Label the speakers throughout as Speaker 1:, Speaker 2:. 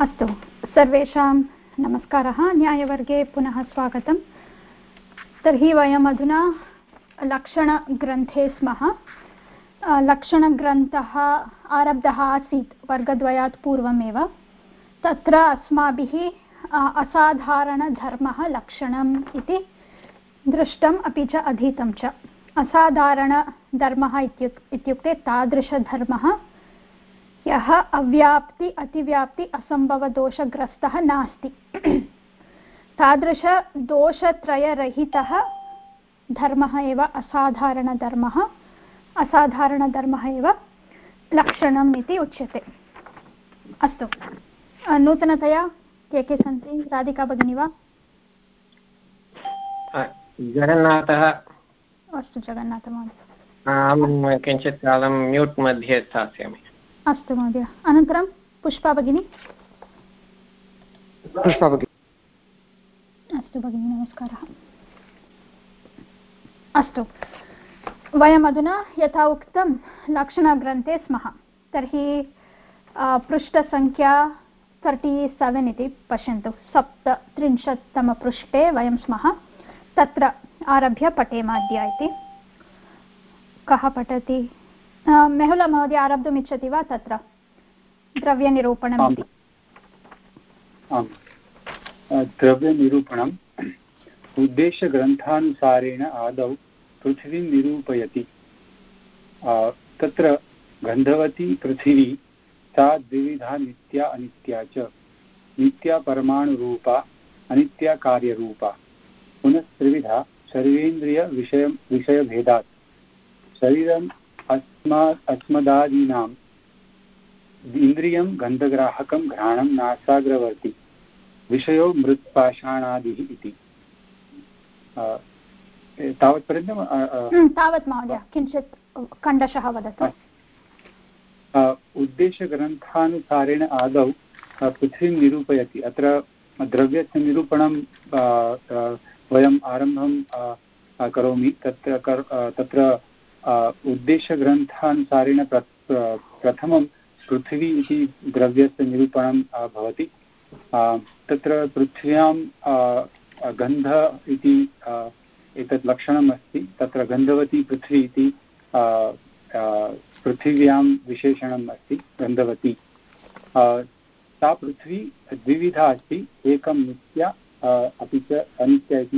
Speaker 1: अस्तु, सर्वेषां नमस्कारः। न्यायवर्गे पुनः स्वागतम्। तर्हि वयम् अधुना लक्षणग्रन्थे स्मः। लक्षणग्रन्थः आरब्धः आसीत् वर्गद्वयात् पूर्वमेव। तत्र अस्माभिः असाधारणधर्मः लक्षणम् इति दृष्टम् अपि च अधीतं च। असाधारणधर्मः इत्युक्ते तादृशधर्मः यः अव्याप्ति अतिव्याप्ति असम्भवदोषग्रस्तः नास्ति। तादृशदोषत्रयरहितः धर्मः एव असाधारणधर्मः। असाधारणधर्मः एव लक्षणम् इति उच्यते। अस्तु, नूतनतया के सन्ति? राधिका भगिनी वा?
Speaker 2: जगन्नाथः।
Speaker 1: अस्तु, जगन्नाथमहोदय।
Speaker 2: अहं किञ्चित् कालं म्यूट् मध्ये स्थास्यामि।
Speaker 1: अस्तु महोदय। अनन्तरं पुष्पा भगिनी।
Speaker 3: पुष्पा भगिनी।
Speaker 1: अस्तु भगिनी, नमस्कारः। अस्तु, वयम् अधुना यथा उक्तं लक्षणग्रन्थे स्मः। तर्हि पृष्ठसङ्ख्या 37 इति पश्यन्तु। 37तमपृष्ठे वयं स्मः। तत्र आरभ्य पठेम अद्य इति। कः पठति? मेहुला महोदय आरब्धुमिच्छति वा? तत्र द्रव्यनिरूपणम् इति।
Speaker 3: द्रव्यनिरूपणम् उद्देशग्रन्थानुसारेण आदौ पृथिवीं निरूपयति। तत्र गन्धवती पृथिवी सा द्विविधा, नित्या अनित्या च। नित्या परमाणुरूपा, अनित्या कार्यरूपा। पुनः त्रिविधा सर्वेन्द्रियविषयभेदात्। शरीरम् अस्मदादीनाम् इन्द्रियं गन्धग्राहकं घ्राणं नासाग्रवर्ति। विषयो मृत्पाषाणादिः इति। तावत्पर्यन्तं
Speaker 1: तावत् महोदय किञ्चित् खण्डशः वदतु।
Speaker 3: उद्देशग्रन्थानुसारेण आदौ पृथ्वीं निरूपयति। अत्र द्रव्यस्य निरूपणं वयम् आरम्भं करोमि। तत्र उद्देशग्रन्थानुसारेण प्रथमं पृथिवी इति द्रव्यस्य निरूपणं भवति। तत्र पृथिव्यां गन्ध इति एतत् लक्षणम् अस्ति। तत्र गन्धवती पृथ्वी इति पृथिव्यां विशेषणम् अस्ति, गन्धवती। सा पृथ्वी द्विविधा अस्ति। एकं नित्या अपि च अनित्या इति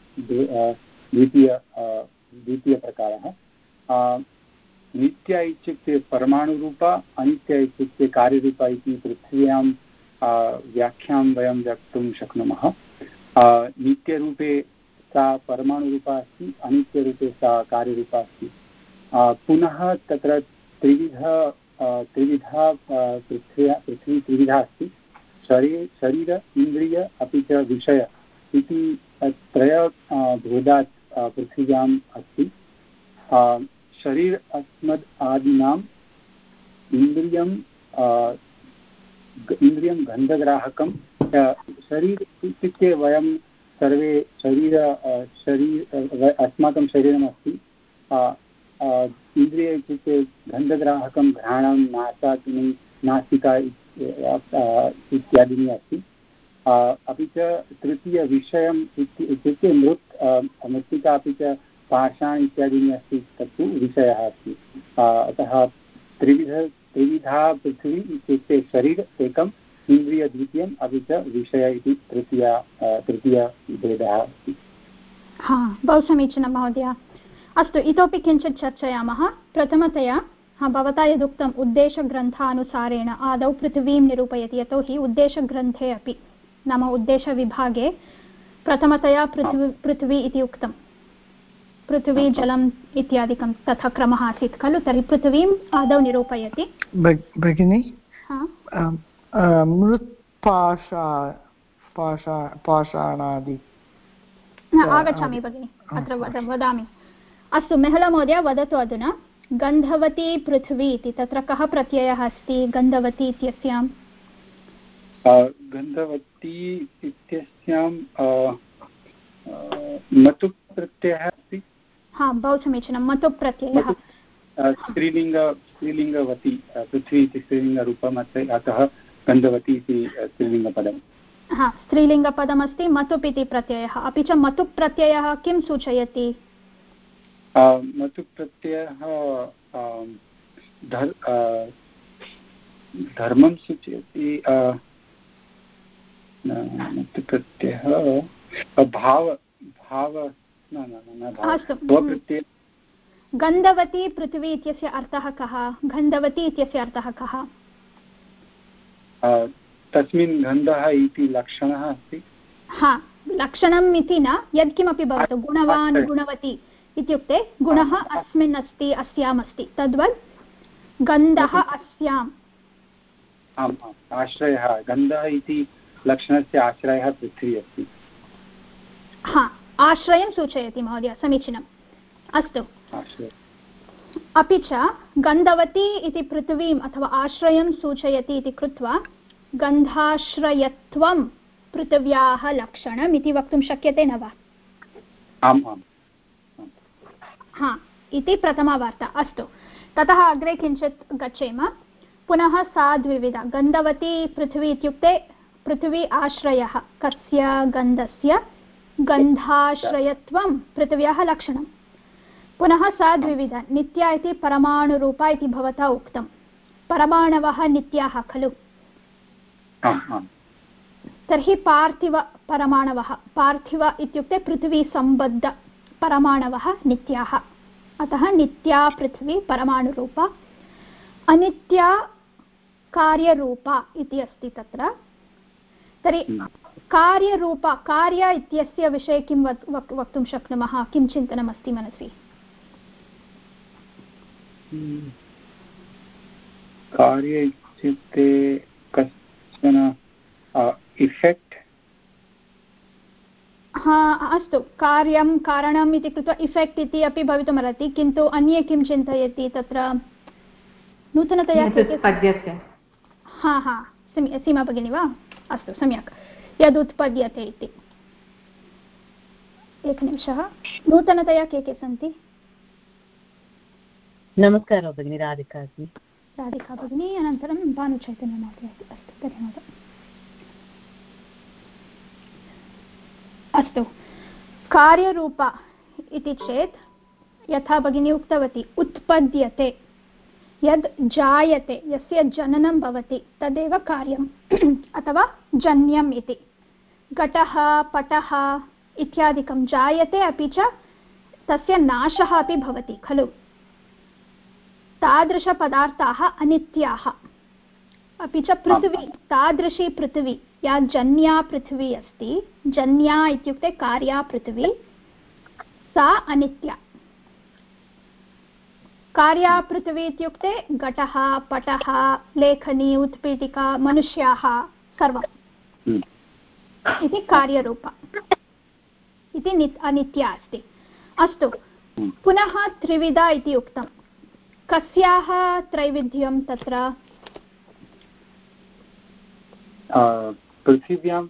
Speaker 3: द्वितीयप्रकारः। नित्या इत्युक्ते परमाणुरूपा, अनित्या इत्युक्ते कार्यरूपा इति पृथिव्यां व्याख्यां वयं वक्तुं शक्नुमः। नित्यरूपे सा परमाणुरूपा अस्ति, अनित्यरूपे सा कार्यरूपा अस्ति। पुनः तत्र त्रिविधा पृथ्वी त्रिविधा अस्ति। शरीर इन्द्रिय अपि च विषय इति त्रयभेदात् पृथिव्याम् अस्ति। शरीर अस्मद् आदीनाम् इन्द्रियं गन्धग्राहकं। शरीर इत्युक्ते वयं सर्वे अस्माकं शरीरमस्ति। इन्द्रिय इत्युक्ते गन्धग्राहकं घ्राणं नासिका इत्यादीनि अस्ति। अपि च तृतीयविषयम् इत्युक्ते मृत्तिका अपि च पाषाण इत्यादीनि अस्ति। तत्तु विषयः अस्ति। अतः त्रिविधा पृथिवी इत्युक्ते शरीर एकम्, इन्द्रिय द्वितीयम्, अपि च विषय इति तृतीयभेदः अस्ति।
Speaker 1: हा, बहु समीचीनं महोदय। अस्तु, इतोपि किञ्चित् चर्चयामः। प्रथमतया भवता यदुक्तम् उद्देशग्रन्थानुसारेण आदौ पृथिवीं निरूपयति। यतोहि उद्देशग्रन्थे अपि नाम उद्देशविभागे प्रथमतया पृथ्वी इति उक्तं। पृथिवी जलम् इत्यादिकं तथा क्रमः आसीत् खलु। तर्हि पृथिवीम् आदौ निरूपयति।
Speaker 4: भगिनी, मृत्पाषाणादि
Speaker 1: आगच्छामि भगिनि, अत्र वदामि। अस्तु, मेहला महोदय वदतु अधुना। गन्धवती पृथ्वी इति तत्र कः प्रत्ययः अस्ति गन्धवती इत्यस्यां?
Speaker 3: गन्धवती इत्यस्यां मतुप् प्रत्ययः अस्ति।
Speaker 1: हा, बहु समीचीनं, मतुप् प्रत्ययः।
Speaker 3: स्त्रीलिङ्गवती पृथ्वी इति स्त्रीलिङ्गरूपम् अस्ति। अतः गन्धवती इति स्त्रीलिङ्गपदं।
Speaker 1: हा, स्त्रीलिङ्गपदमस्ति। मतुप् इति प्रत्ययः। अपि च मतुप् प्रत्ययः किं सूचयति?
Speaker 3: मतुप् प्रत्ययः धर्मं सूचयति। मतुप् प्रत्ययः भाव प्रत्यय।
Speaker 1: गन्धवती पृथिवी इत्यस्य अर्थः कः? गन्धवती इत्यस्य अर्थः कः?
Speaker 3: तस्मिन् गन्धः इति लक्षणः अस्ति।
Speaker 1: हा, लक्षणम् इति न, यत्किमपि भवतु, गुणवान् गुणवती इत्युक्ते गुणः अस्मिन् अस्ति, अस्याम् अस्ति, तद्वत् गन्धः अस्याम्।
Speaker 3: आम् आम्, आश्रयः गन्धः इति लक्षणस्य आश्रयः पृथ्वी अस्ति।
Speaker 1: हा, आश्रयं सूचयति महोदय, समीचीनम्। अस्तु, अपि च गन्धवती इति पृथिवीम् अथवा आश्रयं सूचयति इति कृत्वा गन्धाश्रयत्वं पृथिव्याः लक्षणम् इति वक्तुं शक्यते न वा?
Speaker 3: आम् आम्।
Speaker 1: हा, इति प्रथमा वार्ता। अस्तु, ततः अग्रे किञ्चित् गच्छेम। पुनः सा द्विविधा। गन्धवती पृथिवी इत्युक्ते पृथिवी आश्रयः कस्य? गन्धस्य। गन्धाश्रयत्वं पृथिव्याः लक्षणं। पुनः सा द्विविधा। नित्या इति परमाणुरूपा इति भवता उक्तं। परमाणवः नित्याः खलु? तर्हि पार्थिवपरमाणवः, पार्थिव इत्युक्ते पृथिवीसम्बद्ध परमाणवः नित्याः। अतः नित्या पृथ्वी परमाणुरूपा। अनित्या कार्यरूपा इति अस्ति तत्र। तर्हि कार्यरूपा, कार्य इत्यस्य विषये किं वक्तुं शक्नुमः? किं चिन्तनमस्ति मनसि?
Speaker 3: कार्य इत्युक्ते कश्चन इफेक्ट्।
Speaker 1: हा, अस्तु, कार्यं कारणम् इति कृत्वा इफेक्ट् इति अपि भवितुमर्हति, किन्तु अन्ये किं चिन्तयति तत्र नूतनतया? हा हा, सीमा भगिनी वा? अस्तु, सम्यक्, यदुत्पद्यते इति। एकनिमिषः, नूतनतया के सन्ति?
Speaker 5: नमस्कारः भगिनी, राधिका अस्मि।
Speaker 1: राधिका भगिनी, अनन्तरं भानुचैतन्यमहोदय। अस्तु, धन्यवादः। अस्तु, कार्यरूपा इति चेत् यथा भगिनी उक्तवती, उत्पद्यते, यद् जायते, यस्य जननं भवति तदेव कार्यम् अथवा जन्यम् इति। घटः, पटः इत्यादिकं जायते, अपि च तस्य नाशः अपि भवति खलु। तादृशपदार्थाः अनित्याः। अपि च पृथिवी, तादृशी पृथिवी या जन्या पृथिवी अस्ति, जन्या इत्युक्ते कार्या पृथिवी, सा अनित्या। कार्या पृथिवी इत्युक्ते घटः, पटः, लेखनी, उत्पीठिका, मनुष्याः, सर्वम् इति कार्यरूपा इति अनित्या अस्ति। अस्तु, पुनः त्रिविधा इति उक्तं। कस्याः त्रैविध्यं तत्र?
Speaker 3: पृथिव्यां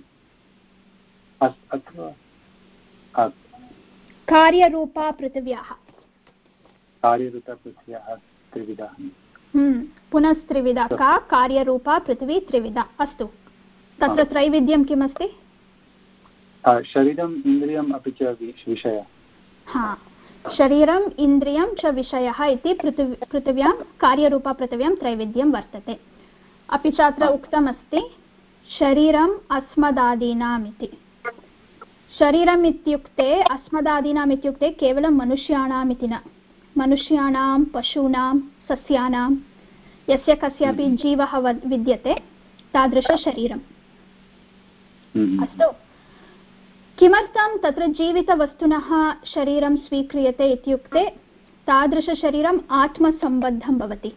Speaker 1: कार्यरूपा पृथिव्याः।
Speaker 3: कार्यरूपा पृथिव्याः त्रिविधा।
Speaker 1: पुनस्त्रिविधा। का? कार्यरूपा पृथिवी त्रिविधा। अस्तु, तत्र त्रैविध्यं किमस्ति?
Speaker 3: शरीरम्, इन्द्रियम्, अपि च विषयः।
Speaker 1: हा, शरीरम्, इन्द्रियं च विषयः इति पृथिव्यां, कार्यरूपा पृथिव्यां त्रैविध्यं वर्तते। अपि च अत्र उक्तमस्ति शरीरम् अस्मदादीनाम् इति। शरीरम् इत्युक्ते, अस्मदादीनाम् इत्युक्ते केवलं मनुष्याणाम् इति न, मनुष्याणां, पशूनां, सस्यानां, यस्य कस्यापि जीवः विद्यते तादृशशरीरम्। अस्तु, किमर्थं तत्र जीवितवस्तुनः शरीरं स्वीक्रियते इत्युक्ते तादृशशरीरम् आत्मसम्बद्धं भवति।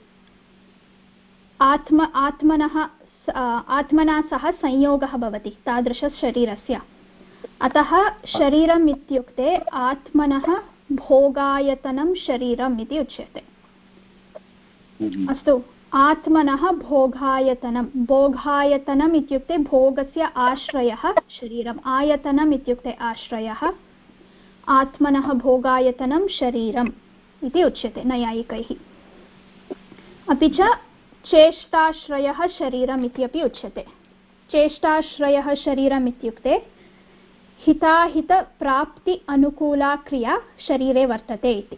Speaker 1: आत्मना सह संयोगः भवति तादृशशरीरस्य। अतः शरीरम् इत्युक्ते आत्मनः भोगायतनं शरीरम् इति उच्यते। अस्तु, आत्मनः भोगायतनं, भोगायतनम् इत्युक्ते भोगस्य आश्रयः शरीरम्, आयतनम् इत्युक्ते आश्रयः, आत्मनः भोगायतनं शरीरम् इति उच्यते नैयायिकैः। अपि च चेष्टाश्रयः शरीरम् इत्यपि उच्यते। चेष्टाश्रयः शरीरम् इत्युक्ते हिताहितप्राप्ति अनुकूला क्रिया शरीरे वर्तते इति।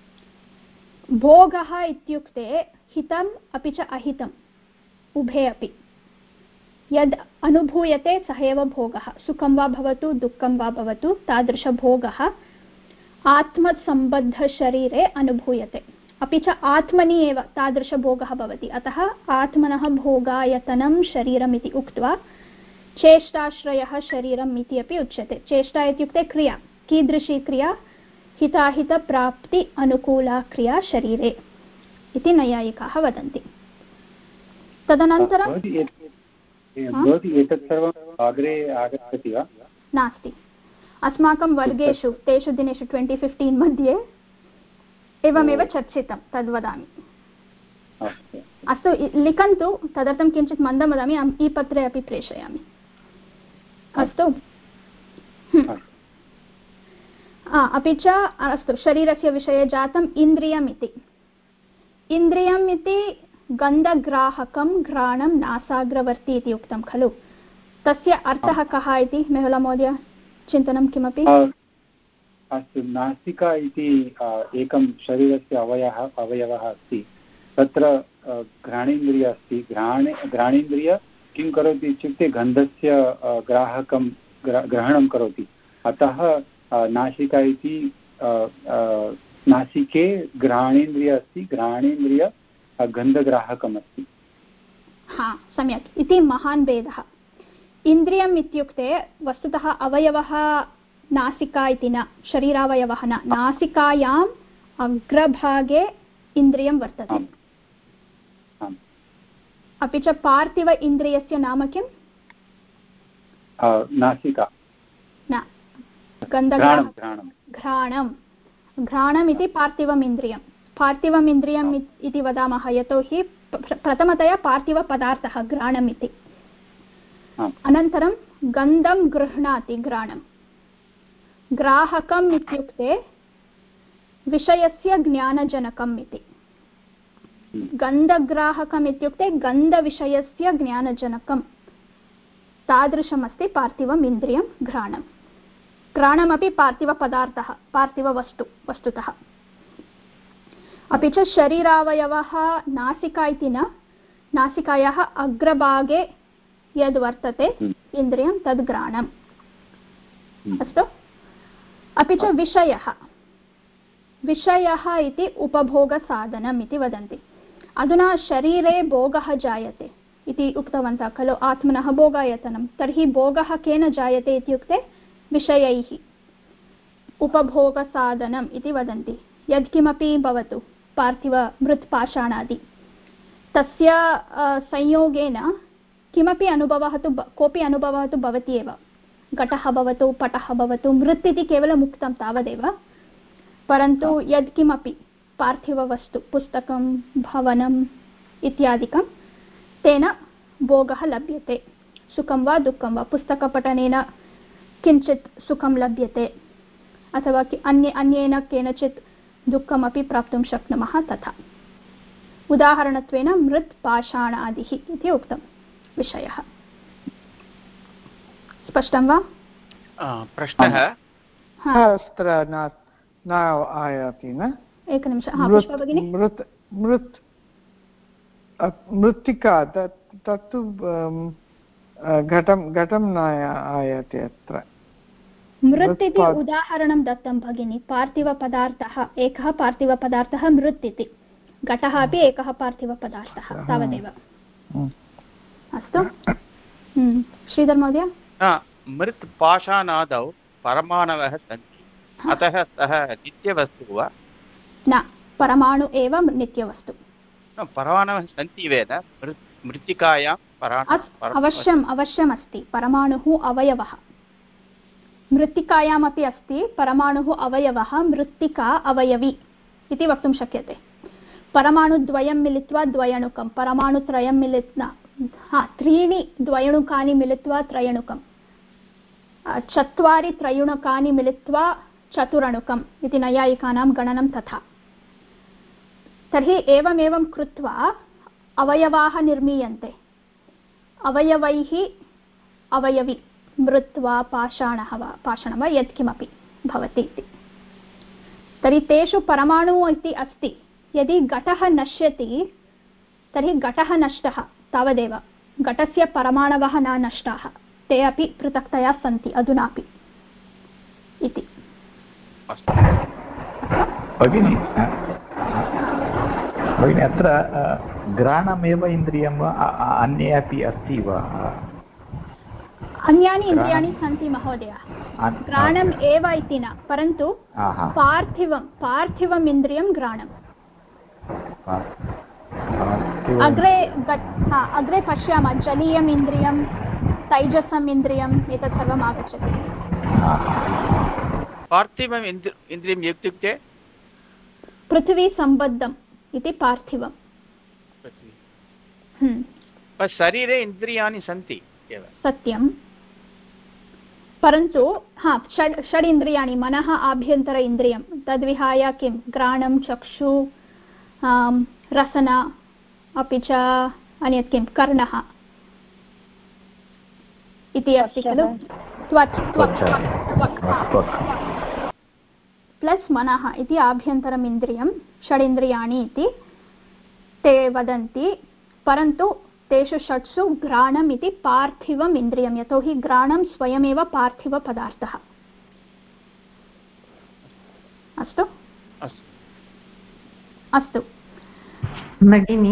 Speaker 1: भोगः इत्युक्ते हितम् अपि च अहितम् उभे अपि यद् अनुभूयते सः एव भोगः। सुखं वा भवतु दुःखं वा भवतु तादृशभोगः आत्मसम्बद्धशरीरे अनुभूयते, अपि च आत्मनि एव तादृशभोगः भवति। अतः आत्मनः भोगायतनं शरीरमिति उक्त्वा चेष्टाश्रयः शरीरम् इति अपि उच्यते। चेष्टा इत्युक्ते क्रिया, कीदृशी क्रिया? हिताहितप्राप्ति अनुकूला क्रिया शरीरे इति नैयायिकाः वदन्ति। तदनन्तरं
Speaker 3: एतत् सर्वम् अग्रे आगच्छति वा?
Speaker 1: नास्ति, अस्माकं वर्गेषु तेषु दिनेषु 2015 मध्ये एवमेव चर्चितं, तद्वदामि। अस्तु, लिखन्तु, तदर्थं किञ्चित् मन्दं वदामि, अहम् ई पत्रे अपि प्रेषयामि। अस्तु, अपि च अस्तु, शरीरस्य विषये जातम्। इन्द्रियम् इति, इन्द्रियम् इति गन्धग्राहकं घ्राणं नासाग्रवर्ती इति उक्तं खलु। तस्य अर्थः कः इति मेहुला महोदय चिन्तनं किमपि?
Speaker 3: अस्तु, नासिका इति एकं शरीरस्य अवयवः अस्ति। तत्र घ्राणेन्द्रिय अस्ति। घ्राणेन्द्रिय किं करोति इत्युक्ते गन्धस्य ग्रहणं करोति। अतः नासिका इति नासिके घ्राणेन्द्रिय अस्ति, घ्राणेन्द्रिय गन्धग्राहकम् अस्ति।
Speaker 1: हा, सम्यक्, इति महान् भेदः। इन्द्रियम् इत्युक्ते वस्तुतः अवयवः नासिका इति न, शरीरावयवः न, नासिकायाम् अग्रभागे इन्द्रियं वर्तते। अपि च पार्थिव इन्द्रियस्य नाम किम्?
Speaker 3: नासिका
Speaker 1: न, घ्राणं। घ्राणम् इति पार्थिवम् इन्द्रियं। पार्थिवम् इन्द्रियम् इति वदामः यतोहि प्रथमतया पार्थिवपदार्थः घ्राणम् इति। अनन्तरं गन्धं गृह्णाति घ्राणं। ग्राहकम् इत्युक्ते विषयस्य ज्ञानजनकम् इति। गन्धग्राहकम् इत्युक्ते गन्धविषयस्य ज्ञानजनकं, तादृशमस्ति पार्थिवम् इन्द्रियं घ्राणं। घ्राणमपि पार्थिवपदार्थः, पार्थिववस्तु वस्तुतः। अपि च शरीरावयवः नासिका इति न, नासिकायाः अग्रभागे यद् वर्तते इन्द्रियं तद् घ्राणम्। अस्तु, अपि च विषयः, विषयः इति उपभोगसाधनम् इति वदन्ति। अधुना शरीरे भोगः जायते इति उक्तवन्तः खलु, आत्मनः भोगायतनं। तर्हि भोगः केन जायते इत्युक्ते विषयैः, उपभोगसाधनम् इति वदन्ति। यत्किमपि भवतु, पार्थिव मृत्पाषाणादि, तस्य संयोगेन किमपि अनुभवः तु, कोऽपि अनुभवः तु भवति एव। घटः भवतु, पटः भवतु, मृत् इति केवलम् उक्तं तावदेव, परन्तु यत्किमपि पार्थिववस्तु, पुस्तकं, भवनम् इत्यादिकं, तेन भोगः लभ्यते। सुखं वा दुःखं वा, पुस्तकपठनेन किञ्चित् सुखं लभ्यते, अथवा अन्येन केनचित् दुःखमपि प्राप्तुं शक्नुमः। तथा उदाहरणत्वेन मृत्पाषाणादिः इति उक्तं विषयः। स्पष्टं वा?
Speaker 2: प्रश्नः
Speaker 4: अत्र न आयाति न?
Speaker 1: एकनिमिषः, पुष्पा भगिनी।
Speaker 4: मृत्तिका तत्तु घटं न आयाति अत्र।
Speaker 1: मृत् इति उदाहरणं दत्तं भगिनी। पार्थिवपदार्थः, एकः पार्थिवपदार्थः मृत् इति, घटः अपि एकः पार्थिवपदार्थः, तावदेव। अस्तु, श्रीधर महोदय।
Speaker 6: मृत् पाषाणादौ परमाणवः सन्ति, अतः सः नित्यवस्तु वा?
Speaker 1: न, परमाणु एव नित्यवस्तु।
Speaker 6: परमाणवः सन्ति वेद मृत्तिकायां
Speaker 1: अवश्यम् अस्ति, परमाणुः अवयवः मृत्तिकायामपि अस्ति। परमाणुः अवयवः, मृत्तिका अवयवी इति वक्तुं शक्यते। परमाणुद्वयं मिलित्वा द्वयणुकं, परमाणुत्रयं मिलित्वा त्रीणि द्वयणुकानि मिलित्वा त्रयणुकं, चत्वारि त्रयणुकानि मिलित्वा चतुरणुकम् इति नैयायिकानां गणनं। तथा तर्हि एवमेवं कृत्वा अवयवाः निर्मीयन्ते, अवयवैः अवयवी, मृत् वा पाषाणः वा पाषाणं वा यत्किमपि भवति इति। तर्हि तेषु परमाणुः इति अस्ति। यदि घटः नश्यति तर्हि घटः नष्टः तावदेव, घटस्य परमाणवः न नष्टाः, ते अपि पृथक्तया सन्ति अधुनापि इति।
Speaker 7: भगिनि भगिनि अत्र घ्राणमेव इन्द्रियं वा अन्ये अपि अस्ति वा?
Speaker 1: अन्यानि इन्द्रियाणि सन्ति महोदय, घ्राणम् एव इति न, परन्तु पार्थिवम् इन्द्रियं घ्राणम्। अग्रे पश्यामः, जलीयम् इन्द्रियं, तैजसम् इन्द्रियम्, एतत् सर्वम् आगच्छति।
Speaker 6: पार्थिवम् इन्द्रियम् इत्युक्ते
Speaker 1: पृथिवी सम्बद्धम् इति पार्थिवम्।
Speaker 6: शरीरे इन्द्रियाणि सन्ति एव, सत्यं,
Speaker 1: परन्तु षड् इन्द्रियाणि, मनः आभ्यन्तर इन्द्रियं, तद्विहाय किं घ्राणं, चक्षु, रसना, अपि च अन्यत् किं कर्णः इति अस्ति खलु, प्लस् मनः इति आभ्यन्तरम् इन्द्रियं, षडिन्द्रियाणि इति ते वदन्ति। परन्तु तेषु षट्सु घ्राणम् इति पार्थिवम् इन्द्रियं, यतोहि घ्राणं स्वयमेव पार्थिवपदार्थः। अस्तु अस्तु
Speaker 8: भगिनी,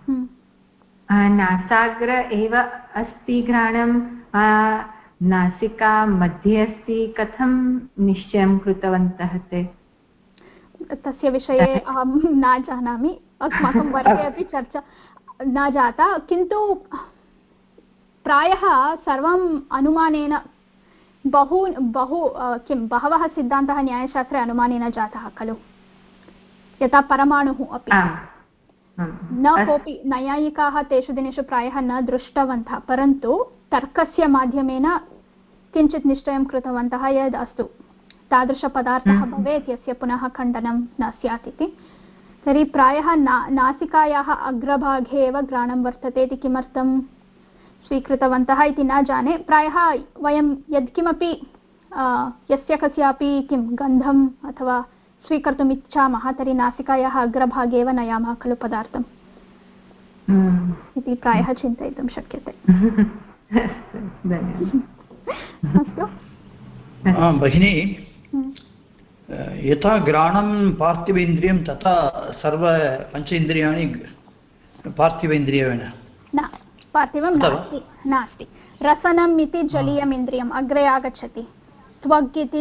Speaker 8: नासाग्र एव अस्ति घ्राणं, नासिका मध्ये अस्ति, कथं निश्चयं कृतवन्तः ते?
Speaker 1: तस्य विषये अहं न जानामि, अस्माकं वर्गे अपि चर्चा न जाता, किन्तु प्रायः सर्वम् अनुमानेन बहवः सिद्धान्तः न्यायशास्त्रे अनुमानेन जातः खलु, यथा परमाणुः अपि न कोऽपि नैयायिकाः तेषु दिनेषु प्रायः न दृष्टवन्तः, परन्तु तर्कस्य माध्यमेन किञ्चित् निश्चयं कृतवन्तः यद् अस्तु तादृशपदार्थः भवेत् यस्य पुनः खण्डनं न स्यात् इति। तर्हि प्रायः नासिकायाः अग्रभागे एव घ्राणं वर्तते इति किमर्थं स्वीकृतवन्तः इति न जाने। प्रायः वयं यत्किमपि यस्य कस्यापि किं गन्धम् अथवा स्वीकर्तुम् इच्छामः तर्हि नासिकायाः अग्रभागे एव नयामः खलु पदार्थम् इति प्रायः चिन्तयितुं शक्यते। अस्तु
Speaker 9: भगिनी, यथा घ्राणं पार्थिव इन्द्रियं तथा सर्व पंच इन्द्रियाणि पार्थिव इन्द्रियेण
Speaker 1: न, पार्थिवं नास्ति। रसनम् इति जलीयम् इन्द्रियम् अग्रे आगच्छति, त्वग् इति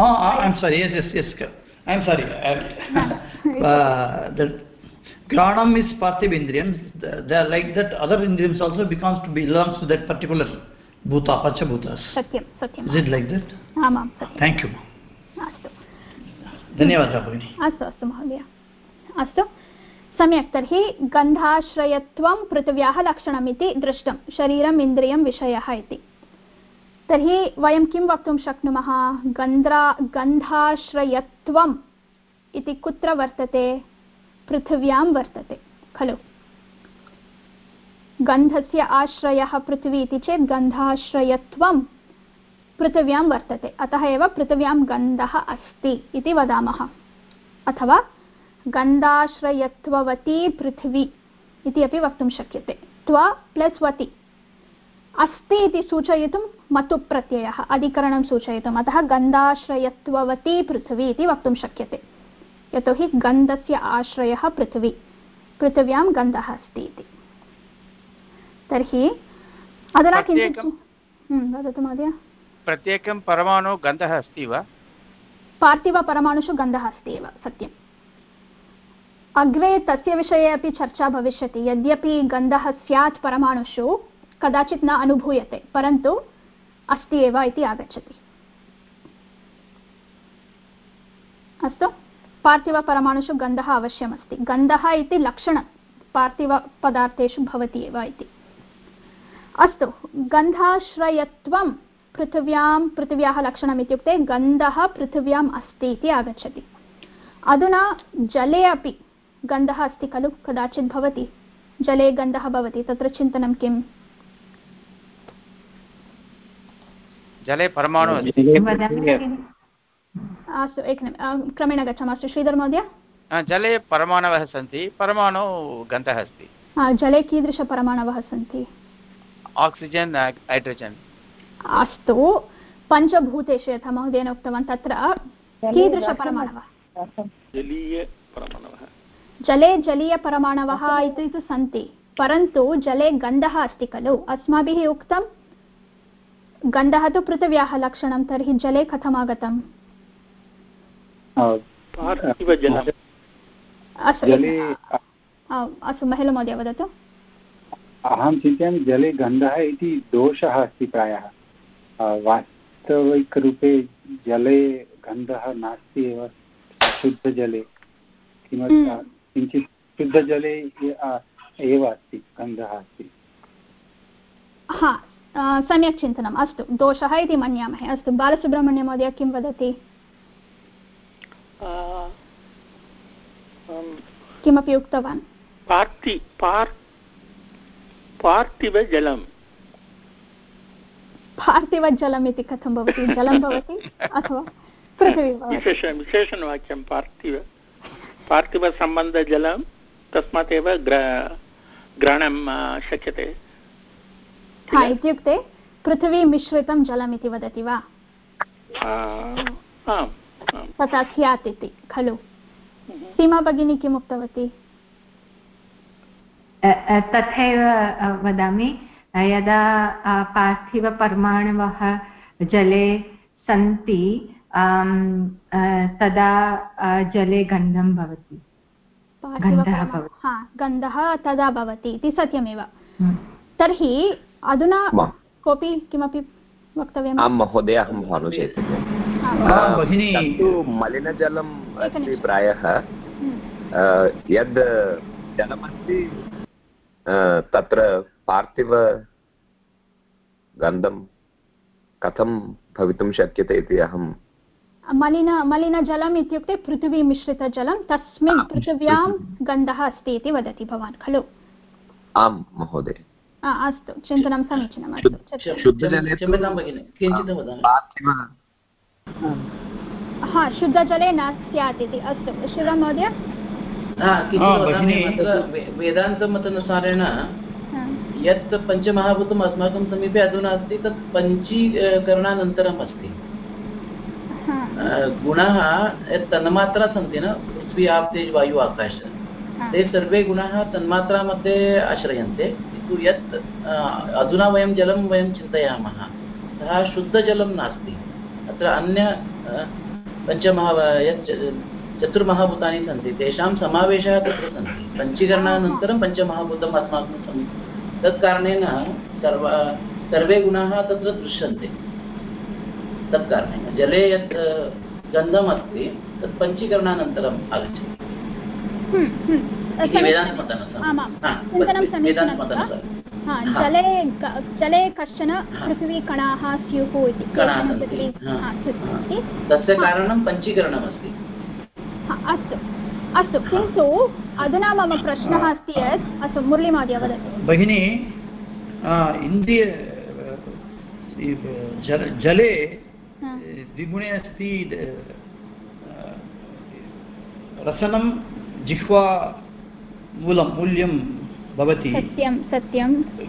Speaker 9: Granam is parthiv indriyam. They are like that. Other indriyams also belongs to that particular bhuta, pancha bhutas.
Speaker 1: Satyam, satyam.
Speaker 9: Is it like that?
Speaker 1: Amam, satyam.
Speaker 9: Thank you.
Speaker 1: Astu.
Speaker 9: धन्यवादः भगिनी.
Speaker 1: अस्तु अस्तु महोदय, अस्तु सम्यक्। तर्हि गन्धाश्रयत्वं पृथिव्याः लक्षणमिति दृष्टं, शरीरम् इन्द्रियं विषयः इति। तर्हि वयं किं वक्तुं शक्नुमः? गन्धाश्रयत्वम् इति कुत्र वर्तते? पृथिव्यां वर्तते खलु। गन्धस्य आश्रयः पृथिवी इति चेत् गन्धाश्रयत्वं पृथिव्यां वर्तते, अतः एव पृथिव्यां गन्धः अस्ति इति वदामः। अथवा गन्धाश्रयत्ववती पृथिवी इति अपि वक्तुं शक्यते। त्व प्लस् वति अस्ति इति सूचयितुं मतु प्रत्ययः, अधिकरणं सूचयितुम्, अतः गन्धाश्रयत्ववती पृथिवी इति वक्तुं शक्यते, यतोहि गन्धस्य आश्रयः पृथिवी, पृथिव्यां गन्धः अस्ति इति। तर्हि अधुना किञ्चित् वदतु महोदय।
Speaker 6: प्रत्येकं परमाणु गन्धः अस्ति वा?
Speaker 1: पार्थिवपरमाणुषु गन्धः अस्ति एव, सत्यम्। अग्रे तस्य विषये अपि चर्चा भविष्यति। यद्यपि गन्धः स्यात् परमाणुषु, कदाचित् न अनुभूयते, परन्तु अस्ति एव इति आगच्छति। अस्तु, पार्थिवपरमाणुषु गन्धः अवश्यमस्ति। गन्धः इति लक्षणं पार्थिवपदार्थेषु भवति एव इति। अस्तु, गन्धाश्रयत्वं पृथिव्याः लक्षणम् इत्युक्ते गन्धः पृथिव्याम् अस्ति इति आगच्छति। अधुना जले अपि गन्धः अस्ति खलु, कदाचित् भवति जले गन्धः भवति तत्र चिन्तनं किम्?
Speaker 6: जले परमाणु
Speaker 1: अस्तु क्रमेण गच्छामः। अस्तु श्रीधर महोदय।
Speaker 6: जले परमाणवः सन्ति, परमाणु गन्धः अस्ति।
Speaker 1: जले कीदृशपरमाणवः सन्ति?
Speaker 6: Oxygen, hydrogen.
Speaker 1: अस्तु, पञ्चभूतेषु यथा महोदयेन उक्तवान् तत्र कीदृशपरमाणवः? जले जलीयपरमाणवः इति तु सन्ति, परन्तु जले गन्धः अस्ति खलु। अस्माभिः उक्तं गन्धः तु पृथिव्याः लक्षणं, तर्हि जले कथम् आगतम्? अस्तु महिला महोदय वदतु।
Speaker 3: अहं चिन्तयामि जले गन्धः इति दोषः अस्ति प्रायः। वास्तविकरूपे जले गन्धः नास्ति एव, शुद्धजले किञ्चित् शुद्धजले एव अस्ति गन्धः अस्ति।
Speaker 1: सम्यक् चिन्तनम्। अस्तु, दोषः इति मन्यामहे। अस्तु, बालसुब्रह्मण्य महोदय किं वदति? किमपि उक्तवान्? पार्थिवजलम्। पार्थिवजलम् इति कथं भवति? जलं भवति अथवा पृथिवी?
Speaker 10: विशेषणवाक्यं पार्थिवसम्बन्धजलं, तस्मात् एव ग्रहणं शक्यते।
Speaker 1: इत्युक्ते पृथिवी मिश्रितं जलम् इति वदति वा? तथा स्यात् इति खलु। सीमा भगिनी किम् उक्तवती?
Speaker 8: तथैव वदामि, यदा पार्थिवपरमाणवः जले सन्ति तदा जले गन्धं भवति,
Speaker 1: गन्धः तदा भवति इति सत्यमेव। तर्हि अधुना कोऽपि किमपि वक्तव्यम्?
Speaker 11: आं महोदय, अहं भानुचैतन्य। मलिनजलम् अस्ति प्रायः। यद् जलमस्ति तत्र पार्थिवगन्धं कथं भवितुं शक्यते इति अहं।
Speaker 1: मलिनजलम् इत्युक्ते पृथिवी मिश्रितजलं, तस्मिन् पृथिव्यां गन्धः अस्ति इति वदति भवान् खलु?
Speaker 11: आं महोदय।
Speaker 1: अस्तु, चिन्तनं समीचीनम्। शुद्धजले न स्यात् इति। अस्तु, श्रीराम महोदय।
Speaker 9: वेदान्तमतानुसारेण यत् पञ्चमहाभूतम् अस्माकं समीपे अधुना अस्ति तत् पञ्चीकरणानन्तरम् अस्ति। गुणाः यत् तन्मात्रा सन्ति न, पृथ्वी आप तेज वायु आकाश, ते सर्वे गुणाः तन्मात्रा मध्ये आश्रयन्ते। किन्तु यत् अधुना वयं जलं चिन्तयामः सः शुद्धजलं नास्ति। अत्र अन्य यत् चतुर्महाभूतानि सन्ति तेषां समावेशः तत्र सन्ति। पञ्चीकरणानन्तरं पञ्चमहाभूतम् अस्माकं समीपे, तत्कारणेन सर्वे गुणाः तत्र दृश्यन्ते। तत्कारणेन जले यत् गन्धम् अस्ति तत् पञ्चीकरणानन्तरम् आगच्छति।
Speaker 1: जले कश्चन पृथ्वीकणाः स्युः इति,
Speaker 9: तस्य कारणं पञ्चीकरणमस्ति।
Speaker 1: अस्तु अस्तु, किन्तु अधुना मम प्रश्नः अस्ति यत्, अस्तु मुरलीमहोदय वदतु।
Speaker 9: भगिनी, जले द्विगुणे अस्ति। रसनं जिह्वा मूल्यं भवति।
Speaker 1: सत्यं सत्यं।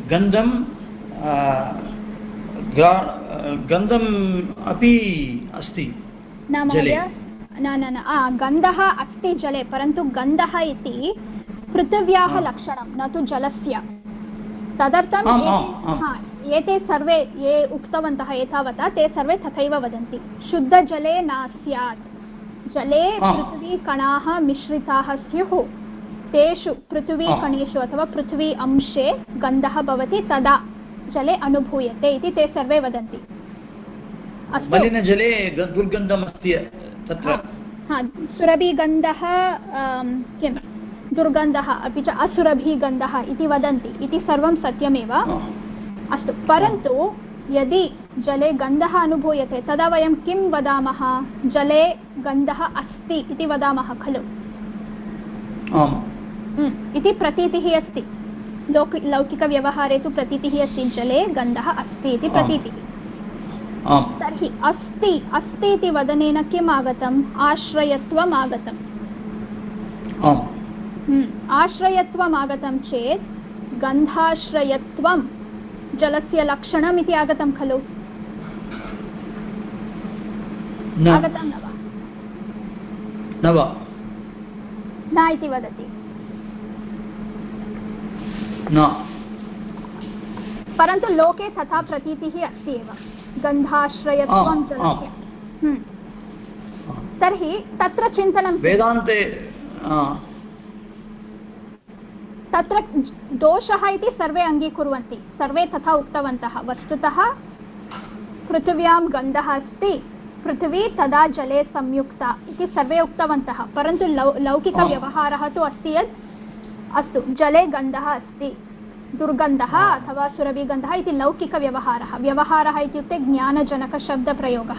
Speaker 9: गन्धम् अपि अस्ति जले।
Speaker 1: न गन्धः अस्ति जले, परन्तु गन्धः इति पृथिव्याः लक्षणं, न तु जलस्य। तदर्थं एते सर्वे ये उक्तवन्तः एतावता ते सर्वे तथैव वदन्ति, शुद्धजले न स्यात्। जले पृथ्वीकणाः मिश्रिताः स्युः, तेषु पृथ्वीकणेषु अथवा पृथ्वी अंशे गन्धः भवति, तदा जले अनुभूयते इति ते सर्वे वदन्ति।
Speaker 9: मलिनजले दुर्गन्धमस्ति तत्र।
Speaker 1: सुरभिगन्धः किं दुर्गन्धः, अपि च असुरभिगन्धः इति वदन्ति, इति सर्वं सत्यमेव। अस्तु, परन्तु यदि जले गन्धः अनुभूयते तदा वयं किं वदामः? जले गन्धः अस्ति इति वदामः खलु? इति प्रतीतिः अस्ति। लौकिकव्यवहारे तु प्रतीतिः अस्ति जले गन्धः अस्ति इति प्रतीतिः। तर्हि अस्ति अस्ति इति वदनेन किम् आगतम्? आश्रयत्वम् आगतम्। आश्रयत्वम् आगतं चेत् गन्धाश्रयत्वं जलस्य लक्षणम् इति आगतं खलु? आगतं न वा? न इति वदति। परन्तु लोके तथा प्रतीतिः अस्ति एव, गन्धाश्रयत्वं जलस्य। तर्हि तत्र चिन्तनं
Speaker 12: वेदान्ते
Speaker 1: तत्र दोषः इति सर्वे अङ्गीकुर्वन्ति, सर्वे तथा उक्तवन्तः। वस्तुतः पृथिव्यां गन्धः अस्ति, पृथिवी तदा जले संयुक्ता इति सर्वे उक्तवन्तः। परन्तु लौकिकव्यवहारः तु अस्ति यत् अस्तु जले गन्धः अस्ति, दुर्गन्धः अथवा सुरभिगन्धः इति लौकिकव्यवहारः। व्यवहारः इत्युक्ते ज्ञानजनकशब्दप्रयोगः।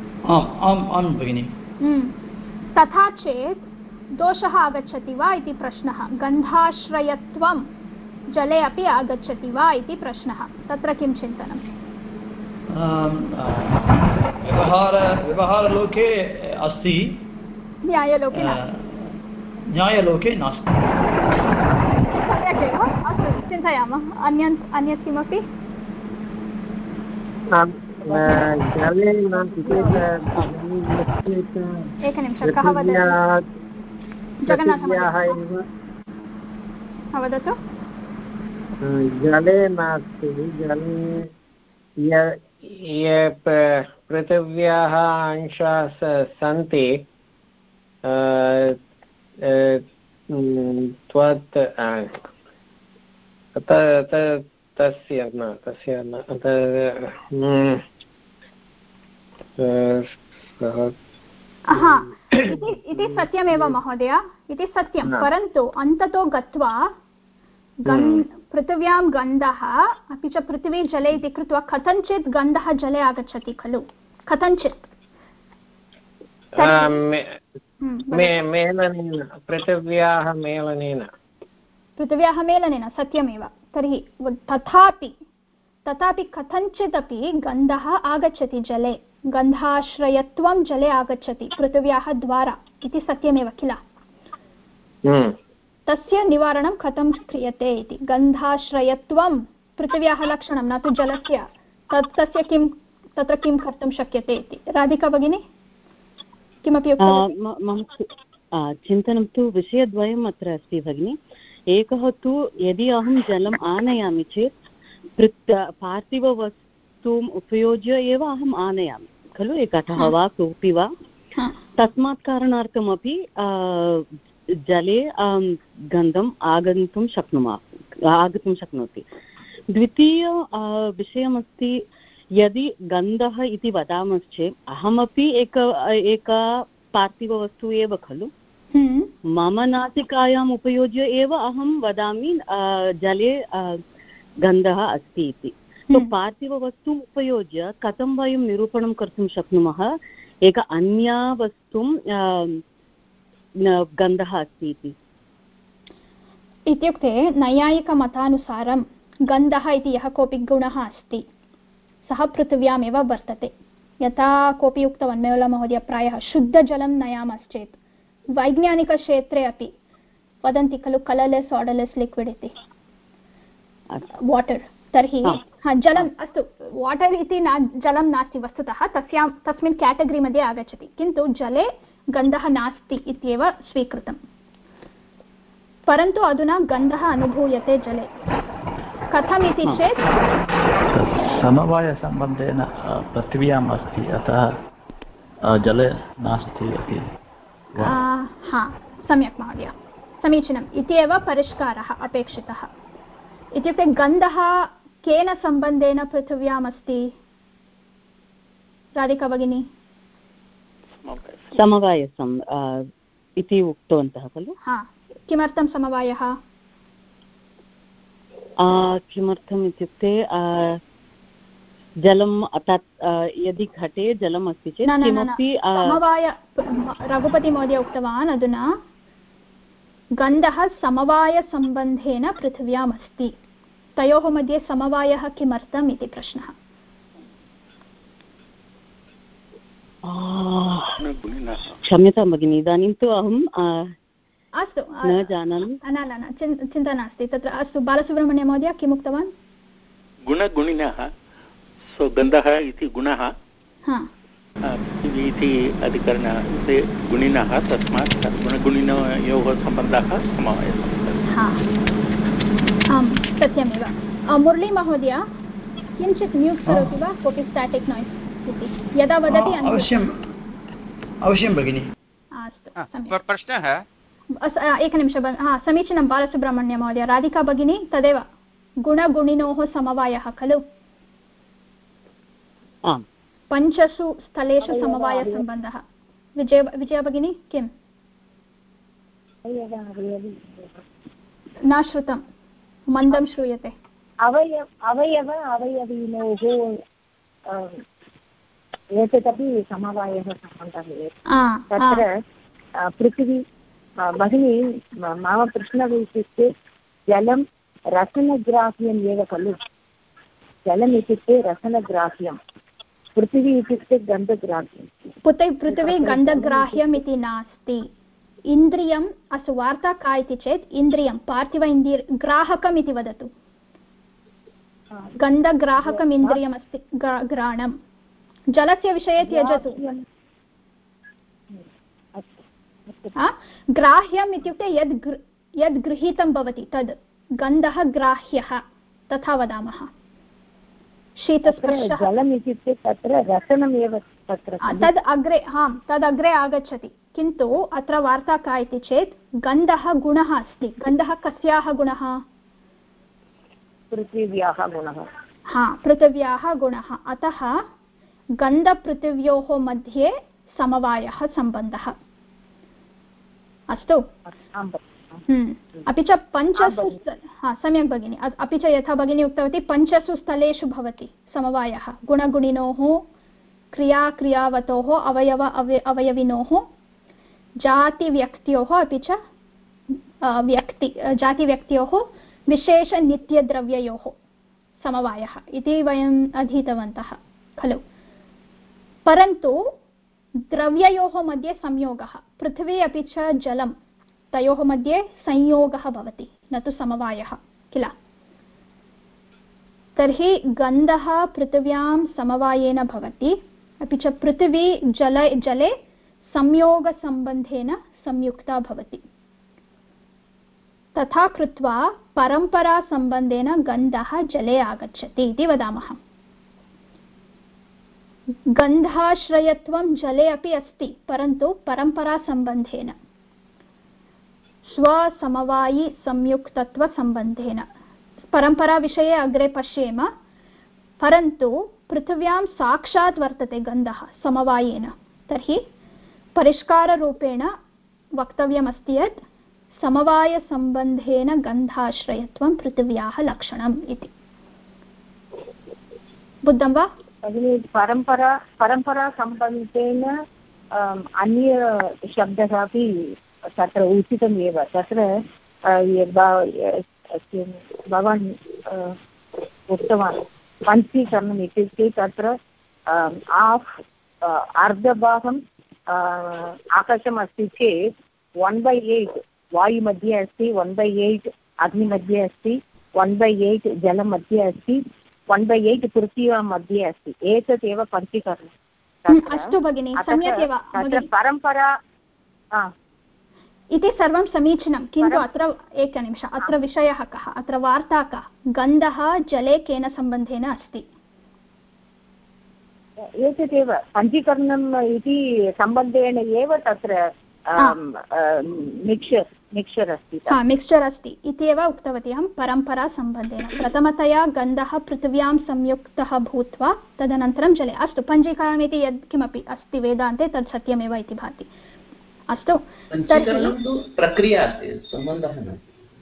Speaker 1: तथा चेत् दोषः आगच्छति वा इति प्रश्नः। गन्धाश्रयत्वं जले अपि आगच्छति वा इति प्रश्नः। तत्र किं चिन्तनं?
Speaker 12: व्यवहारलोके अस्ति,
Speaker 1: न्यायलोके
Speaker 12: नास्ति।
Speaker 1: सम्यक् एव। अस्तु, चिन्तयामः। अन्यत् किमपि? एकनिमिषं, कः वदति? जगन्नाथः वदतु।
Speaker 2: जले नास्ति, जले ये पृथिव्याः अंशाः सन्ति तस्य न
Speaker 1: इति सत्यमेव महोदय, इति सत्यं। परन्तु अन्ततो गत्वा पृथिव्यां गन्धः अपि च पृथिवी जले इति कृत्वा कथञ्चित् गन्धः जले आगच्छति खलु, कथञ्चित्
Speaker 2: मेलनेन, पृथिव्याः मेलनेन
Speaker 1: सत्यमेव। तर्हि तथापि कथञ्चिदपि गन्धः आगच्छति जले, गन्धाश्रयत्वं जले आगच्छति पृथिव्याः द्वारा इति सत्यमेव किल? तस्य निवारणं कथं क्रियते इति। गन्धाश्रयत्वं पृथिव्याः लक्षणं, न तु जलस्य। तस्य तत्र किं कर्तुं शक्यते इति। राधिका भगिनी किमपि
Speaker 5: मम चिन्तनं तु विषयद्वयम् अत्र अस्ति भगिनि। एकः तु यदि अहं जलम् आनयामि चेत् पार्थिववस्तुम् उपयुज्य एव अहम् आनयामि खलु, घटः वा कोऽपि वा। तस्मात् कारणार्थमपि जले गन्धम् आगन्तुं शक्नोति। द्वितीय विषयमस्ति, यदि गन्धः इति वदामश्चेत् अहमपि एका पार्थिववस्तु एव खलु। मम नासिकायाम् उपयुज्य एव अहं वदामि जले गन्धः अस्ति इति। तो पार्थिववस्तु उपयुज्य कथं वयं निरूपणं कर्तुं शक्नुमः एक अन्या वस्तुं गन्धः अस्ति इति?
Speaker 1: इत्युक्ते नैयायिकमतानुसारं गन्धः इति यः कोऽपि गुणः अस्ति सः पृथिव्यामेव वर्तते। यथा कोऽपि उक्तवान् मेवलमहोदय, प्रायः शुद्धजलं नयामश्चेत् वैज्ञानिकक्षेत्रे अपि वदन्ति खलु कलर्लेस् आर्डर्लेस् लिक्विड् इति, वाटर्। तर्हि जलम् अस्तु, वाटर् इति जलं नास्ति वस्तुतः, तस्मिन् केटगरी मध्ये आगच्छति, किन्तु जले गन्धः नास्ति इत्येव स्वीकृतं। परन्तु अधुना गन्धः अनुभूयते जले। कथमिति चेत्
Speaker 7: समवायसम्बन्धेन पृथिव्याम् अस्ति, अतः जले नास्ति इति।
Speaker 1: सम्यक् महोदय, समीचीनम्। इत्येव परिष्कारः अपेक्षितः। इत्युक्ते गन्धः केन सम्बन्धेन पृथिव्याम् अस्ति? राधिका भगिनी
Speaker 5: समवायसम् इति उक्तवन्तः खलु।
Speaker 1: किमर्थं समवायः?
Speaker 5: किमर्थम् इत्युक्ते जलं तत् यदि घटे जलम् अस्ति चेत् किमपि
Speaker 1: समवाय, रघुपति महोदय उक्तवान् अधुना गन्धः समवायसम्बन्धेन पृथिव्याम् अस्ति। तयोः मध्ये समवायः किमर्थम् इति प्रश्नः।
Speaker 5: क्षम्यतां भगिनि, इदानीं तु अहं
Speaker 1: अस्तु
Speaker 5: न जानामि।
Speaker 1: न चिन्ता नास्ति तत्र। अस्तु, बालसुब्रह्मण्य महोदय किम् उक्तवान्?
Speaker 10: गुणगुणिनः, सो गन्धः इति गुणः इति अधिकरणे गुणिनः, तस्मात् गुणगुणिनयोः सम्बन्धः समवायसम्बन्धः।
Speaker 1: आम् सत्यमेव। मुरली महोदय किञ्चित् म्यूट् करोति वा? कोऽपि स्टाटिक् नाय्स् इति यदा वदति
Speaker 12: अवश्यं भगिनि।
Speaker 1: अस्तु,
Speaker 6: प्रश्नः
Speaker 1: एकनिमिषं। समीचीनं बालसुब्रह्मण्य महोदय। राधिका भगिनी तदेव गुणगुणिनोः समवायः खलु? पञ्चसु स्थलेषु समवायसम्बन्धः। विजया भगिनी किम्? न श्रुतं, मन्दं श्रूयते।
Speaker 13: अवयविनोः एतदपि समवायः सम्बन्धः। तत्र पृथिवी भगिनी, मम प्रश्नः इत्युक्ते जलं रसनग्राह्यम् एव खलु? जलम् इत्युक्ते रसनग्राह्यं, पृथिवी इत्युक्ते गन्धग्राह्यं।
Speaker 1: पृथिवी गन्धग्राह्यम् इति नास्ति। इन्द्रियम्, अस्तु वार्ता का इति चेत् इन्द्रियं पार्थिव ग्राहकम् इति वदतु। गन्धग्राहकम् इन्द्रियमस्ति घ्राणं। जलस्य विषये त्यजतु। ग्राह्यम् इत्युक्ते यद् गृहीतं भवति तद् गन्धः ग्राह्यः, तथा वदामः। शीतस्पर्शः
Speaker 13: जलम् इत्युक्ते तत्र रसनमेव तत्र
Speaker 1: तद् अग्रे आगच्छति। किन्तु अत्र वार्ता का इति चेत् गन्धः गुणः अस्ति। गन्धः कस्याः गुणः?
Speaker 13: पृथिव्याः गुणः।
Speaker 1: पृथिव्याः गुणः। अतः गन्धपृथिव्योः मध्ये समवायः सम्बन्धः। अस्तु। अपि च पञ्चसु सम्यक् भगिनि। अपि च यथा भगिनी उक्तवती पञ्चसु स्थलेषु भवति समवायः। गुणगुणिनोः, क्रियाक्रियावतोः, अवयविनोः, जातिव्यक्त्योः, अपि च जातिव्यक्त्योः, विशेषनित्यद्रव्ययोः समवायः इति वयम् अधीतवन्तः खलु। परन्तु द्रव्ययोः मध्ये संयोगः, पृथिवी अपि च जलं, तयोः मध्ये संयोगः भवति, न तु समवायः किल। तर्हि गन्धः पृथिव्यां समवायेन भवति, अपि च पृथिवी जले संयोगसम्बन्धेन संयुक्ता भवति। तथा कृत्वा परम्परासम्बन्धेन गन्धः जले आगच्छति इति वदामः। गन्धाश्रयत्वं जले अपि अस्ति, परन्तु परम्परासम्बन्धेन, स्वसमवायि संयुक्तत्वसम्बन्धेन। परम्पराविषये अग्रे पश्येम। परन्तु पृथिव्यां साक्षात् वर्तते गन्धः समवायेन। तर्हि परिष्काररूपेण वक्तव्यमस्ति यत् समवायसम्बन्धेन गन्धाश्रयत्वं पृथिव्याः लक्षणम् इति। बुद्धं वा?
Speaker 13: परम्परासम्बन्धेन अन्य शब्दः अपि तत्र उचितमेव। तत्र भवान् उक्तवान् पञ्चीकरणम् इत्युक्ते तत्र अर्धभागम् आकाशम् अस्ति चेत् 1/8 वायुमध्ये अस्ति, 1/8 अग्निमध्ये अस्ति, 1/8 जलमध्ये अस्ति, 1/8 पृथिव्यां मध्ये अस्ति। एतदेव पञ्चीकरणम्।
Speaker 1: अस्तु भगिनि, सम्यक् एव।
Speaker 13: तत्र परम्परा
Speaker 1: इति सर्वं समीचीनं, किन्तु अत्र एकनिमिषम्, अत्र विषयः कः, अत्र वार्ता का? गन्धः जले केन सम्बन्धेन अस्ति?
Speaker 13: एतदेव पञ्चीकरणम् इति सम्बन्धेन एव तत्र मिक्सर् अस्ति।
Speaker 1: मिक्सर् अस्ति इत्येव उक्तवती अहं। परम्परासम्बन्धेन प्रथमतया गन्धः पृथिव्यां संयुक्तः भूत्वा तदनन्तरं जले। अस्तु, पञ्चीकरणम् इति यत्किमपि अस्ति वेदान्ते तत् सत्यमेव इति भाति। अस्तु,
Speaker 9: प्रक्रिया अस्ति, सम्बन्धः न।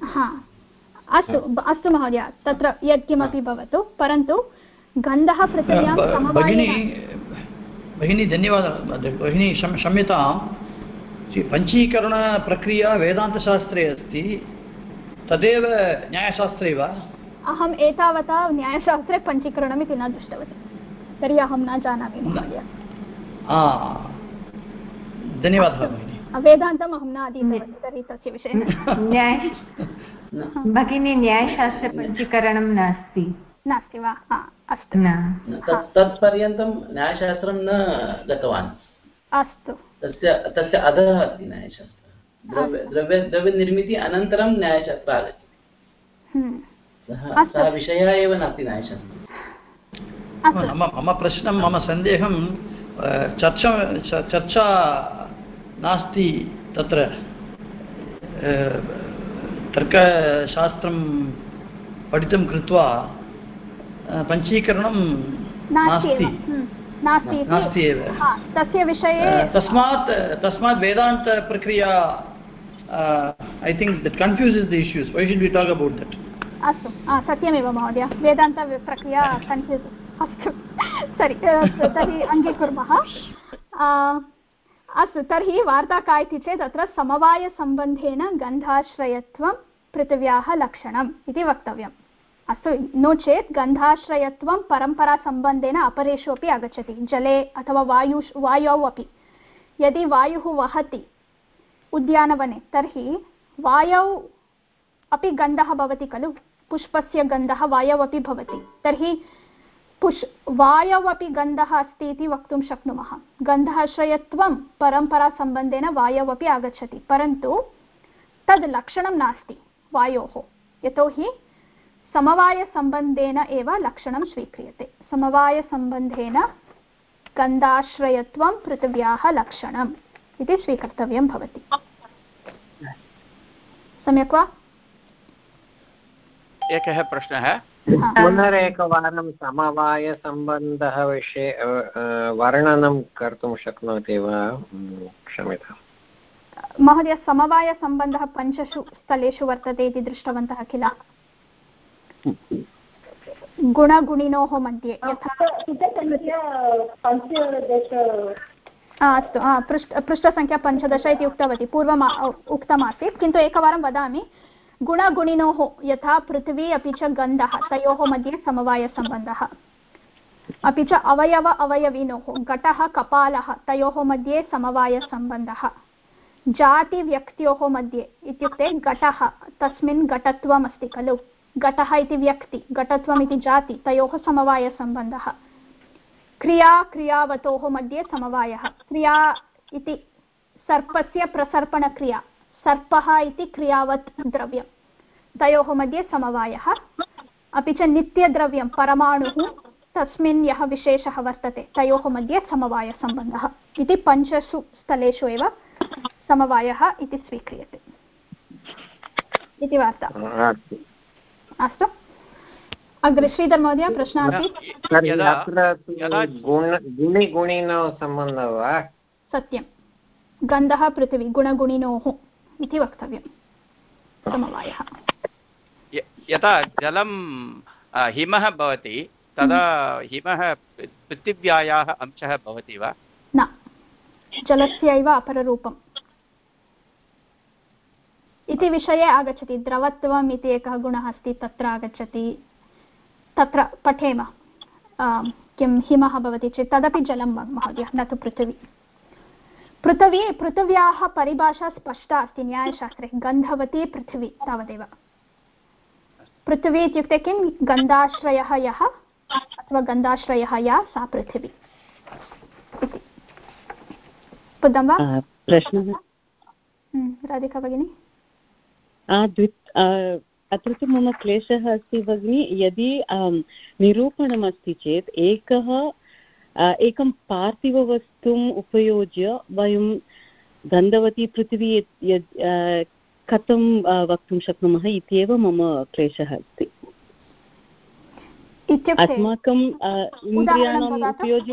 Speaker 1: अस्तु महोदय, तत्र यत्किमपि भवतु, परन्तु गन्धः पृथिव्यां
Speaker 12: भगिनी धन्यवादः। भगिनी क्षम्यताम्, पञ्चीकरणप्रक्रिया वेदान्तशास्त्रे अस्ति, तदेव न्यायशास्त्रे वा?
Speaker 1: अहम् एतावता न्यायशास्त्रे पञ्चीकरणमिति न दृष्टवती, तर्हि अहं न जानामि महोदय।
Speaker 12: धन्यवादः भगिनि।
Speaker 1: वेदान्तम् अहं न अधीतवती, तर्हि तस्य विषये
Speaker 8: भगिनी न्यायशास्त्रे पञ्चीकरणं नास्ति
Speaker 1: वा? अस्तु,
Speaker 9: तत्पर्यन्तं न्यायशास्त्रं न गतवान्।
Speaker 1: अस्तु,
Speaker 9: तस्य अधः अस्ति न्यायशास्त्रं। द्रव्यनिर्मिति अनन्तरं न्यायशास्त्र आगच्छति, सः विषयः एव नास्ति न्यायशास्त्रे।
Speaker 12: मम प्रश्नं, मम सन्देहं, चर्चा नास्ति तत्र, तर्कशास्त्रं पठितं कृत्वा पञ्चीकरणं नास्ति एव।
Speaker 1: तस्य विषये
Speaker 12: तस्मात् वेदान्तप्रक्रिया I think that confuses the issues. Why should we talk about that?
Speaker 1: अस्तु, सत्यमेव महोदय, वेदान्तप्रक्रिया कन्फ्यूस्। अस्तु, तर्हि अङ्गीकुर्मः। अस्तु, तर्हि वार्ता का इति चेत् अत्र समवायसम्बन्धेन गन्धाश्रयत्वं पृथिव्याः लक्षणम् इति वक्तव्यम्। अस्तु, नो चेत् गन्धाश्रयत्वं परम्परासम्बन्धेन अपरेषु अपि आगच्छति, जले अथवा वायौ अपि। यदि वायुः वहति उद्यानवने तर्हि वायौ अपि गन्धः भवति खलु, पुष्पस्य गन्धः वायौ अपि भवति, तर्हि वायौ अपि गन्धः अस्ति इति वक्तुं शक्नुमः। गन्धाश्रयत्वं परम्परासम्बन्धेन वायौ अपि आगच्छति, परन्तु तद् लक्षणं नास्ति वायोः, यतोहि समवायसम्बन्धेन एव लक्षणं स्वीक्रियते। समवायसम्बन्धेन गन्धाश्रयत्वं पृथिव्याः लक्षणम् इति स्वीकर्तव्यं भवति। सम्यक् वा?
Speaker 2: एकः प्रश्नः, पुनरेकवारं समवायसम्बन्धः विषये वर्णनं कर्तुं शक्नोति वा? क्षम्यताम्
Speaker 1: महोदय, समवायसम्बन्धः 5 स्थलेषु वर्तते इति दृष्टवन्तः किल? गुणगुणिनोः मध्ये अस्तु, पृष्ठसङ्ख्या 15 इति उक्तवती, पूर्वम् उक्तमासीत्, किन्तु एकवारं वदामि। गुणगुणिनोः यथा पृथिवी अपि च गन्धः, तयोः मध्ये समवायसम्बन्धः। अपि च अवयविनोः, घटः कपालः, तयोः मध्ये समवायसम्बन्धः। जातिव्यक्त्योः मध्ये इत्युक्ते घटः, तस्मिन् घटत्वम् अस्ति खलु, घटः इति व्यक्ति, घटत्वम् इति जाति, तयोः समवायसम्बन्धः। क्रियावतोः मध्ये समवायः। क्रिया इति सर्पस्य प्रसर्पणक्रिया, सर्पः इति क्रियावत् द्रव्यं, तयोः मध्ये समवायः। अपि च नित्यद्रव्यं परमाणुः, तस्मिन् यः विशेषः वर्तते, तयोः मध्ये समवायसम्बन्धः इति 5 स्थलेषु एव समवायः इति स्वीक्रियते इति वार्ता। अस्तु, अग्रे श्रीधर महोदय प्रश्नः अस्ति?
Speaker 2: गुणिगुणिनोः सम्बन्धः वा?
Speaker 1: सत्यं, गन्धः पृथिवी गुणगुणिनोः इति वक्तव्यं समवायः।
Speaker 6: यथा जलं हिमः भवति तदा हिमः पृथिव्यायाः अंशः भवति वा?
Speaker 1: न, जलस्यैव अपररूपम् इति विषये आगच्छति। द्रवत्वम् इति एकः गुणः अस्ति, तत्र आगच्छति, तत्र पठेम। किं हिमः भवति चेत् तदपि जलं महोदय, न तु पृथिवी। पृथिव्याः परिभाषा स्पष्टा अस्ति न्यायशास्त्रे, गन्धवती पृथिवी, तावदेव। पृथिवी इत्युक्ते किं? गन्धाश्रयः यः अथवा गन्धाश्रयः या, सा पृथिवी इति। बुद्धं वा?
Speaker 5: प्रश्नः
Speaker 1: राधिका भगिनी?
Speaker 5: अत्र तु मम क्लेशः अस्ति भगिनि, यदि निरूपणमस्ति चेत् एकं पार्थिववस्तुम् उपयुज्य वयं गन्धवती पृथिवी कथं वक्तुं शक्नुमः इत्येव मम क्लेशः अस्ति। अस्माकम् इन्द्रियाणाम् उपयुज्य,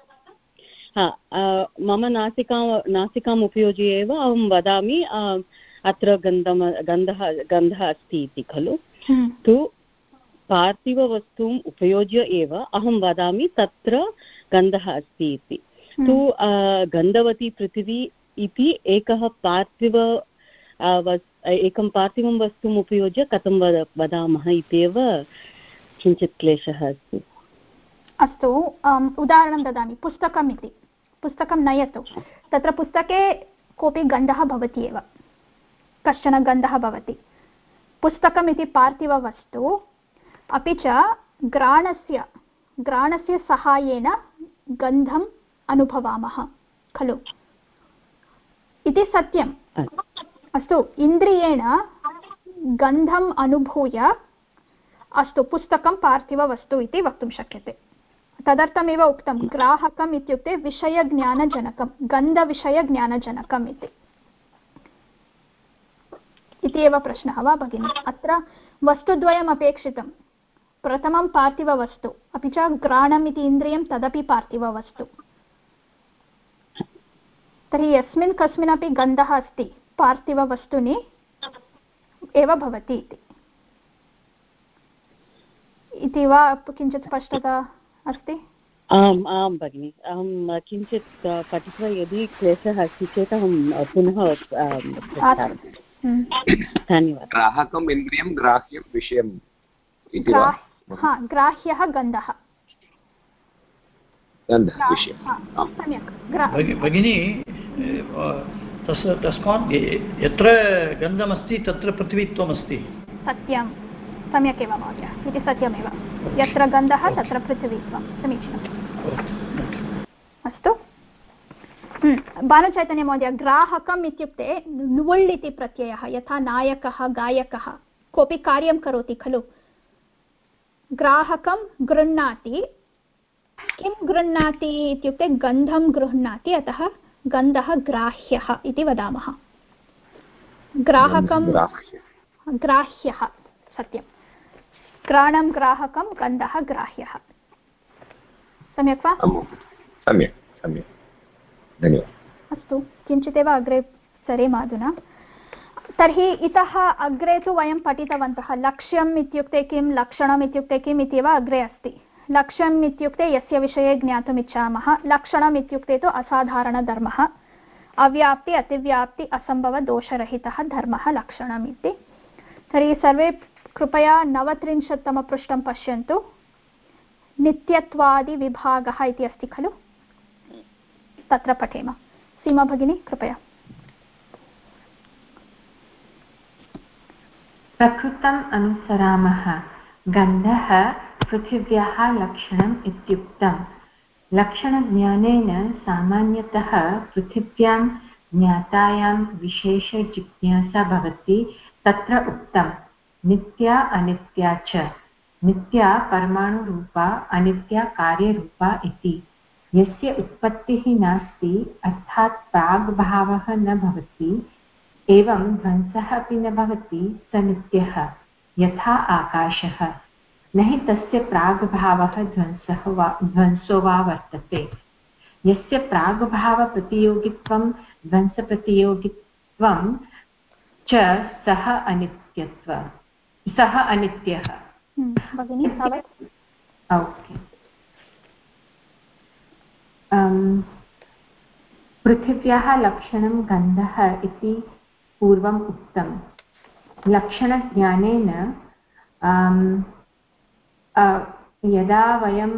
Speaker 5: मम नासिकाम् उपयुज्य एव अहं वदामि अत्र गन्धः अस्ति इति खलु। तु पार्थिववस्तुम् उपयुज्य एव अहं वदामि तत्र गन्धः अस्ति इति। तु गन्धवती पृथिवी इति एकं पार्थिवं वस्तुम् उपयुज्य कथं वदामः इत्येव किञ्चित् क्लेशः अस्ति।
Speaker 1: अस्तु, उदाहरणं ददामि। पुस्तकम् इति, पुस्तकं नयतु, तत्र पुस्तके कोऽपि गन्धः भवति एव, कश्चन गन्धः भवति। पुस्तकम् इति पार्थिववस्तु, अपि च घ्राणस्य सहायेन गन्धम् अनुभवामः खलु इति सत्यम्। अस्तु, इन्द्रियेण गन्धम् अनुभूय अस्तु पुस्तकं पार्थिववस्तु इति वक्तुं शक्यते। तदर्थमेव उक्तं ग्राहकम् इत्युक्ते विषयज्ञानजनकं, गन्धविषयज्ञानजनकम् इति एव प्रश्नः वा भगिनि? अत्र वस्तुद्वयम् अपेक्षितं। प्रथमं पार्थिववस्तु, अपि च घ्राणम् इति इन्द्रियं तदपि पार्थिववस्तु। तर्हि यस्मिन् कस्मिन्नपि गन्धः अस्ति पार्थिववस्तुनि एव भवति इति वा किञ्चित् स्पष्टता अस्ति?
Speaker 5: आम् आं भगिनि, अहं किञ्चित् पठित्वा यदि क्लेशः अस्ति चेत् अहं पुनः धन्यवादः।
Speaker 11: ग्राहकम् इन्द्रियं ग्राह्यं विषयम् इति वा?
Speaker 1: ग्राह्यः गन्धः,
Speaker 12: भगिनी। तस्मात् यत्र गन्धमस्ति तत्र पृथ्वीत्वमस्ति।
Speaker 1: सत्यं, सम्यक् एव महोदय, इति सत्यमेव। यत्र गन्धः तत्र पृथ्वीत्वं, समीचीनम्। अस्तु, बालचैतन्य महोदय, ग्राहकम् इत्युक्ते नुवुळ् इति प्रत्ययः, यथा नायकः गायकः कोऽपि कार्यं करोति खलु। ग्राहकं गृह्णाति, किं गृह्णाति इत्युक्ते गन्धं गृह्णाति, अतः गन्धः ग्राह्यः इति वदामः। ग्राहकं ग्राह्यः, सत्यं। घ्राणं ग्राहकं, गन्धः ग्राह्यः। सम्यक् वा?
Speaker 11: सम्यक् सम्यक्, धन्यवादः।
Speaker 1: अस्तु, किञ्चिदेव अग्रे सरेम अधुना। तर्हि इतः अग्रे तु वयं पठितवन्तः लक्ष्यम् इत्युक्ते किं, लक्षणम् इत्युक्ते किम् इत्येव अग्रे अस्ति। लक्ष्यम् इत्युक्ते यस्य विषये ज्ञातुम् इच्छामः, लक्षणम् इत्युक्ते तु असाधारणधर्मः, अव्याप्ति अतिव्याप्ति असम्भवदोषरहितः धर्मः लक्षणम् इति। तर्हि सर्वे कृपया 39 पश्यन्तु। नित्यत्वादिविभागः इति अस्ति खलु, तत्र पठेम। सीमा भगिनी कृपया।
Speaker 8: प्रकृतम् अनुसरामः। गन्धः पृथिव्याः लक्षणम् इत्युक्तम्। लक्षणज्ञानेन सामान्यतः पृथिव्यां ज्ञातायां विशेषजिज्ञासा भवति। तत्र उक्तं नित्या अनित्या च। नित्या परमाणुरूपा, अनित्या कार्यरूपा इति। यस्य उत्पत्तिः नास्ति अर्थात् प्राग्भावः न भवति, एवं ध्वंसः अपि न भवति, स नित्यः। यथा आकाशः, न हि तस्य प्राग्भावः ध्वंसो वा वर्तते। यस्य प्राग्भावप्रतियोगित्वं ध्वंसप्रतियोगित्वं च सः अनित्यः। पृथिव्याः लक्षणं गन्धः इति पूर्वम् उक्तं। लक्षणज्ञानेन यदा वयं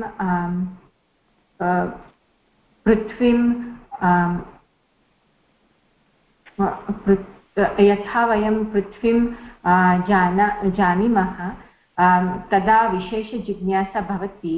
Speaker 8: यथा वयं पृथ्वीं जानीमः तदा विशेषजिज्ञासा भवति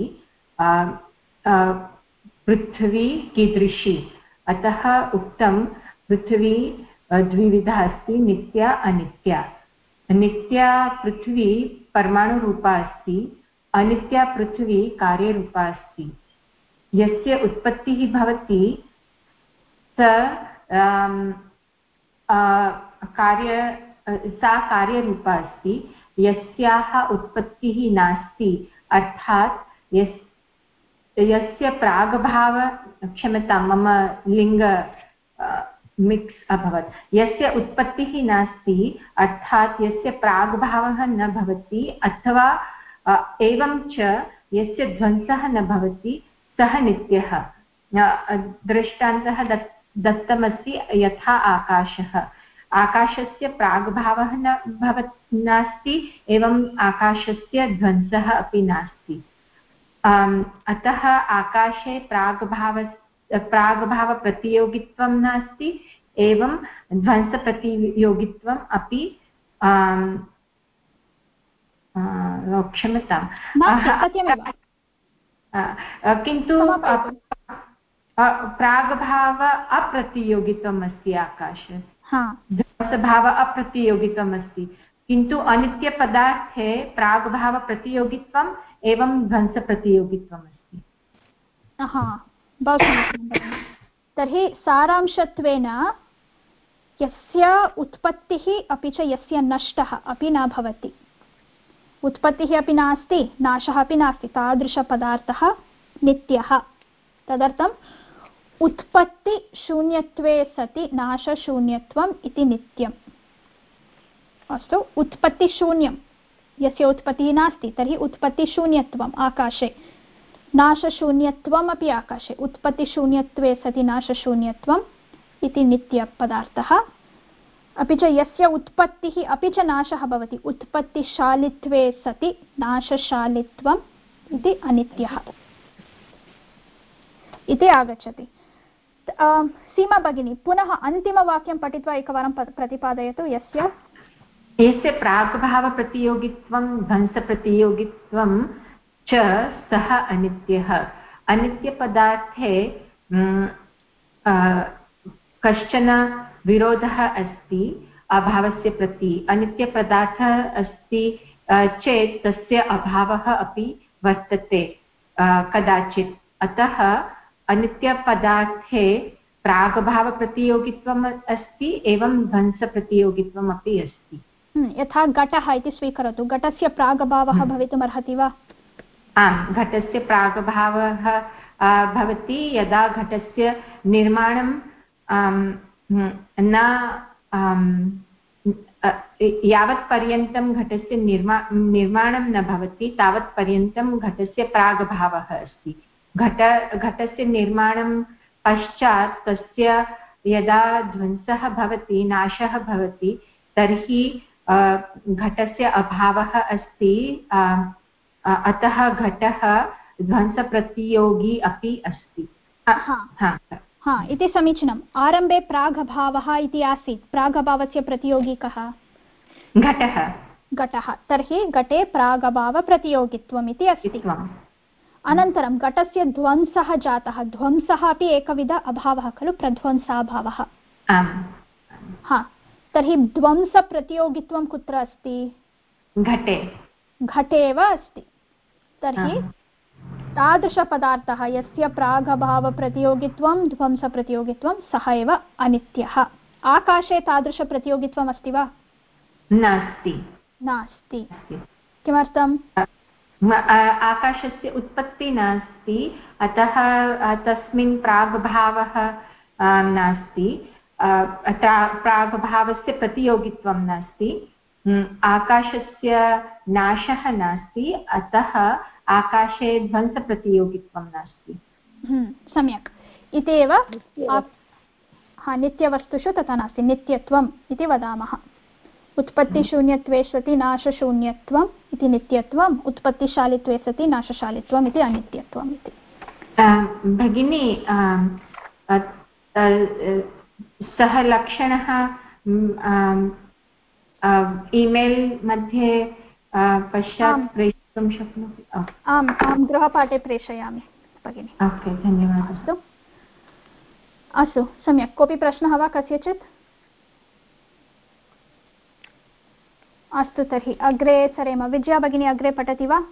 Speaker 8: पृथ्वी कीदृशी। अतः उक्तं पृथ्वी द्विविधा अस्ति, नित्या अनित्या। नित्या पृथ्वी परमाणुरूपा अस्ति, अनित्या पृथ्वी कार्यरूपा अस्ति। यस्य उत्पत्तिः भवति सा कार्यरूपा अस्ति। यस्याः उत्पत्तिः नास्ति अर्थात् यस्य प्रागभाव, क्षम्यतां मम लिङ्ग मिक्स् अभवत्। यस्य उत्पत्तिः नास्ति अर्थात् यस्य प्राग्भावः न भवति, अथवा एवं च यस्य ध्वंसः न भवति, सः नित्यः। दृष्टान्तः दत्तमस्ति यथा आकाशः। आकाशस्य प्राग्भावः नास्ति, एवम् आकाशस्य ध्वंसः अपि नास्ति। अतः आकाशे प्राग्भावप्रतियोगित्वं नास्ति, एवं ध्वंसप्रतियोगित्वम् अपि क्षम्यताम्, किन्तु प्राग्भाव अप्रतियोगित्वम् अस्ति आकाशे, ध्वंसभाव अप्रतियोगित्वम् अस्ति, किन्तु अनित्यपदार्थे प्राग्भावप्रतियोगित्वम् एवं ध्वंसप्रतियोगित्वम् अस्ति।
Speaker 1: तर्हि सारांशत्वेन यस्य उत्पत्तिः अपि च यस्य नष्टः अपि न भवति, उत्पत्तिः अपि नास्ति नाशः अपि नास्ति, तादृशपदार्थः नित्यः। तदर्थम् उत्पत्तिशून्यत्वे सति नाशशून्यत्वम् इति नित्यम्। अस्तु, उत्पत्तिशून्यं, यस्य उत्पत्तिः नास्ति तर्हि उत्पत्तिशून्यत्वम् आकाशे, नाशशून्यत्वम् अपि आकाशे, उत्पत्तिशून्यत्वे सति नाशशून्यत्वम् इति नित्यपदार्थः। अपि च यस्य उत्पत्तिः अपि च नाशः भवति, उत्पत्तिशालित्वे सति नाशशालित्वम् इति अनित्यः इति आगच्छति। सीमा भगिनी, पुनः अन्तिमवाक्यं पठित्वा एकवारं प्रतिपादयतु। यस्य
Speaker 8: प्राग्भावप्रतियोगित्वं ध्वंसप्रतियोगित्वं च सः अनित्यः। अनित्यपदार्थे कश्चन विरोधः अस्ति अभावस्य प्रति। अनित्यपदार्थः अस्ति चेत् तस्य अभावः अपि वर्तते कदाचित्। अतः अनित्यपदार्थे प्रागभावप्रतियोगित्वम् अस्ति, एवं ध्वंसप्रतियोगित्वम् अपि अस्ति।
Speaker 1: यथा घटः इति स्वीकरोतु, घटस्य प्रागभावः भवितुमर्हति वा?
Speaker 8: आम्, घटस्य प्रागभावः भवति यदा घटस्य निर्माणं यावत्पर्यन्तं घटस्य निर्माणं न भवति तावत्पर्यन्तं घटस्य प्रागभावः अस्ति। घटस्य निर्माणं पश्चात् तस्य यदा ध्वंसः भवति, नाशः भवति, तर्हि घटस्य अभावः अस्ति। अतः घटः ध्वंसप्रतियोगी अपि अस्ति।
Speaker 1: इति समीचीनम्। आरम्भे प्रागभावः इति आसीत्, प्रागभावस्य प्रतियोगी कः? घटः। तर्हि घटे प्रागभावप्रतियोगित्वम् इति अस्ति। अनन्तरं घटस्य ध्वंसः जातः, ध्वंसः अपि एकविध अभावः खलु, प्रध्वंसाभावः। तर्हि ध्वंसप्रतियोगित्वं कुत्र अस्ति? घटे एव अस्ति। तर्हि तादृशपदार्थः यस्य प्रागभावप्रतियोगित्वं ध्वंसप्रतियोगित्वं सः एव अनित्यः। आकाशे तादृशप्रतियोगित्वम् अस्ति वा? नास्ति। किमर्थम्?
Speaker 8: आकाशस्य उत्पत्ति नास्ति, अतः तस्मिन् प्रागभावः नास्ति, प्रागभावस्य प्रतियोगित्वं नास्ति, आकाशस्य नाशः नास्ति, अतः आकाशे ध्वंसप्रतियोगित्वं नास्ति।
Speaker 1: सम्यक्। इत्येव नित्यवस्तुषु तथा नास्ति, नित्यत्वम् इति वदामः। उत्पत्तिशून्यत्वे सति नाशशून्यत्वम् इति नित्यत्वम्, उत्पत्तिशालित्वे सति नाशशालित्वम् इति अनित्यत्वम् इति।
Speaker 8: भगिनी, सः लक्षणः ईमेल् मध्ये पश्चात् प्रेषयितुं शक्नोति?
Speaker 1: आम्, गृहपाठे प्रेषयामि भगिनि।
Speaker 8: धन्यवादः।
Speaker 1: अस्तु, सम्यक्। कोऽपि प्रश्नः वा कस्यचित्? अस्तु, तर्हि अग्रे सरेम। विजया भगिनी अग्रे पठति वा?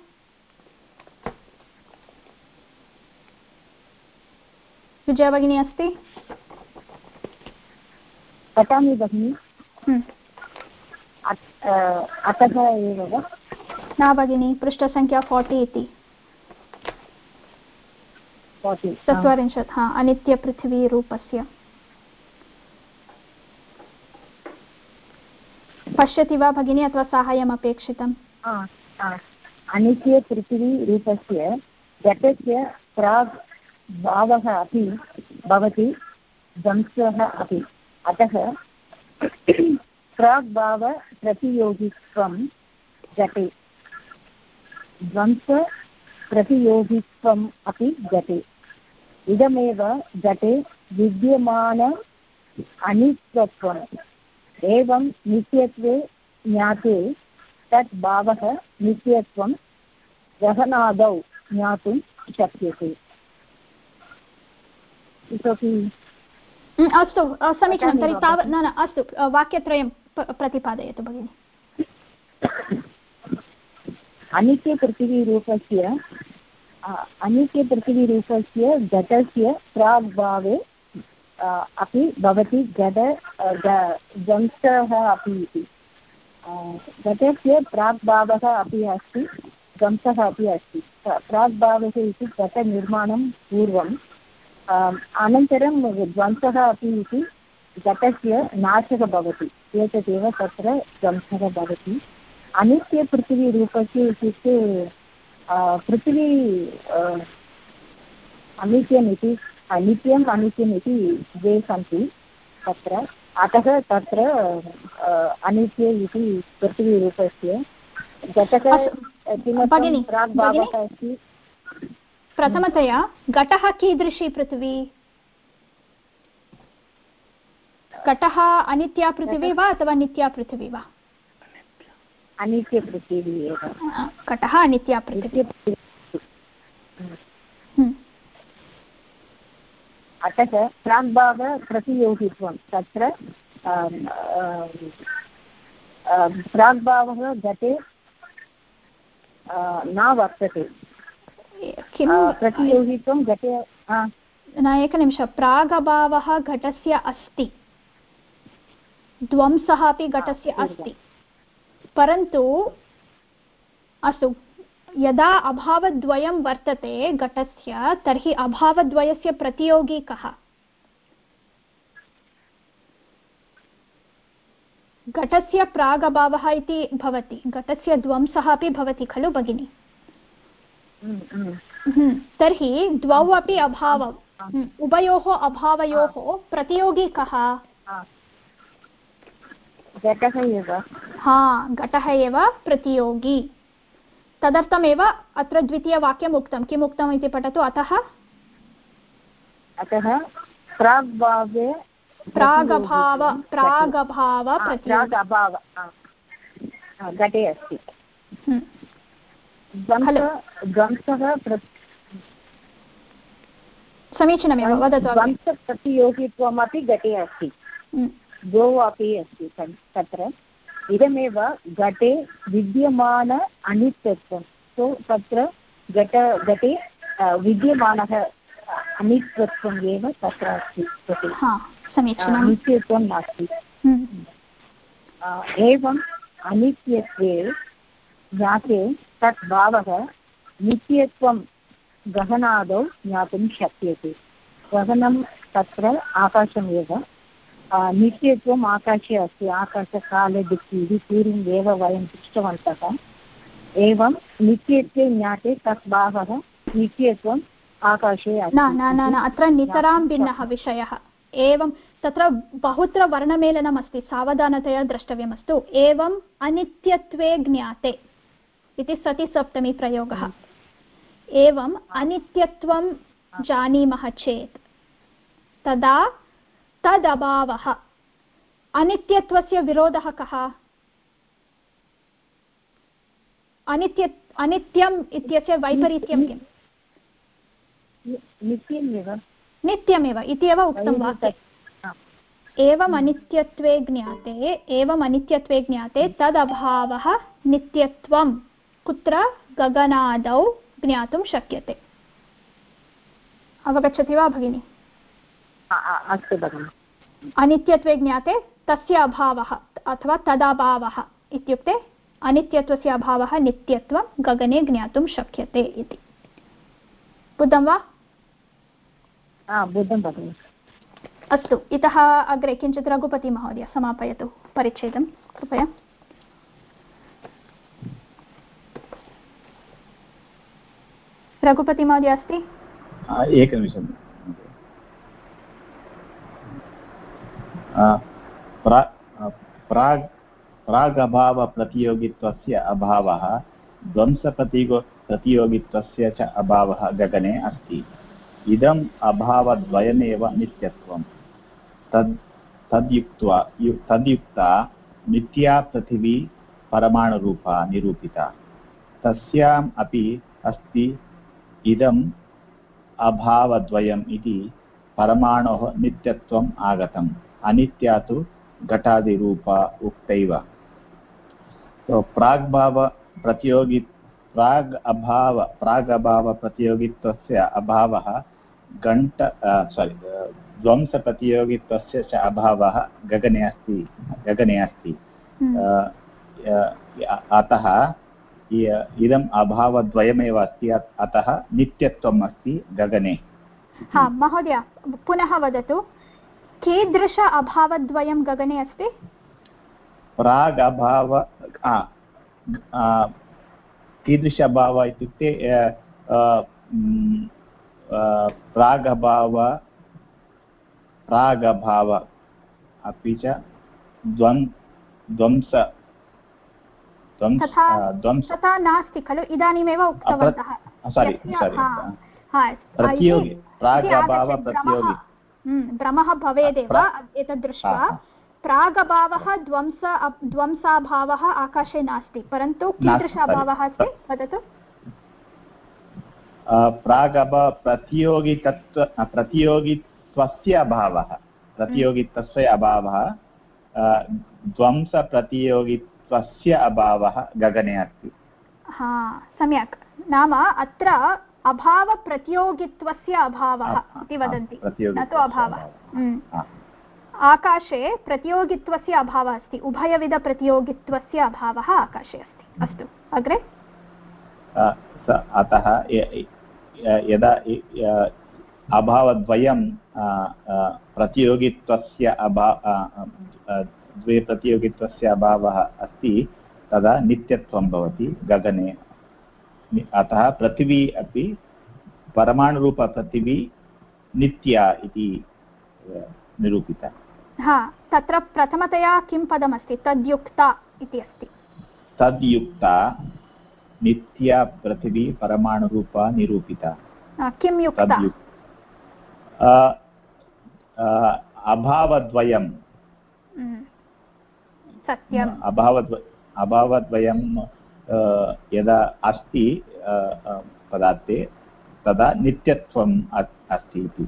Speaker 1: विजया भगिनी अस्ति?
Speaker 13: पठामि भगिनि। अतः एव वा?
Speaker 1: न भगिनि, पृष्ठसङ्ख्या 40 इति। 40 अनित्यपृथिवीरूपस्य। पश्यति वा भगिनी, अथवा साहाय्यम् अपेक्षितम्?
Speaker 13: अनित्यपृथिवीरूपस्य घटस्य प्राग् भावः अपि भवति, ध्वंसः अपि। अतः प्राग्भावप्रतियोगित्वं घटे, ध्वंसप्रतियोगित्वम् अपि घटे। इदमेव घटे विद्यमान अनित्यत्वम्। एवं नित्यत्वे ज्ञाते तत् भावः नित्यत्वं गहनादौ ज्ञातुं शक्यते। इतोपि
Speaker 1: अस्तु समीचीनं। तर्हि तावत् न अस्तु, वाक्यत्रयं प्रतिपादयतु भगिनि।
Speaker 13: अनित्यपृथिवीरूपस्य घटस्य प्राग्भावे अपि भवति ध्वंसः अपि इति। घटस्य प्राग्भावः अपि अस्ति, ध्वंसः अपि अस्ति। प्राग्भावः इति घटनिर्माणं पूर्वम्, अनन्तरं ध्वंसः अपि इति घटस्य नाशः भवति। एतदेव तत्र ध्वंसः भवति। अनित्यपृथिवीरूपस्य इत्युक्ते पृथिवी नित्यम् अनित्यम् इति द्वे सन्ति तत्र। अतः तत्र अनित्य इति पृथिवीरूपस्य घटः किमर्थं प्राग्भावः अस्ति।
Speaker 1: प्रथमतया घटः कीदृशी पृथिवी? घटः अनित्या पृथिवी वा अथवा नित्या पृथिवी वा?
Speaker 13: अनित्यपृथिवी एव।
Speaker 1: घटः अनित्या पृथिवी।
Speaker 13: अतः प्राग्भावप्रतियोगित्वं तत्र प्राग्भावः घटे न वर्तते। प्रतियोगित्वं घटे
Speaker 1: न, एकनिमिषं। प्रागभावः घटस्य अस्ति, ध्वंसः अपि घटस्य अस्ति, परन्तु अस्तु, यदा अभावद्वयं वर्तते घटस्य, तर्हि अभावद्वयस्य प्रतियोगी कः? घटस्य प्रागभावः इति भवति, घटस्य ध्वंसः अपि भवति खलु भगिनि? तर्हि द्वौ अपि अभावौ, उभयोः अभावयोः प्रतियोगी कः?
Speaker 13: घटः एव।
Speaker 1: घटः एव प्रतियोगी। तदर्थमेव अत्र द्वितीयवाक्यम् उक्तं। किम् उक्तम् इति पठतु। अतः प्रागभाव
Speaker 13: घटे अस्ति।
Speaker 1: समीचीनमेव वदतु।
Speaker 13: ध्वंसप्रतियोगित्वमपि घटे अस्ति, द्वौ अपि अस्ति तत्र। इदमेव घटे विद्यमान अनित्यत्वं। सो तत्र घटे विद्यमानः अनित्यत्वम् एव तत्र अस्ति, नित्यत्वं नास्ति। एवम् अनित्यत्वे ज्ञाते तत् भावः नित्यत्वं गहनादौ ज्ञातुं शक्यते। गहनं तत्र आकाशमेव, नित्यत्वम् आकाशे अस्ति। आकाशकालदिक् पूर्वम् एव वयं दृष्टवन्तः। एवं नित्यत्वे ज्ञाते तत् भावः नित्यत्वम् आकाशे अस्ति।
Speaker 1: न, अत्र नितरां भिन्नः विषयः। एवं तत्र बहुत्र वर्णमेलनम् अस्ति, सावधानतया द्रष्टव्यमस्तु। एवम् अनित्यत्वे ज्ञाते इति सति सप्तमी प्रयोगः। एवम् अनित्यत्वं जानीमः चेत् तदा तदभावः। अनित्यत्वस्य विरोधः कः? अनित्यम् इत्यस्य वैपरीत्यं किम्? नित्यमेव इति एव उक्तं वाक्ये। एवम् अनित्यत्वे ज्ञाते तदभावः नित्यत्वं कुत्र? गगनादौ ज्ञातुं शक्यते। अवगच्छति वा भगिनि?
Speaker 13: अस्तु भगिनि।
Speaker 1: अनित्यत्वे ज्ञाते तस्य अभावः अथवा तदभावः इत्युक्ते अनित्यत्वस्य अभावः नित्यत्वं गगने ज्ञातुं शक्यते इति। बुद्धं वा?
Speaker 13: बुद्धं भगिनि।
Speaker 1: अस्तु, इतः अग्रे किञ्चित् रघुपति महोदय समापयतु परिच्छेदं कृपया। रघुपति महोदय अस्ति?
Speaker 7: एकनिमिषम्। प्रागभावप्रतियोगित्वस्य अभावः ध्वंसप्रतियोगित्वस्य च अभावः गगने अस्ति। इदम् अभावद्वयमेव नित्यत्वं। तद्युक्ता नित्या पृथिवी परमाणुरूपा निरूपिता। तस्याम् अपि अस्ति इदम् अभावद्वयम् इति परमाणोः नित्यत्वम् आगतम्। अनित्या तु घटादिरूपा उक्तैव। प्रागभावप्रतियोगित्वस्य अभावः ध्वंसप्रतियोगित्वस्य च अभावः गगने अस्ति। अतः इदम् अभावद्वयमेव अस्ति। अतः नित्यत्वम् अस्ति गगने।
Speaker 1: हा महोदय पुनः वदतु, कीदृश अभावद्वयं गगने अस्ति?
Speaker 7: कीदृश अभाव इत्युक्ते प्रागभाव अपि च ध्वंस
Speaker 1: तथा नास्ति खलु, इदानीमेव उक्तवन्तः। भ्रमः भवेदेव एतद् दृष्ट्वा। प्रागभावः ध्वंसाभावः आकाशे नास्ति, परन्तु कीदृश अभावः अस्ति वदतु?
Speaker 7: प्रतियोगित्वस्य अभावः ध्वंसप्रतियोगित्वस्य अभावः गगने अस्ति।
Speaker 1: हा सम्यक्। नाम अत्र अभावप्रतियोगित्वस्य अभावः इति वदन्ति, न तु अभावः। आकाशे प्रतियोगित्वस्य अभावः अस्ति, उभयविधप्रतियोगित्वस्य अभावः आकाशे अस्ति। अस्तु अग्रे।
Speaker 7: अतः यदा अभावद्वयं द्वे प्रतियोगित्वस्य अभावः अस्ति तदा नित्यत्वं भवति गगने। अतः पृथिवी अपि परमाणुरूपपृथिवी नित्या इति निरूपिता।
Speaker 1: हा तत्र प्रथमतया किं पदमस्ति? तद्युक्ता इति अस्ति।
Speaker 7: तद्युक्ता नित्या पृथिवी परमाणुरूपा निरूपिता।
Speaker 1: किं युक्ता?
Speaker 7: अभावद्वयं
Speaker 1: सत्यम्।
Speaker 7: अभावद्वयं यदा अस्ति पदार्थे तदा नित्यत्वम् अस्ति इति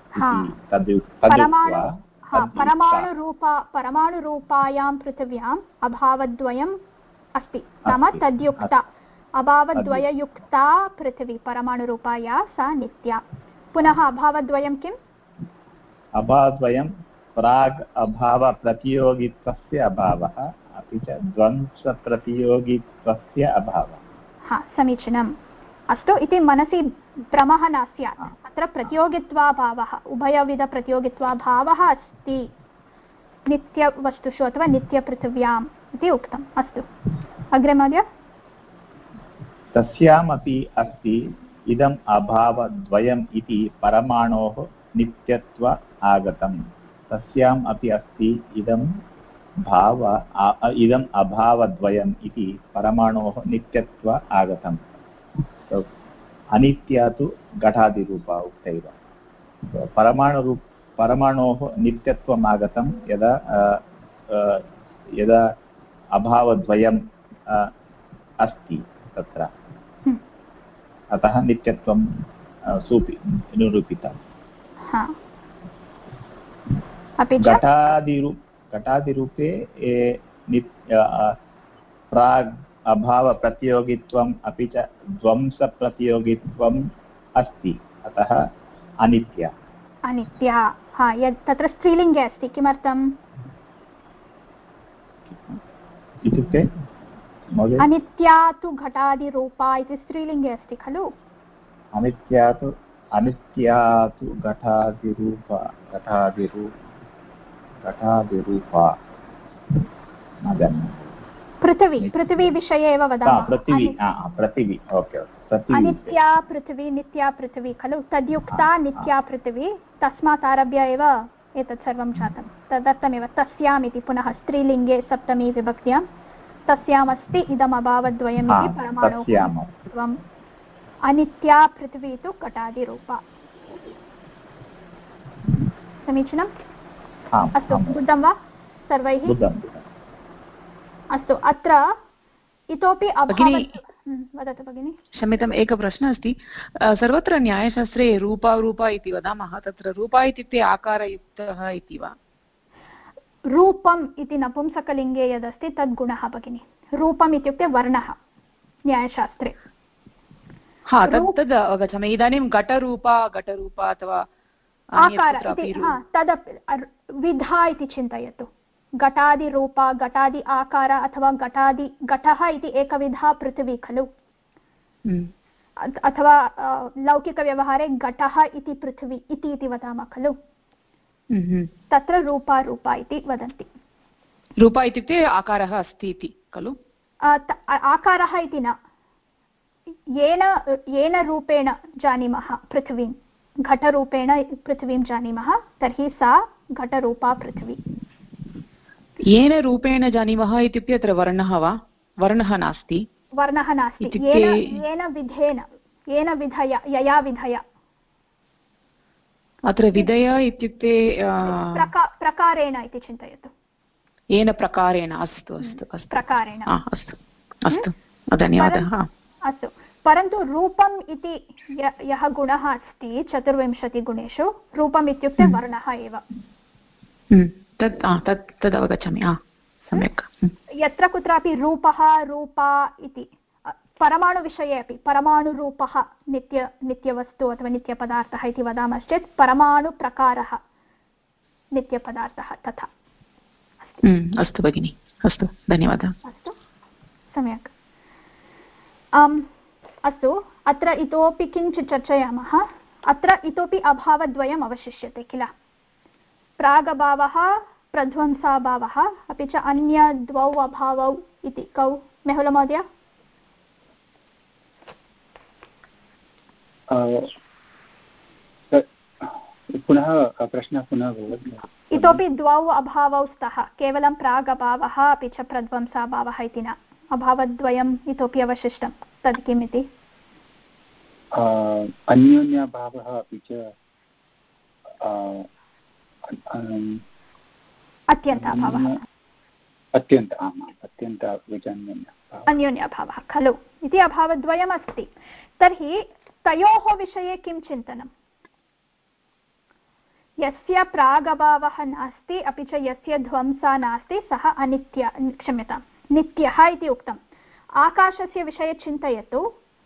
Speaker 1: परमाणुरूपायां पृथिव्याम् अभावद्वयम् अस्ति, नाम तद्युक्ता। अभावद्वययुक्ता पृथिवी परमाणुरूपाया सा नित्या। पुनः अभावद्वयं किम्?
Speaker 7: अभावद्वयं प्राग् अभावप्रतियोगित्वस्य अभावः अपि च ध्वंसप्रतियोगित्वस्य अभावः।
Speaker 1: हा समीचीनम्। अस्तु, इति मनसि भ्रमः न स्यात्। अत्र प्रतियोगित्वाभावः, उभयविधप्रतियोगित्वाभावः अस्ति नित्यवस्तुषु अथवा नित्यपृथिव्याम् इति उक्तम्। अस्तु अग्रे महोदय।
Speaker 7: तस्यामपि अस्ति इदम् अभावद्वयम् इति परमाणोः नित्यत्व आगतम्। तस्याम् अपि अस्ति इदम् अभावद्वयम् इति परमाणोः नित्यत्व आगतम्। अनित्या तु घटादिरूपा उक्तैव। परमाणोः नित्यत्वम् आगतं यदा अभावद्वयम् अस्ति तत्र, अतः नित्यत्वं निरूपितम्। घटादिरूपे प्राग् अभावप्रतियोगित्वम् अपि च ध्वंसप्रतियोगित्वम् अस्ति, अतः अनित्या।
Speaker 1: हा यत् तत्र स्त्रीलिङ्गे अस्ति, किमर्थम्
Speaker 7: इत्युक्ते?
Speaker 1: अनित्या तु घटादिरूपा इति स्त्रीलिङ्गे अस्ति खलु।
Speaker 7: अनित्या तु घटादिरूपा
Speaker 1: पृथिवी विषये एव वदामः।
Speaker 7: पृथिवी ओके।
Speaker 1: अनित्या पृथिवी नित्या पृथिवी खलु। तद्युक्ता नित्या पृथिवी, तस्मात् आरभ्य एव एतत् सर्वं जातं तदर्थमेव तस्याम् इति पुनः स्त्रीलिङ्गे सप्तमी विभक्त्यां तस्यामस्ति इदम् अभावद्वयम् इति परमाणुत्वम् अनित्या पृथ्वी तु घटादिरूपा समीचीनम् अस्तु बुद्धं वा सर्वैः अस्तु अत्र इतोपि वदतु भगिनि
Speaker 14: क्षम्यताम् एकः प्रश्नः अस्ति सर्वत्र न्यायशास्त्रे रूपा रूपा इति वदामः तत्र रूपा इत्युक्ते आकारयुक्तः इति वा
Speaker 1: रूपम् इति नपुंसकलिङ्गे यदस्ति तद् गुणः भगिनि रूपम् इत्युक्ते वर्णः न्यायशास्त्रे
Speaker 14: हा तद् अवगच्छामि इदानीं घटरूपा अथवा
Speaker 1: आकार इति तदपि विधा इति चिन्तयतु घटादिरूपा घटादि आकार अथवा घटः इति एकविधा पृथिवी खलु अथवा लौकिकव्यवहारे घटः इति पृथिवी इति वदामः खलु तत्र रूपा रूपा इति वदन्ति
Speaker 14: रूपा इत्युक्ते आकारः अस्ति इति खलु
Speaker 1: आकारः इति न येन रूपेण जानीमः पृथिवीं घटरूपेण पृथिवीं जानीमः तर्हि सा घटरूपा पृथिवी
Speaker 14: येन रूपेण जानीमः इत्युक्ते अत्र वर्णः वा वर्णः नास्ति
Speaker 1: येन विधेन येन विधया यया विधया
Speaker 14: अत्र विधया इत्युक्ते
Speaker 1: प्रकारेण इति चिन्तयतु
Speaker 14: येन प्रकारेण अस्तु अस्तु अस्तु
Speaker 1: प्रकारेण
Speaker 14: अस्तु अस्तु धन्यवादः
Speaker 1: अस्तु परन्तु रूपम् इति यः गुणः अस्ति 24 गुणेषु रूपम् इत्युक्ते वर्णः एव
Speaker 14: तद् अवगच्छामि सम्यक्
Speaker 1: यत्र कुत्रापि रूपः रूपा इति परमाणुविषये अपि परमाणुरूपः नित्यवस्तु अथवा नित्यपदार्थः इति वदामश्चेत् परमाणुप्रकारः नित्यपदार्थः तथा
Speaker 14: अस्तु भगिनि अस्तु धन्यवादः
Speaker 1: अस्तु सम्यक् अस्तु अत्र इतोपि किञ्चित् चर्चयामः अत्र इतोपि अभावद्वयम् अवशिष्यते किल प्रागभावः प्रध्वंसाभावः अपि च अन्य द्वौ अभावौ इति कौ मेहुलमहोदय
Speaker 3: पुनः प्रश्नः पुनः भवति
Speaker 1: इतोपि द्वौ अभावौ स्तः केवलं प्रागभावः अपि च प्रध्वंसाभावः इति न अभावद्वयम् इतोपि अवशिष्टं तद् किम् इति
Speaker 3: अन्योन्यभावः अपि च
Speaker 1: अन्योन्यभावः खलु इति अभावद्वयम् अस्ति तर्हि तयोः विषये किं चिन्तनं यस्य प्रागभावः नास्ति अपि च यस्य ध्वंसा नास्ति सः नित्यः इति उक्तम् आकाशस्य विषये चिन्तयतु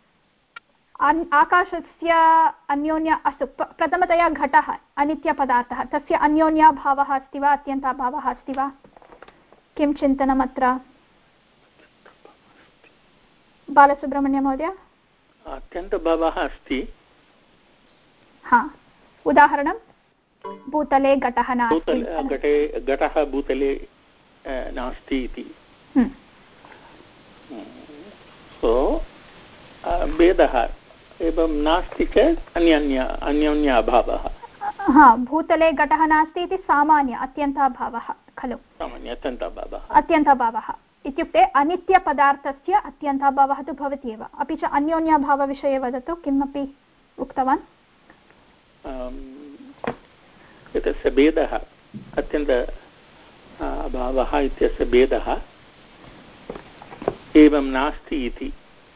Speaker 1: आकाशस्य अन्योन्य अस्तु प्रथमतया घटः अनित्यपदार्थः तस्य अन्योन्याभावः अस्ति वा अत्यन्ताभावः अस्ति वा किं चिन्तनम् अत्र बालसुब्रह्मण्य महोदय
Speaker 10: अत्यन्तभावः अस्ति
Speaker 1: उदाहरणं भूतले घटः नास्ति
Speaker 10: घटः भूतले नास्ति इति भेदः एवं नास्ति चेत् अन्योन्य अभावः
Speaker 1: भूतले घटः नास्ति इति सामान्य अत्यन्ताभावः खलु अत्यन्ताभावः इत्युक्ते अनित्यपदार्थस्य अत्यन्ताभावः तु भवति एव अपि च अन्योन्याभावविषये वदतु किमपि उक्तवान्
Speaker 10: एतस्य भेदः अत्यन्त अभावः इत्यस्य भेदः एवं नास्ति इति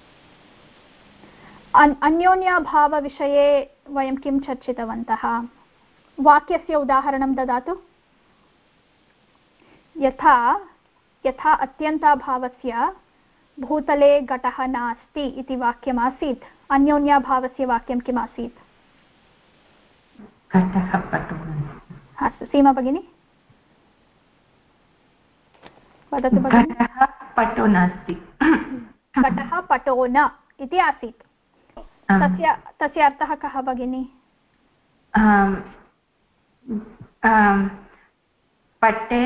Speaker 1: अन्योन्याभावविषये वयं किं चर्चितवन्तः वाक्यस्य उदाहरणं ददातु यथा अत्यन्ताभावस्य भूतले घटः नास्ति इति वाक्यमासीत् अन्योन्याभावस्य वाक्यं किम् आसीत् अस्तु सीमा भगिनी वदतु भगिनि
Speaker 8: पटो नास्ति
Speaker 1: घटः पटो न इति आसीत् तस्य अर्थः कः भगिनी
Speaker 8: पटे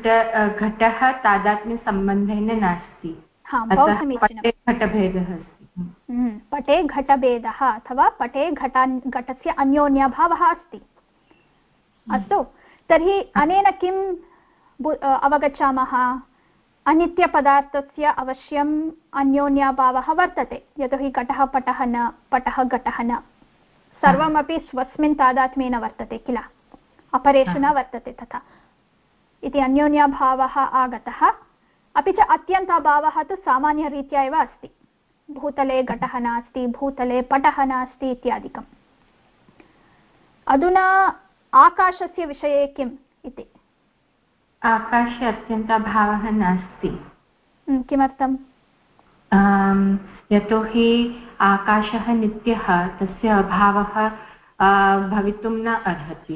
Speaker 8: घटः तादात्म्यसम्बन्धेन नास्ति घटभेदः अस्ति
Speaker 1: पटे घटभेदः अथवा पटे घटस्य अन्योन्यभावः अस्ति। अस्तु, तर्हि अनेन किम् अवगच्छामः? अनित्यपदार्थस्य अवश्यम् अन्योन्यभावः वर्तते, यतोहि घटः पटः न, पटः घटः न, सर्वमपि स्वस्मिन् तादात्म्येन वर्तते किल, अपरेषु न वर्तते तथा इति अन्योन्यभावः आगतः। अपि च अत्यन्ताभावः तु सामान्यरीत्या एव अस्ति, भूतले घटः नास्ति, भूतले पटः नास्ति इत्यादिकम्। अधुना आकाशस्य विषये किम् इति?
Speaker 8: आकाशे अत्यन्ताभावः नास्ति।
Speaker 1: किमर्थम्?
Speaker 8: यतोहि आकाशः नित्यः, तस्य अभावः भवितुं न अर्हति।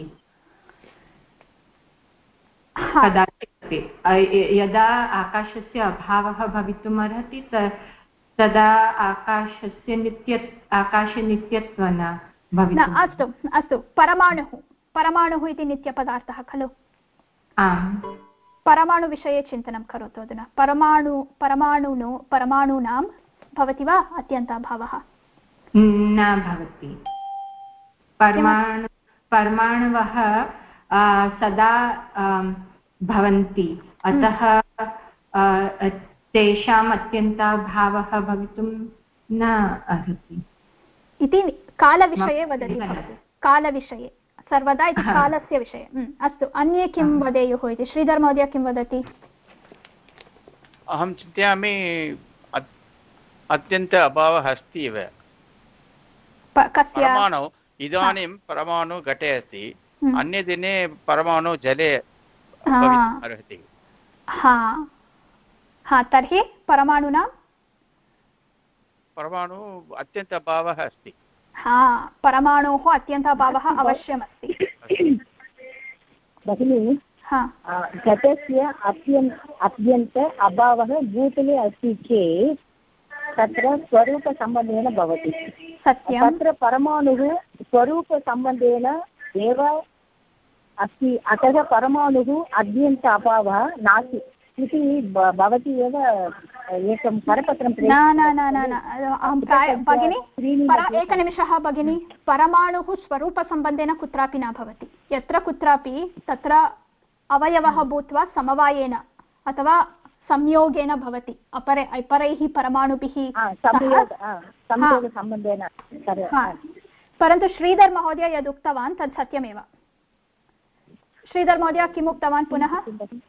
Speaker 8: कदाचित् यदा आकाशस्य अभावः भवितुम् अर्हति तदा आकाशे नित्यत्वं न भवितुम्।
Speaker 1: अस्तु अस्तु, परमाणुः इति नित्यपदार्थः खलु? परमाणुविषये चिन्तनं करोतु अधुना। परमाणूनां भवति वा अत्यन्ताभावः?
Speaker 8: न भवति। परमाणवः सदा भवन्ति, अतः तेषाम् अत्यन्ताभावः भवितुं न अर्हति
Speaker 1: इति कालविषये वदति। कालविषये सर्वदा इति कालस्य विषये। अस्तु, अन्ये किं वदेयुः इति? श्रीधर महोदय किं वदति?
Speaker 6: अहं चिन्तयामि अत्यन्त अभावः अस्ति एव। परमाणु इदानीं परमाणु घटे अस्ति, अन्यदिने परमाणु जले भवितुम् अर्हति।
Speaker 1: तर्हि परमाणु
Speaker 6: अत्यन्त अभावः अस्ति।
Speaker 1: परमाणोः अत्यन्ताभावः अवश्यमस्ति।
Speaker 13: भगिनी, घटस्य अत्यन्त अभावः भूतले अस्ति चेत् तत्र स्वरूपसम्बन्धेन भवति।
Speaker 1: सत्यं।
Speaker 13: तत्र परमाणुः स्वरूपसम्बन्धेन एव अस्ति, अतः परमाणुः अत्यन्त अभावः नास्ति इति भवती एव एकं करपत्रं भगिनी।
Speaker 1: एकनिमिषः भगिनी, परमाणुः स्वरूपसम्बन्धेन कुत्रापि न भवति। यत्र कुत्रापि तत्र अवयवः भूत्वा समवायेन अथवा संयोगेन भवति अपरैः परमाणुभिः
Speaker 13: संयोगसम्बन्धेन।
Speaker 1: परन्तु श्रीधर महोदय यद् उक्तवान् तत् सत्यमेव। श्रीधर महोदय किम् उक्तवान् पुनः?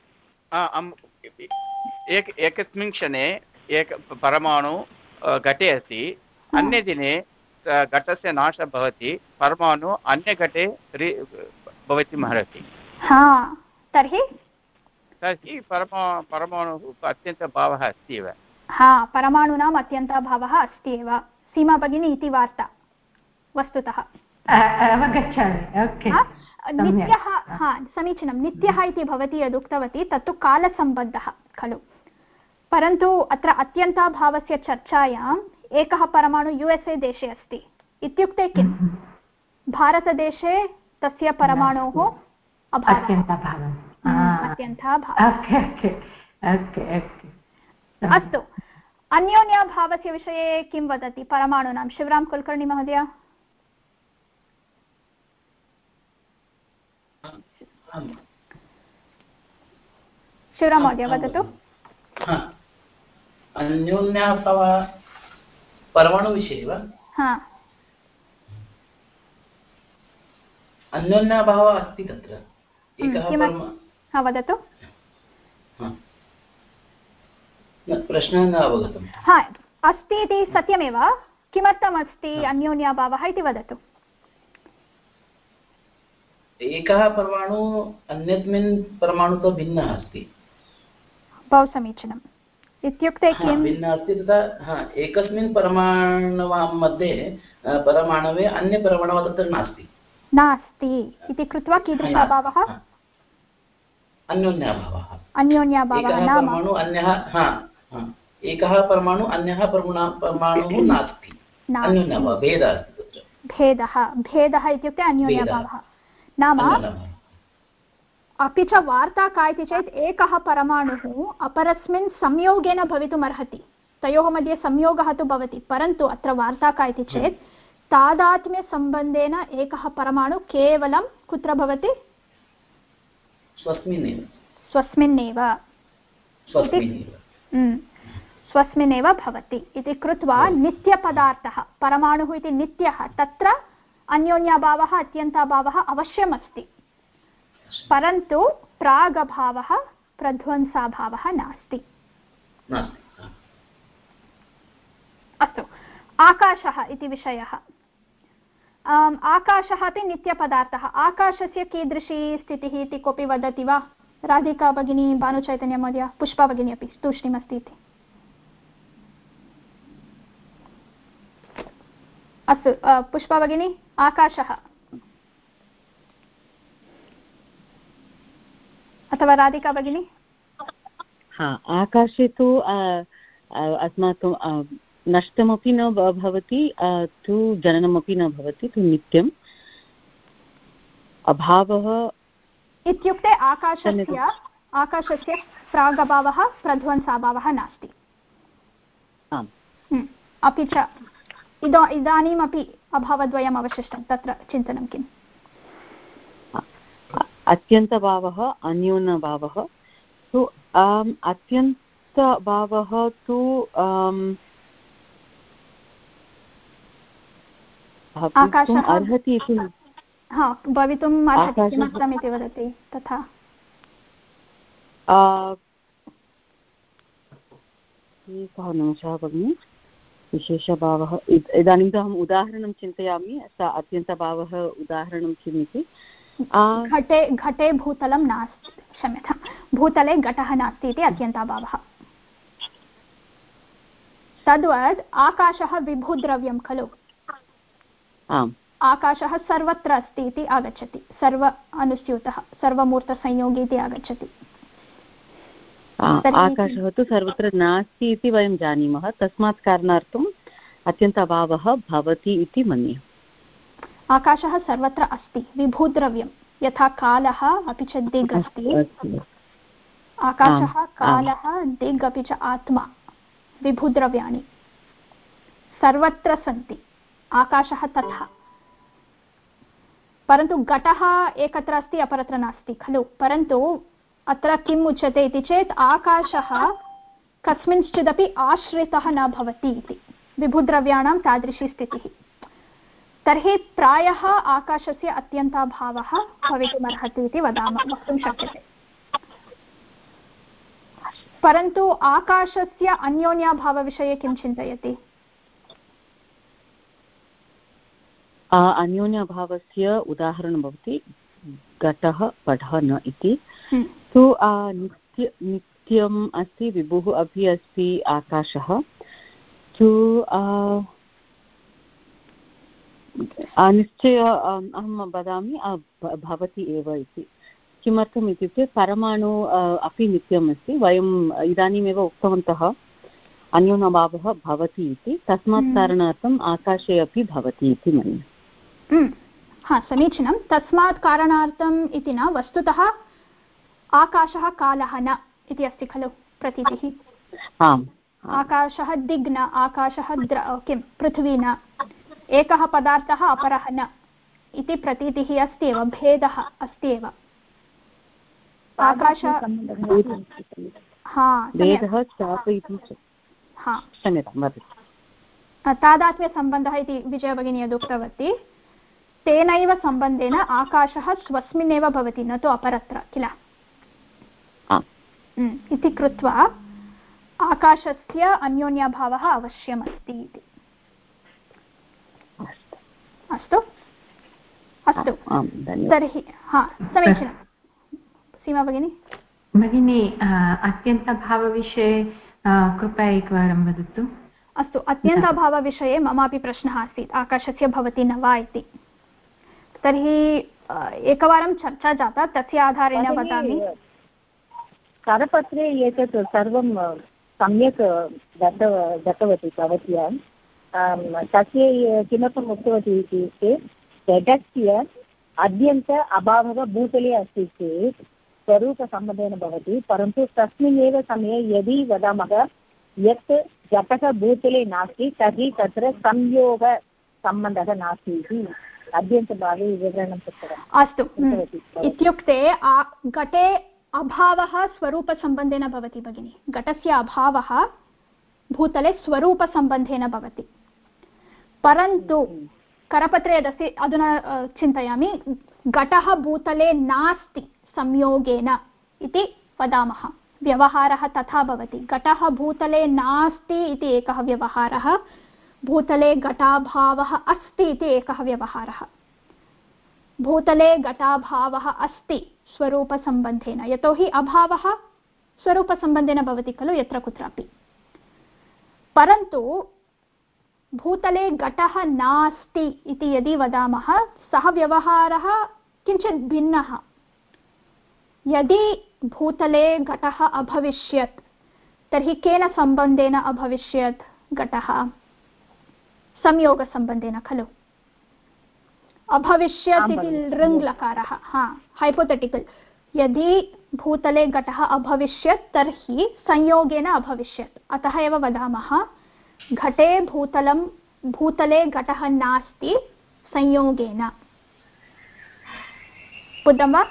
Speaker 6: एकस्मिन् क्षणे एक परमाणु घटे अस्ति, अन्यदिने घटस्य नाशः भवति, परमाणु अन्यघटे भवितुम् अर्हति।
Speaker 1: तर्हि
Speaker 6: परमाणुः अत्यन्तभावः अस्ति एव।
Speaker 1: परमाणूनाम् अत्यन्तभावः अस्ति एव। सीमा भगिनी इति वार्ता वस्तुतः। नित्यः, समीचीनं। नित्यः इति भवती यदुक्तवती तत्तु कालसम्बद्धः खलु, परन्तु अत्र अत्यन्ताभावस्य चर्चायाम् एकः परमाणु USA देशे अस्ति इत्युक्ते किं? भारतदेशे तस्य परमाणोः अभावः, अत्यन्ताभावः। अस्तु, अन्योन्याभावस्य विषये किं वदति परमाणूनां? शिवराम कुलकर्णी महोदय। शिवराम महोदय वदतु।
Speaker 9: अन्योन्याभावः परमाणुविषये वा? अन्योन्याभावः अस्ति तत्र एकः।
Speaker 1: वदतु।
Speaker 9: प्रश्नः न अवगतम्।
Speaker 1: अस्ति इति सत्यमेव। किमर्थम् अस्ति अन्योन्याभावः इति वदतु।
Speaker 9: एकः परमाणु अन्यस्मिन् परमाणुतः भिन्नः अस्ति।
Speaker 1: बहु समीचीनम्। इत्युक्ते किं?
Speaker 9: भिन्नः अस्ति तथा एकस्मिन् परमाणवे अन्यपरमाणवः तत्र नास्ति
Speaker 1: इति कृत्वा कीदृश अभावः?
Speaker 9: अन्योन्याभावः।
Speaker 1: अन्योन्याभावः नाम
Speaker 9: एकः परमाणु अन्यः परमाणुः नास्ति, अन्योन्याभावः, भेदः अस्ति तत्र।
Speaker 1: भेदः इत्युक्ते अन्योन्याभावः नाम। अपि च वार्ता का इति चेत् एकः परमाणुः अपरस्मिन् संयोगेन भवितुम् अर्हति, तयोः मध्ये संयोगः तु भवति, परन्तु अत्र वार्ता का इति चेत् तादात्म्यसम्बन्धेन एकः परमाणु केवलं कुत्र भवति? स्वस्मिन्नेव भवति इति कृत्वा नित्यपदार्थः परमाणुः इति नित्यः, तत्र अन्योन्याभावः अत्यन्ताभावः अवश्यमस्ति, परन्तु प्रागभावः प्रध्वंसाभावः नास्ति। अस्तु, आकाशः इति विषयः। आकाशः अपि नित्यपदार्थः। आकाशस्य कीदृशी स्थितिः इति कोऽपि वदति वा? राधिका भगिनी, भानुचैतन्य महोदय, पुष्पा भगिनी अपि तूष्णीमस्ति इति। अस्तु, पुष्पा भगिनी, आकाशः अथवा राधिका भगिनी?
Speaker 5: आकाशे तु अस्माकं नष्टमपि न भवति, तु जननमपि न भवति, तु नित्यम्। अभावः
Speaker 1: इत्युक्ते आकाशस्य प्रागभावः प्रध्वंसाभावः नास्ति। अपि च इदानीमपि अभावद्वयम् अवशिष्टं, तत्र चिन्तनं किम्?
Speaker 5: अत्यन्तभावः अन्योन्यभावः तु अत्यन्तभावः तु अर्हति इति
Speaker 1: भवितुम् अर्हति। किमर्थम् इति वदति तथा?
Speaker 5: एकः निमिषः भगिनि। विशेषभावः इदानीं तु अहम् उदाहरणं चिन्तयामि, स अत्यन्तभावः उदाहरणं किम् इति।
Speaker 1: घटे भूतलं नास्ति, क्षम्यतां, भूतले घटः नास्ति इति अत्यन्ताभावः। तद्वद् आकाशः विभुद्रव्यं खलु। आकाशः सर्वत्र अस्ति इति आगच्छति, सर्व अनुस्यूतः सर्वमूर्तसंयोगी इति आगच्छति।
Speaker 5: आकाशः तु सर्वत्र नास्ति इति वयं जानीमः, तस्मात् कारणार्थम् अत्यन्ताभावः भवति इति मन्ये।
Speaker 1: आकाशः सर्वत्र अस्ति, विभुद्रव्यं, यथा कालः अपि च दिग् अस्ति। आकाशः, कालः, दिग् अपि च आत्मा, विभुद्रव्याणि सर्वत्र सन्ति। आकाशः तथा, परन्तु घटः एकत्र अस्ति अपरत्र नास्ति खलु। परन्तु अत्र किम् उच्यते इति चेत् आकाशः कस्मिंश्चिदपि आश्रितः न भवति इति, विभुद्रव्याणां तादृशी स्थितिः। तर्हि प्रायः आकाशस्य अत्यन्ताभावः भवितुमर्हति इति वक्तुं शक्यते। परन्तु आकाशस्य अन्योन्याभावविषये किं चिन्तयति?
Speaker 5: अन्योन्याभावस्य उदाहरणं भवति घटः पटः न इति। तु नित्यम् अस्ति, विभुः अपि अस्ति आकाशः। तु निश्चय अहं वदामि भवति एव इति। किमर्थम् इत्युक्ते परमाणु अपि नित्यम् अस्ति। वयम् इदानीमेव उक्तवन्तः अन्योन्याभावः भवति इति, तस्मात् कारणार्थम् आकाशे अपि भवति इति मन्ये।
Speaker 1: समीचीनं। तस्मात् कारणार्थम् इति न, वस्तुतः आकाशः कालः न इति अस्ति खलु प्रतीतिः। आकाशः दिग् न, आकाशः किं पृथ्वी न, एकः पदार्थः अपरः न इति प्रतीतिः अस्ति एव, भेदः अस्ति एव। आकाशः तादात्म्यसम्बन्धः इति विजयभगिनी यदुक्तवती, तेनैव सम्बन्धेन आकाशः स्वस्मिन्नेव भवति, न तु अपरत्र किल। इति कृत्वा आकाशस्य अन्योन्याभावः अवश्यमस्ति इति। अस्तु अस्तु, तर्हि समीचीनं। सीमा भगिनी?
Speaker 8: भगिनी, अत्यन्तभावविषये कृपया एकवारं वदतु।
Speaker 1: अस्तु, अत्यन्तभावविषये ममापि प्रश्नः आसीत्, आकाशस्य भवति न वा इति। तर्हि एकवारं चर्चा जाता, तस्य आधारेण वदामि।
Speaker 13: करपत्रे एतत् सर्वं सम्यक् दत्तवती भवत्या। तस्य किमर्थम् उक्तवती इत्युक्ते घटस्य अद्यन्त अभावः भूतले अस्ति चेत् स्वरूपसम्बन्धेन भवति, परन्तु तस्मिन् एव समये यदि वदामः यत् घटः भूतले नास्ति तर्हि तत्र संयोगसम्बन्धः नास्ति इति अभ्यन्तभावे विवरणं कृतवान्।
Speaker 1: अस्तु, इत्युक्ते घटे अभावः स्वरूपसम्बन्धेन भवति भगिनि। घटस्य अभावः भूतले स्वरूपसम्बन्धेन भवति, परन्तु करपत्रे यदस्ति अधुना चिन्तयामि, घटः भूतले नास्ति संयोगेन इति वदामः, व्यवहारः तथा भवति। घटः भूतले नास्ति इति एकः व्यवहारः, भूतले घटाभावः अस्ति इति एकः व्यवहारः। भूतले घटाभावः अस्ति स्वरूपसम्बन्धेन, यतोहि अभावः स्वरूपसम्बन्धेन भवति खलु यत्र कुत्रापि, परन्तु भूतले घटः नास्ति इति यदि वदामः सः व्यवहारः किञ्चित् भिन्नः। यदि भूतले घटः अभविष्यत् तर्हि केन सम्बन्धेन अभविष्यत्? घटः संयोगसम्बन्धेन खलु। अभविष्यत् इति लृङ् लकारः, हैपोथेटिकल्। यदि भूतले घटः अभविष्यत् तर्हि संयोगेन अभविष्यत्, अतः एव वदामः घटे भूतले घटः नास्ति संयोगेन। बुद्धं वा?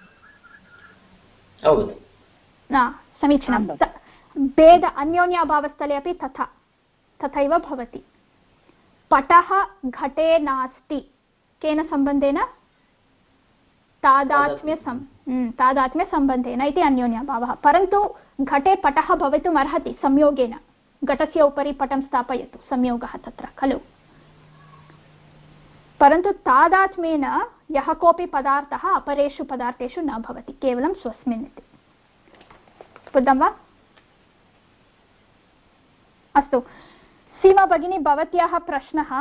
Speaker 1: समीचीनं। भेद अन्योन्याभावस्थले अपि तथैव भवति। पटः घटे नास्ति केन सम्बन्धेन? तादात्म्यसम्बन्धेन इति अन्योन्याभावः। परन्तु घटे पटः भवितुम् अर्हति संयोगेन। घटस्य उपरि पटं स्थापयतु, संयोगः तत्र खलु। परन्तु तादात्म्येन यः कोऽपि पदार्थः अपरेषु पदार्थेषु न भवति, केवलं स्वस्मिन् इति। बुद्धं वा? अस्तु, सीमा भगिनी, भवत्याः प्रश्नः।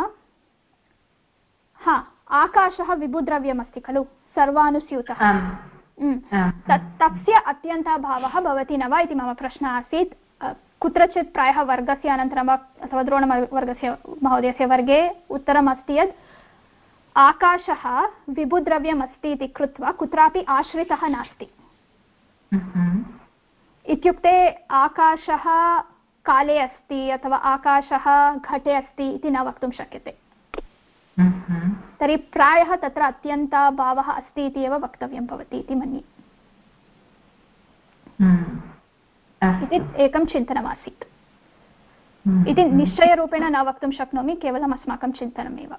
Speaker 1: आकाशः विभुद्रव्यमस्ति खलु, सर्वानुस्यूतः। तस्य अत्यन्ताभावः भवति न वा इति मम प्रश्नः आसीत्। कुत्रचित् प्रायः वर्गस्य अनन्तरं वा अथवा द्रोणवर्गस्य महोदयस्य वर्गे उत्तरम् अस्ति यत् आकाशः विभुद्रव्यमस्ति इति कृत्वा कुत्रापि आश्रितः नास्ति। इत्युक्ते आकाशः काले अस्ति अथवा आकाशः घटे अस्ति इति न वक्तुं शक्यते। तर्हि प्रायः तत्र अत्यन्ताभावः अस्ति इति एव वक्तव्यं भवति इति मन्ये। इति एकं चिन्तनमासीत्। इति निश्चयरूपेण न वक्तुं शक्नोमि, केवलम् अस्माकं चिन्तनमेव।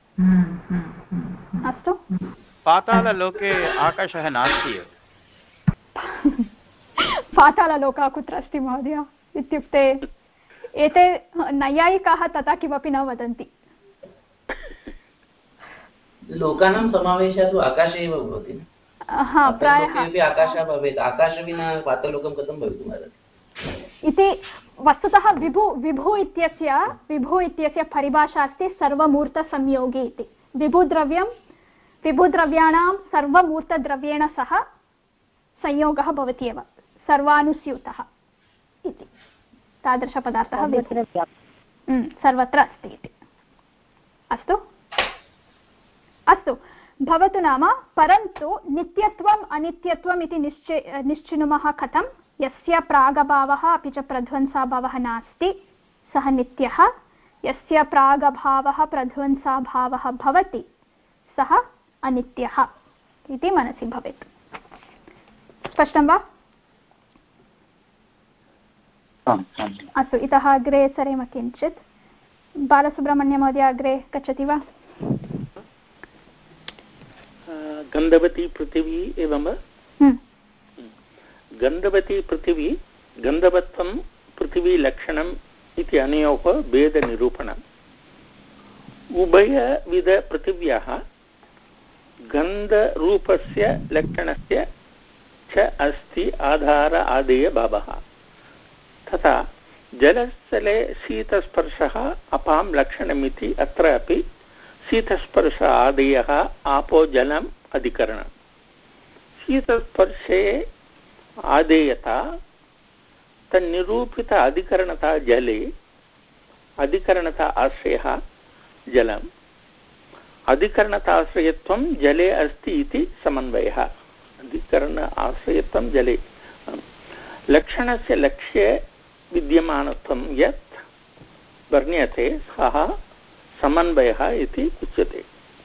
Speaker 1: अस्तु,
Speaker 6: पाताललोके आकाशः नास्ति।
Speaker 1: पाताललोकः कुत्र अस्ति महोदय? इत्युक्ते एते नैयायिकाः तथा किमपि न वदन्ति।
Speaker 9: लोकानां समावेशः तु आकाशे एव भवति। प्रायः आकाशः भवेत्, आकाश विना पाताललोकं कथं भवितुमर्हति
Speaker 1: इति वस्तुतः विभु इत्यस्य परिभाषा अस्ति सर्वमूर्तसंयोगी इति। विभुद्रव्याणां सर्वमूर्तद्रव्येण सह संयोगः भवति एव, सर्वानुस्यूतः इति। तादृशपदार्थः सर्वत्र अस्ति इति। अस्तु, भवतु नाम। परन्तु नित्यत्वम् अनित्यत्वम् इति निश्चिनुमः कथं? यस्य प्रागभावः अपि च प्रध्वंसाभावः नास्ति सः नित्यः, यस्य प्रागभावः प्रध्वंसाभावः भवति सः अनित्यः इति मनसि भवेत्। स्पष्टं वा? अस्तु, इतः अग्रे सरेम किञ्चित्। बालसुब्रह्मण्यमहोदय अग्रे गच्छति वा?
Speaker 10: गन्धवती पृथिवी एवं गन्धवती पृथिवी गन्धवत्वं पृथिवीलक्षणम् इति अनयोः भेदनिरूपणम्। उभयविधपृथिव्याः गन्धरूपस्य लक्षणस्य च अस्ति आधार आदेयभावः। तथा जलस्थले शीतस्पर्शः अपां लक्षणमिति अत्र अपि शीतस्पर्श आदेयः आपो जलम् अधिकरणम्। शीतस्पर्शे आदेयता तन्निरूपित अधिकरणता जले, अधिकरणता आश्रयः जलम्, अधिकरणताश्रयत्वं जले अस्ति इति समन्वयः। अधिकरण आश्रयत्वं जले। लक्षणस्य लक्ष्ये विद्यमानत्वं यत् वर्ण्यते सः समन्वयः इति उच्यते.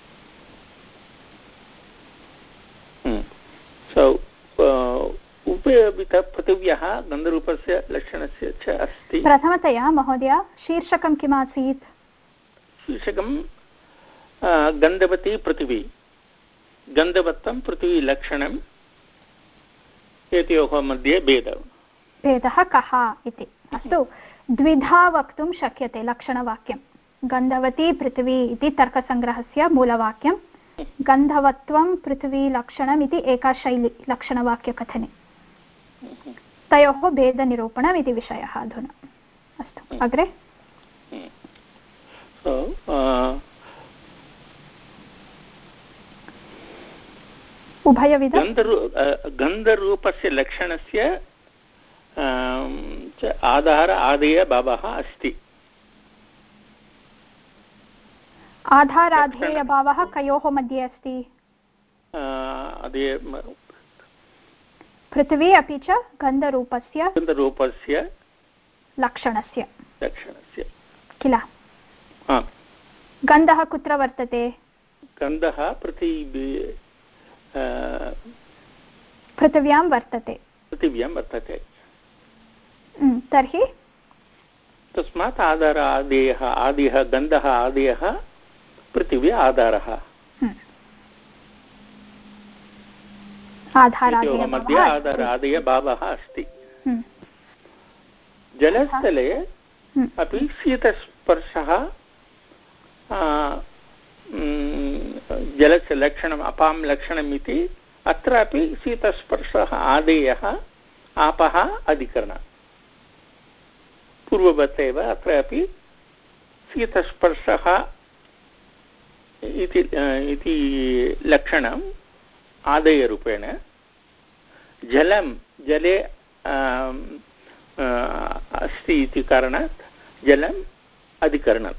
Speaker 10: उपयोगितपृथिव्यः गन्धरूपस्य लक्षणस्य च अस्ति.
Speaker 1: प्रथमतया महोदय शीर्षकं किम् आसीत्?
Speaker 10: शीर्षकं गन्धवती पृथिवी, गन्धवत्तं पृथिवीलक्षणम्, एतयोः मध्ये भेदः
Speaker 1: कः इति. अस्तु, द्विधा वक्तुं शक्यते लक्षणवाक्यं. गन्धवती पृथिवी इति तर्कसङ्ग्रहस्य मूलवाक्यं, गन्धवत्वं पृथिवीलक्षणम् इति एका शैली लक्षणवाक्यकथने. तयोः भेदनिरूपणम् इति विषयः अधुना. अस्तु, अग्रे. उभयविध
Speaker 10: गन्धरूपस्य लक्षणस्य आधार आदेय भावः अस्ति.
Speaker 1: आधाराधेयभावः कयोः मध्ये अस्ति? पृथिवी अपि च गन्धरूपस्य लक्षणस्य किल? गन्धः कुत्र वर्तते?
Speaker 10: गन्धः
Speaker 1: पृथिव्यां वर्तते. तर्हि
Speaker 10: तस्मात् आधार आदेयः गन्धः आदेयः पृथिवी आधारः. मध्ये आधारादेयभावः अस्ति. जलस्थले अपि शीतस्पर्शः जलस्य लक्षणम् अपां लक्षणम् इति. अत्रापि शीतस्पर्शः आदेयः आपः अधिकरणम्. पूर्ववत् एव अत्रापि शीतस्पर्शः इति लक्षणम् आदेयरूपेण, जले अस्ति इति कारणात् जलम् अधिकरणः.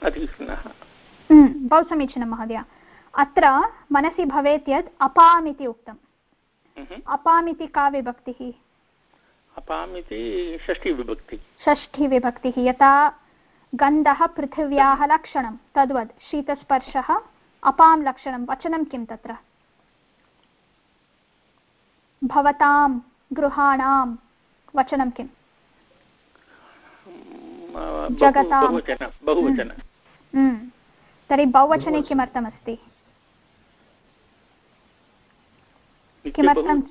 Speaker 1: बहु समीचीनं महोदय. अत्र मनसि भवेत् यत् अपाम् इति उक्तम्. अपाम् इति का विभक्तिः?
Speaker 10: अपाम् इति षष्ठीविभक्तिः.
Speaker 1: षष्ठीविभक्तिः. यथा गन्धः पृथिव्याः लक्षणं तद्वत् शीतस्पर्शः अपां लक्षणं. वचनं किं तत्र? भवतां गृहाणां वचनं किम्? जगतां. तर्हि बहुवचने किमर्थमस्ति? किमर्थं?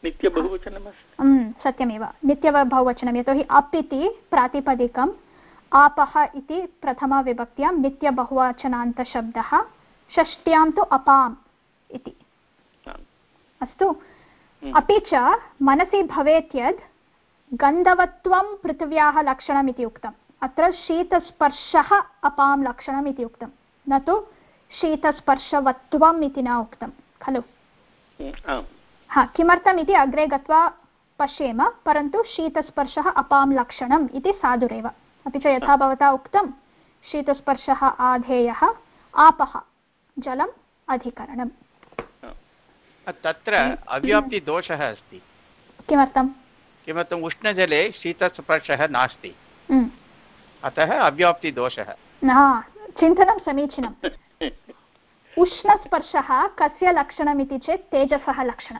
Speaker 1: सत्यमेव, नित्यबहुवचनं. यतोहि अप् इति प्रातिपदिकम्, आपः इति प्रथमविभक्त्यां नित्यबहुवचनान्तशब्दः, षष्ट्यां तु अपाम् इति. अस्तु. अपि च मनसि भवेत् यद् गन्धवत्वं पृथिव्याः लक्षणम् इति उक्तम्. अत्र शीतस्पर्शः अपां लक्षणम् इति उक्तं, न तु शीतस्पर्शवत्वम् इति न उक्तं खलु? किमर्थम् इति अग्रे गत्वा पश्येम. परन्तु शीतस्पर्शः अपां लक्षणम् इति साधुरेव. अपि च यथा भवता उक्तं शीतस्पर्शः आधेयः, आपः जलम् अधिकरणम्.
Speaker 6: तत्र अव्याप्तिदोषः अस्ति.
Speaker 1: किमर्थम्?
Speaker 6: उष्णजले शीतस्पर्शः नास्ति, अतः अव्याप्तिदोषः.
Speaker 1: चिन्तनं समीचीनम्. उष्णस्पर्शः कस्य लक्षणम् इति चेत् तेजसः लक्षणम्.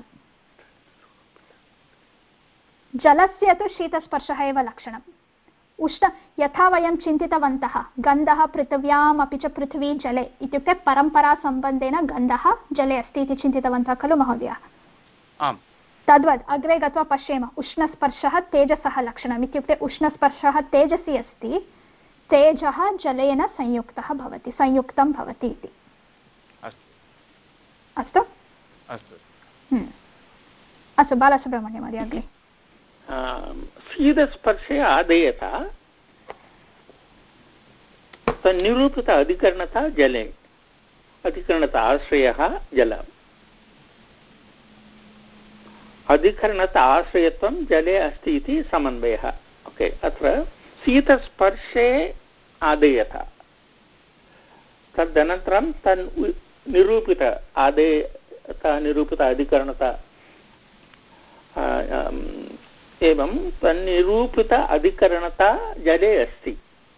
Speaker 1: जलस्य तु शीतस्पर्शः एव लक्षणम्. यथा वयं चिन्तितवन्तः गन्धः पृथिव्याम् अपि च पृथिवी जले इत्युक्ते परम्परासम्बन्धेन गन्धः जले अस्ति इति चिन्तितवन्तः खलु महोदय? तद्वत् अग्रे गत्वा पश्येम. उष्णस्पर्शः तेजसः लक्षणम् इत्युक्ते उष्णस्पर्शः तेजसि अस्ति, तेजः जलेन संयुक्तं भवति इति. अस्तु अस्तु बालसुब्रह्मण्यं महोदय अग्रे.
Speaker 10: शीतस्पर्शे आदेयता तन्निरूपित अधिकरणता जले, अधिकरणता आश्रयः जलम्. अधिकरणता आश्रयत्वं जले अस्ति इति समन्वयः. ओके, अत्र शीतस्पर्शे आदेयता, तदनन्तरं निरूपित आदेयता निरूपित अधिकरणता एवं तन्निरूपित अधिकरणता जले अस्ति।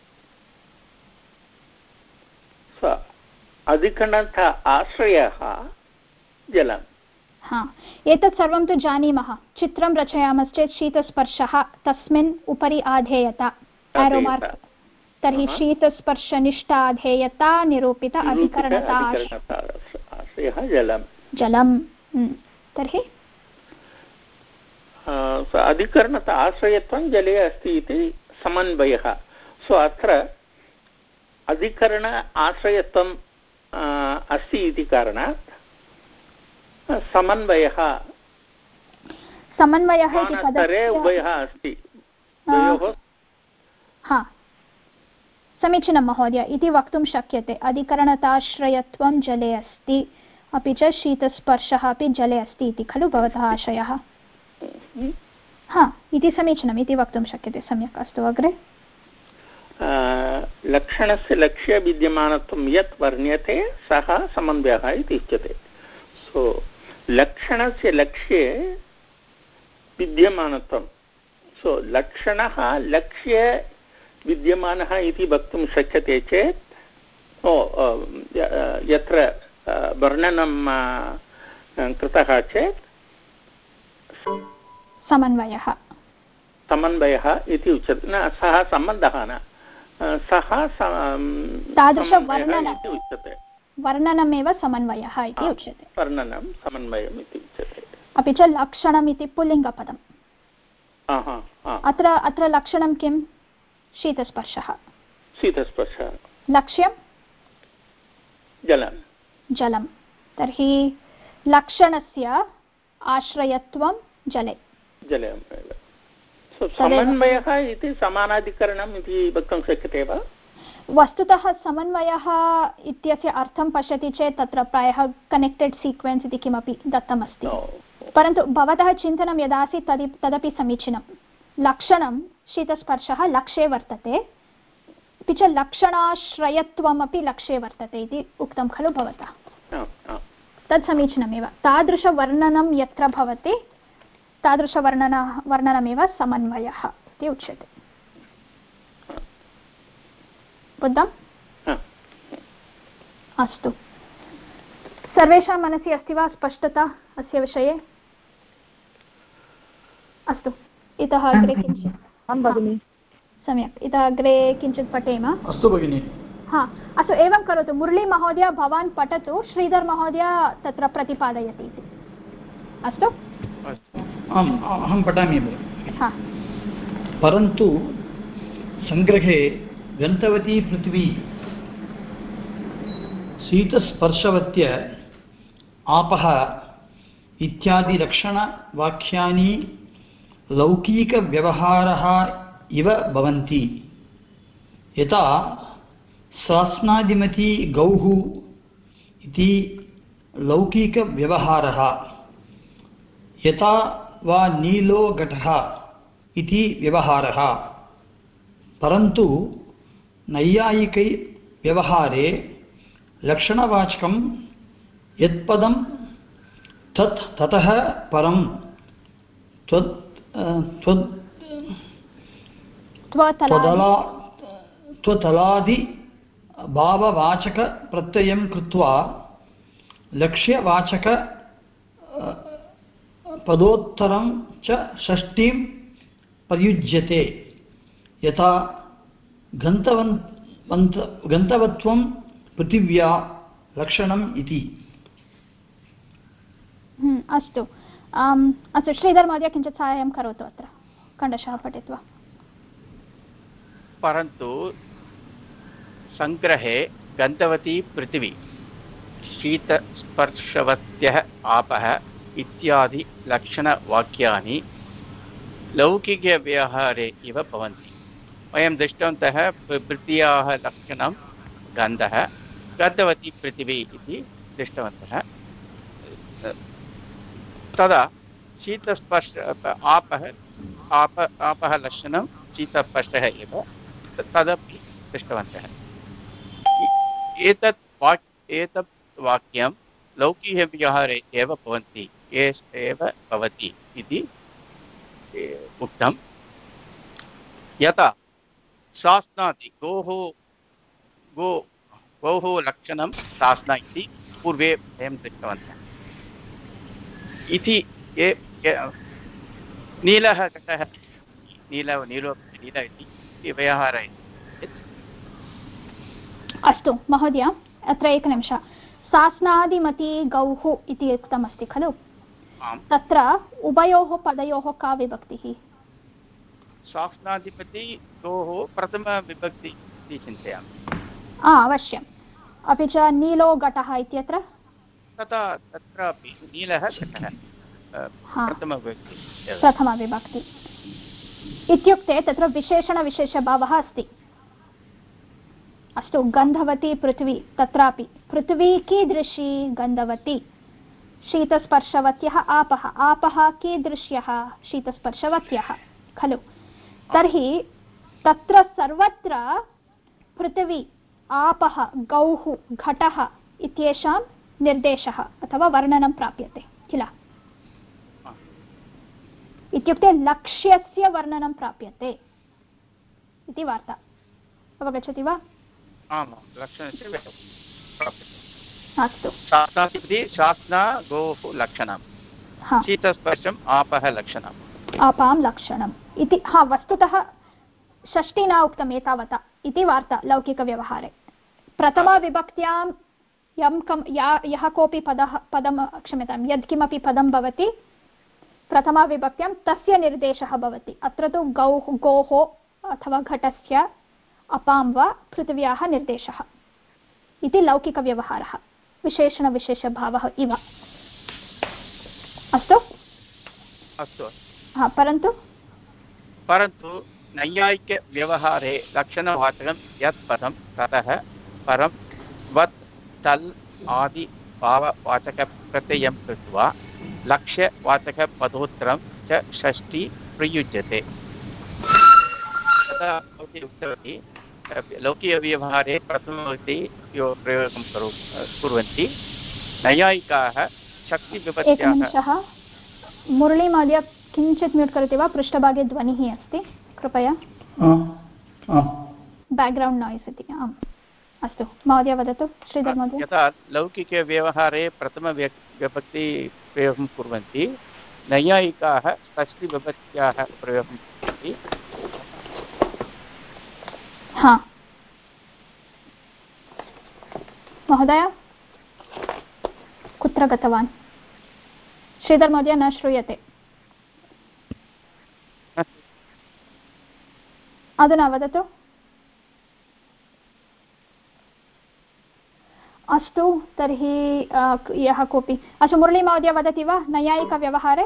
Speaker 10: अधिकरणता आश्रयः जलम्।
Speaker 1: एतत् सर्वं तु जानीमः। चित्रं रचयामश्चेत् शीतस्पर्शः तस्मिन् उपरि आधेयता एरो मार्क्। तर्हि शीतस्पर्शनिष्ठ आधेयता निरूपित अधिकरणता
Speaker 10: आश्रयः जलम्।
Speaker 1: जलम्। तर्हि
Speaker 10: अधिकरणता आश्रयत्वं जले अस्ति इति समन्वयः। सो अत्र अधिकरण आश्रयत्वम् अस्ति इति कारणात् समन्वयः स्तरे उभयः अस्ति।
Speaker 1: समीचीनं महोदय इति वक्तुं शक्यते। अधिकरणताश्रयत्वं जले अस्ति अपि च शीतस्पर्शः अपि जले अस्ति इति खलु भवतः आशयः? इति समीचीनम् इति वक्तुं शक्यते। सम्यक्। अस्तु अग्रे।
Speaker 10: लक्षणस्य लक्ष्ये विद्यमानत्वं यत् वर्ण्यते सः समन्वयः इति उच्यते। सो लक्षणस्य लक्ष्ये विद्यमानत्वं, सो लक्षणः लक्ष्ये विद्यमानः इति वक्तुं शक्यते चेत् यत्र वर्णनं कृतः चेत् समन्वयः इति उच्यते। न सः सम्बन्धः न, सः तादृशवर्णनम् इति उच्यते।
Speaker 1: वर्णनमेव समन्वयः इति उच्यते।
Speaker 10: वर्णनं समन्वयम् इति उच्यते।
Speaker 1: अपि च लक्षणम् इति पुल्लिङ्गपदम्। अत्र लक्षणं किं? शीतस्पर्शः। लक्ष्यं जलं। तर्हि लक्षणस्य आश्रयत्वं जले।
Speaker 10: समन्वयः इति समानाधिकरणम् इति वक्तुं शक्यते वा?
Speaker 1: वस्तुतः समन्वयः इत्यस्य अर्थं पश्यति चेत् तत्र प्रायः कनेक्टेड् सीक्वेन्स् इति किमपि दत्तमस्ति। परन्तु भवतः चिन्तनं यदासीत् तदपि समीचीनं। लक्षणं शीतस्पर्शः लक्ष्ये वर्तते, अपि च लक्षणाश्रयत्वमपि लक्ष्ये वर्तते इति उक्तं खलु भवतः? तत् समीचीनमेव। तादृशवर्णनं यत्र भवति तादृशवर्णनमेव समन्वयः इति उच्यते। बुद्धम्? अस्तु। सर्वेषां मनसि अस्ति वा स्पष्टता अस्य विषये? अस्तु, इतः अग्रे किञ्चित्। सम्यक्, इतः अग्रे किञ्चित् पठेम।
Speaker 12: अस्तु भगिनि।
Speaker 1: अस्तु, एवं करोतु। मुरली महोदय भवान् पठतु, श्रीधर महोदय तत्र प्रतिपादयति इति। अस्तु?
Speaker 12: अहं पठामि। परन्तु सङ्ग्रहे गन्तवती पृथ्वी शीतस्पर्शवत्य आपः इत्यादि लक्षणवाक्यानि लौकिकव्यवहारः इव भवन्ति। यथा सास्नादिमती गौः इति लौकिकव्यवहारः, यथा वा नीलो घटः इति व्यवहारः। परन्तु नैयायिकै व्यवहारे लक्षणवाचकं यत्पदं तत् ततः परं त्वतलादि भाववाचकप्रत्ययं कृत्वा लक्ष्यवाचक पदोत्तरं च षष्ठीं प्रयुज्यते। यथा गन्तवत्वं पृथिव्या लक्षणम् इति।
Speaker 1: अस्तु। अस्तु, श्रीधर महोदय किञ्चित् साहाय्यं करोतु अत्र खण्डशः पठित्वा।
Speaker 6: परन्तु सङ्ग्रहे गन्तवती पृथिवी शीतस्पर्शवत्यः आपः इत्यादि लक्षणवाक्यानि लौकिकव्यवहारे इव भवन्ति। वयं दृष्टवन्तः पृथ्व्याः लक्षणं गन्धः, गन्धवती पृथिवी इति दृष्टवन्तः। तदा शीतस्पर्श आपः लक्षणं शीतस्पर्शः एव, तदपि दृष्टवन्तः। एतत् वाक्यं लौकिकव्यवहारे एव भवति इति उक्तं यथा शासनादि गौः लक्षणं शासना इति पूर्वे वयं दृष्टवन्तः इति नीलः घटः नीलो नील इति व्यवहारः।
Speaker 1: अस्तु महोदय, अत्र एकनिमिषः। शासनादिमती गौः इति उक्तमस्ति खलु, तत्र उभयोः पदयोः का विभक्तिः?
Speaker 6: शासनाधिपति गौः प्रथमविभक्ति इति चिन्तयामि।
Speaker 1: अवश्यम्। अपि च नीलो घटः इत्यत्र
Speaker 6: तथा तत्रापि नीलः घटः
Speaker 1: प्रथमविभक्ति इत्युक्ते तत्र विशेषणविशेषभावः अस्ति। अस्तु, गन्धवती पृथ्वी, तत्रापि पृथ्वी कीदृशी गन्धवती, शीतस्पर्शवत्यः आपः, आपः कीदृश्यः शीतस्पर्शवत्यः खलु। तर्हि तत्र सर्वत्र पृथ्वी, आपः, गौः, घटः इत्येषां निर्देशः अथवा वर्णनं प्राप्यते किल। इत्युक्ते लक्ष्यस्य वर्णनं प्राप्यते इति वार्ता। अवगच्छति वा? अस्तु,
Speaker 6: शासना गौः लक्षणं, शीतस्पर्शम् आपः लक्षणम्,
Speaker 1: आपां लक्षणम् इति। वस्तुतः षष्ठी न उक्तम् एतावता इति वार्ता लौकिकव्यवहारे। प्रथमाविभक्त्यां यः कोऽपि पदं क्षम्यतां यत्किमपि पदं भवति प्रथमाविभक्त्यां तस्य निर्देशः भवति। अत्र तु गोः अथवा घटस्य अपां वा पृथिव्याः निर्देशः इति लौकिकव्यवहारः, विशेषणविशेषभावः इव। अस्तु
Speaker 6: अस्तु।
Speaker 1: परन्तु
Speaker 6: नैयायिकव्यवहारे लक्षणवाचकं यत् पदं ततः परं वत् तल् आदि भाववाचकप्रत्ययं कृत्वा लक्ष्यवाचकपदोत्तरं च षष्ठी प्रयुज्यते। तथा उक्तवती लौकिकव्यवहारे प्रथमविभक्ति प्रयोगं कुर्वन्ति। नैयायिकाः शक्तिविभक्त्याः।
Speaker 1: एकनिमिषः, मुरळीमहोदय किञ्चित् म्यूट् करोति वा? पृष्ठभागे ध्वनिः अस्ति, कृपया। बैक्ग्रौण्ड् नाय्स् इति। आम्, अस्तु महोदय वदतु। श्रीधर महोदय।
Speaker 6: यथा लौकिकव्यवहारे प्रथमविभक्ति प्रयोगं कुर्वन्ति, नैयायिकाः षष्ठीविभक्त्याः प्रयोगं कुर्वन्ति।
Speaker 1: महोदय कुत्र गतवान्? श्रीधर महोदय न श्रूयते। अधुना वदतु। अस्तु, तर्हि यः कोऽपि। अस्तु, मुरळीमहोदय वदति वा नैयायिकव्यवहारे?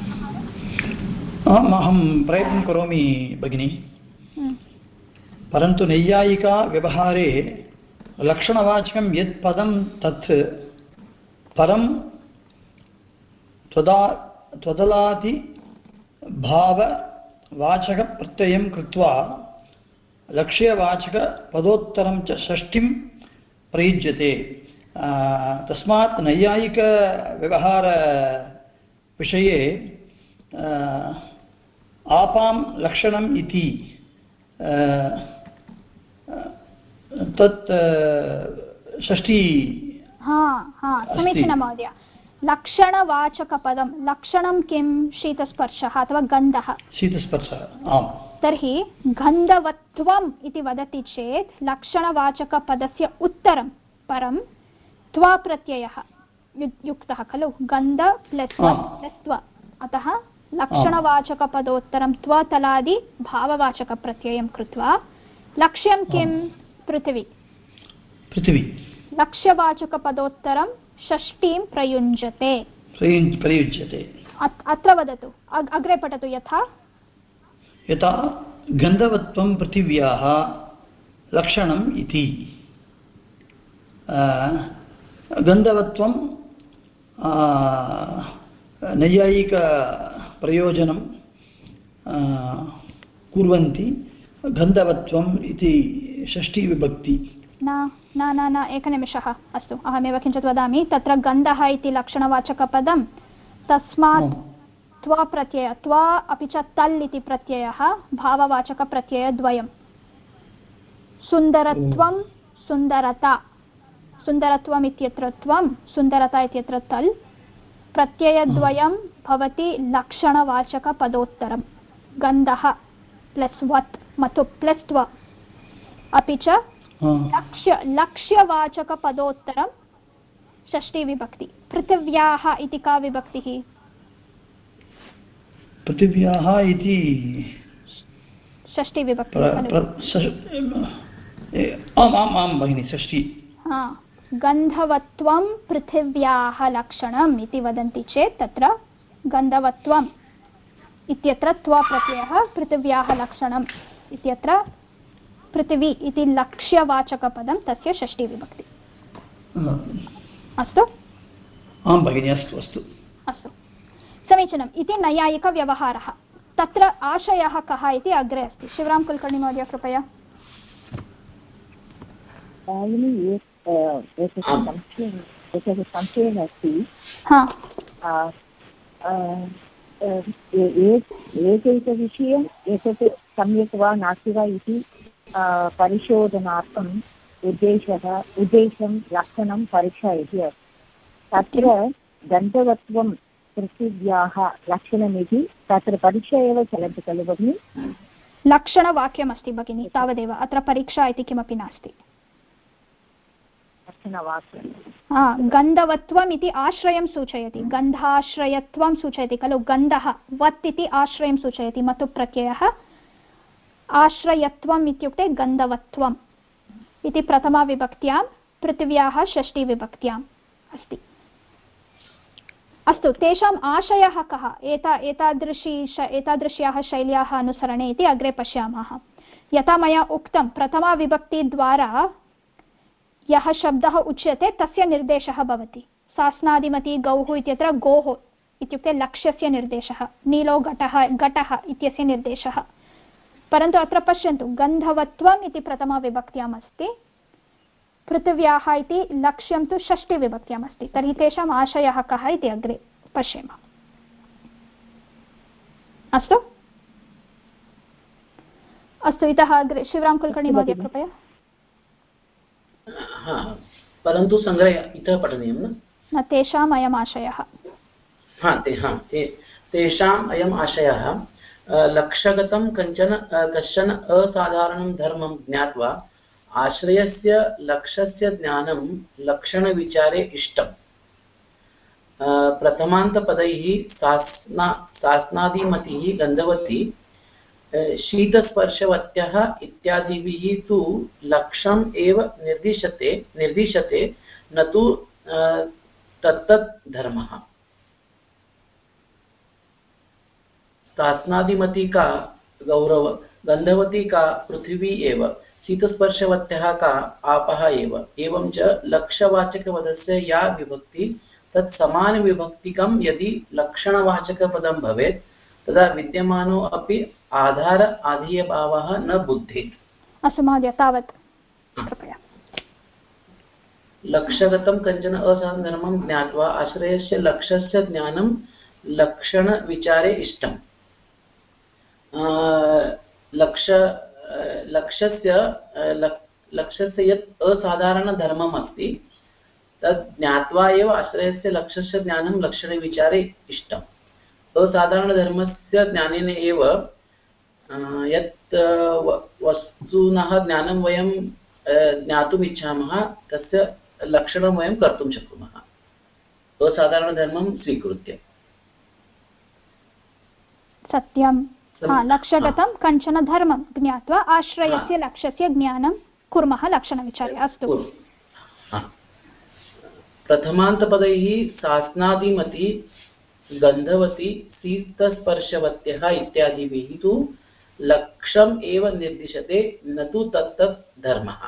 Speaker 12: अहं प्रयत्नं करोमि भगिनि। परन्तु नैयायिकाव्यवहारे लक्षणवाचकं यत् पदं तत् परं त्वदलादिभाववाचकप्रत्ययं कृत्वा लक्ष्यवाचकपदोत्तरं च षष्ठीं प्रयुज्यते। तस्मात् नैयायिकव्यवहारविषये आपां लक्षणम् इति तत् षष्ठी।
Speaker 1: समीचीनं महोदय। लक्षणवाचकपदं, लक्षणं किं? शीतस्पर्शः अथवा गन्धः।
Speaker 12: शीतस्पर्शः, आम्।
Speaker 1: तर्हि गन्धवत्वम् इति वदति चेत् लक्षणवाचकपदस्य उत्तरं परं त्वा प्रत्ययः युक्तः खलु। गन्ध प्लस् त्व, अतः लक्षणवाचकपदोत्तरं त्वतलादि भाववाचकप्रत्ययं कृत्वा लक्ष्यं किं? पृथिवी। लक्ष्यवाचकपदोत्तरं षष्ठीं प्रयुञ्जते। अत्र वदतु, अग्रे पठतु। यथा
Speaker 12: गन्धवत्वं पृथिव्याः लक्षणम् इति। गन्धवत्वं नैयायिकप्रयोजनं कुर्वन्ति। गन्धवत्वम् इति षष्ठीविभक्ति।
Speaker 1: न न न न एकनिमिषः। अस्तु, अहमेव किञ्चित् वदामि। तत्र गन्धः इति लक्षणवाचकपदं, तस्मात् त्वा प्रत्यय त्वा अपि च तल् इति प्रत्ययः भाववाचकप्रत्ययद्वयं सुन्दरत्वं सुन्दरता सुन्दरत्वम् इत्यत्र त्वं सुन्दरता इत्यत्र तल् प्रत्ययद्वयं भवति लक्षणवाचकपदोत्तरं गन्धः प्लस् वत् मतु प्लस् त्व अपि च लक्ष्यवाचकपदोत्तरं षष्ठी विभक्ति पृथिव्याः इति का विभक्तिः
Speaker 12: पृथिव्याः इति
Speaker 1: षष्ठी विभक्ति
Speaker 12: आम् भगिनि षष्ठी
Speaker 1: गन्धवत्वं पृथिव्याः लक्षणम् इति वदन्ति चेत् तत्र गन्धवत्वम् इत्यत्र त्व प्रत्ययः पृथिव्याः लक्षणम् इत्यत्र पृथिवी इति लक्ष्यवाचकपदं तस्य षष्ठी विभक्ति अस्तु
Speaker 12: आं भगिनि अस्तु अस्तु
Speaker 1: अस्तु समीचीनम् इति नैयायिकव्यवहारः तत्र आशयः कः इति अग्रे अस्ति शिवराम कुलकर्णी महोदय कृपया
Speaker 13: संशयः अस्ति एकैकविषयम् एतत् सम्यक् वा नास्ति वा इति परिशोधनार्थम् उद्देशं लक्षणं परीक्षयति तत्र गन्धवत्वं पृथिव्याः लक्षणमिति तत्र परीक्षा एव चलति खलु भगिनि
Speaker 1: लक्षणवाक्यमस्ति भगिनि तावदेव अत्र परीक्षा इति किमपि नास्ति गन्धवत्वम् इति आश्रयं सूचयति गन्धाश्रयत्वं सूचयति खलु गन्धः वत् इति आश्रयं सूचयति मतु प्रत्ययः आश्रयत्वम् इत्युक्ते गन्धवत्वम् इति प्रथमा विभक्त्यां पृथिव्याः षष्ठी विभक्त्याम् अस्ति अस्तु तेषाम् आशयः कः एतादृश्याः शैल्याः अनुसरणे इति अग्रे पश्यामः यथा मया उक्तं प्रथमा विभक्तिद्वारा यः शब्दः उच्यते तस्य निर्देशः भवति सास्नादिमती गौः इत्यत्र गोः इत्युक्ते लक्ष्यस्य निर्देशः नीलो घटः इत्यस्य निर्देशः परन्तु अत्र पश्यन्तु गन्धवत्वम् इति प्रथमा विभक्त्याम् अस्ति पृथिव्याः इति लक्ष्यं तु षष्ठी विभक्त्याम् अस्ति तर्हि तेषाम् आशयः कः इति अग्रे पश्येम अस्तु अस्तु इतः अग्रे शिवराम कुलकर्णी महोदय कृपया
Speaker 9: परन्तु संग्रह इतः पठनीयं न
Speaker 1: तेषाम् अयम् आशयः
Speaker 9: तेषाम् अयम् आशयः लक्ष्यगतं कश्चन असाधारणं धर्मं ज्ञात्वा आश्रयस्य लक्ष्यस्य ज्ञानं लक्षणविचारे इष्टम् प्रथमान्तपदैः सास्नादिमतिः गन्धवती शीतस्पर्शवत्यः इत्यादिभिः तु लक्ष्यम् एव निर्दिशते न तु तत्तत् धर्मः सास्नादिमती का गौरव गन्धवती का पृथिवी एव शीतस्पर्शवत्यः का आपः एव एवं च लक्ष्यवाचकपदस्य या विभक्ति तत् समानविभक्तिकं यदि लक्षणवाचकपदं भवेत् तदा विद्यमानो अपि आधार आधीयभावः न बुद्धेत्
Speaker 1: अस्तु महोदय तावत् कृपया
Speaker 9: लक्ष्यगतं कञ्चन असाधारणं धर्मं ज्ञात्वा आश्रयस्य लक्ष्यस्य ज्ञानं लक्षणविचारे इष्टम् लक्ष्यस्य यत् असाधारणधर्मम् अस्ति तद् ज्ञात्वा एव आश्रयस्य लक्ष्यस्य ज्ञानं लक्षणविचारे इष्टम् असाधारणधर्मस्य ज्ञानेन एव यत् वस्तुनः ज्ञानं वयं ज्ञातुम् इच्छामः तस्य लक्षणं वयं कर्तुं शक्नुमः असाधारणधर्मं स्वीकृत्य
Speaker 1: सत्यं लक्ष्यगतं कञ्चन धर्मं ज्ञात्वा आश्रयस्य लक्ष्यस्य ज्ञानं कुर्मः लक्षणविचारे अस्तु
Speaker 9: प्रथमान्तपदैः सास्नादिमती गन्धवती शीतस्पर्शवत्यः इत्यादिभिः तु लक्ष्यम् एव निर्दिशते न तु तत्तत् धर्मः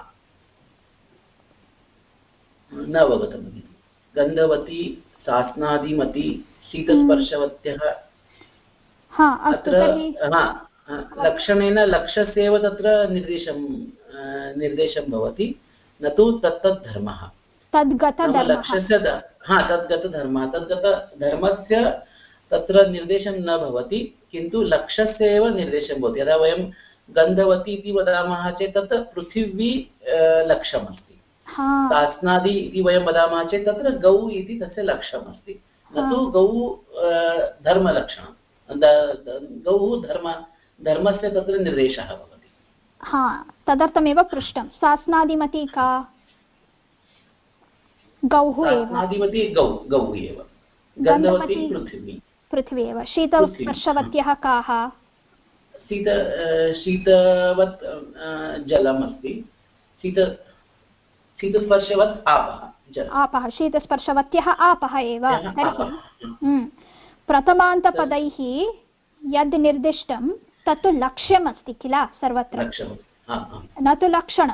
Speaker 9: न अवगतं गन्धवती सास्नादिमती शीतस्पर्शवत्यः अत्र लक्षणेन लक्ष्यस्यैव तत्र निर्देशं भवति न तु तत्तत् धर्मः लक्ष्यस्य तद्गतधर्मः तद्गतधर्मस्य तत्र निर्देशं न भवति, किन्तु लक्ष्यस्य एव निर्देशं भवति। यदा वयं गन्धवती इति वदामः चेत् तत्र पृथिवी लक्ष्यमस्ति, सास्नादि इति वयं वदामः चेत् तत्र गौ इति तस्य लक्ष्यमस्ति, न तु गौ धर्मलक्षणं। गौः धर्मस्य तत्र निर्देशः भवति।
Speaker 1: तदर्थमेव पृष्टं। सास्नादिमती का? गौः एव।
Speaker 9: सास्नादिमती गौः एव। गन्धवती
Speaker 1: पृथ्वी एव। शीतस्पर्शवत्यः काः?
Speaker 9: शीतवत् जलम् अस्ति, शीतस्पर्शवत् आपः।
Speaker 1: शीतस्पर्शवत्यः आपः एव। तर्हि प्रथमान्तपदैः यद् निर्दिष्टं तत्तु लक्ष्यमस्ति किल सर्वत्र, न तु लक्षणम्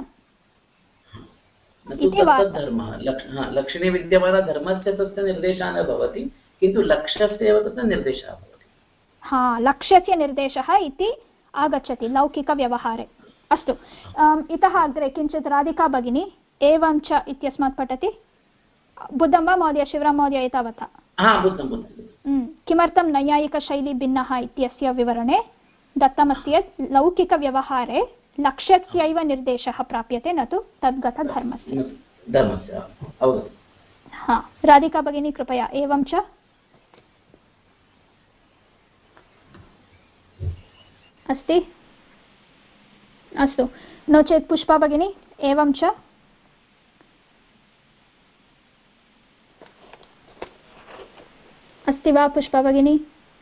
Speaker 1: इति
Speaker 9: लक्षणे विद्यमानधर्मस्य तस्य निर्देशः न भवति, किन्तु लक्ष्यस्य एव तत्र निर्देशः भवति।
Speaker 1: लक्ष्यस्य निर्देशः इति आगच्छति लौकिकव्यवहारे। अस्तु, इतः अग्रे किञ्चित् राधिका भगिनी एवं च इत्यस्मात् पठति। बुद्धं वा महोदय? शिवराम महोदय एतावता? किमर्थं नैयायिकशैली भिन्नः इत्यस्य विवरणे दत्तमस्ति यत् लौकिकव्यवहारे लक्ष्यस्यैव निर्देशः प्राप्यते, न तु तद्गतधर्मस्य। राधिका भगिनी कृपया एवं च। अस्ति? अस्तु, नो चेत् पुष्पा भगिनी एवं च। अस्ति वा पुष्पा भगिनी?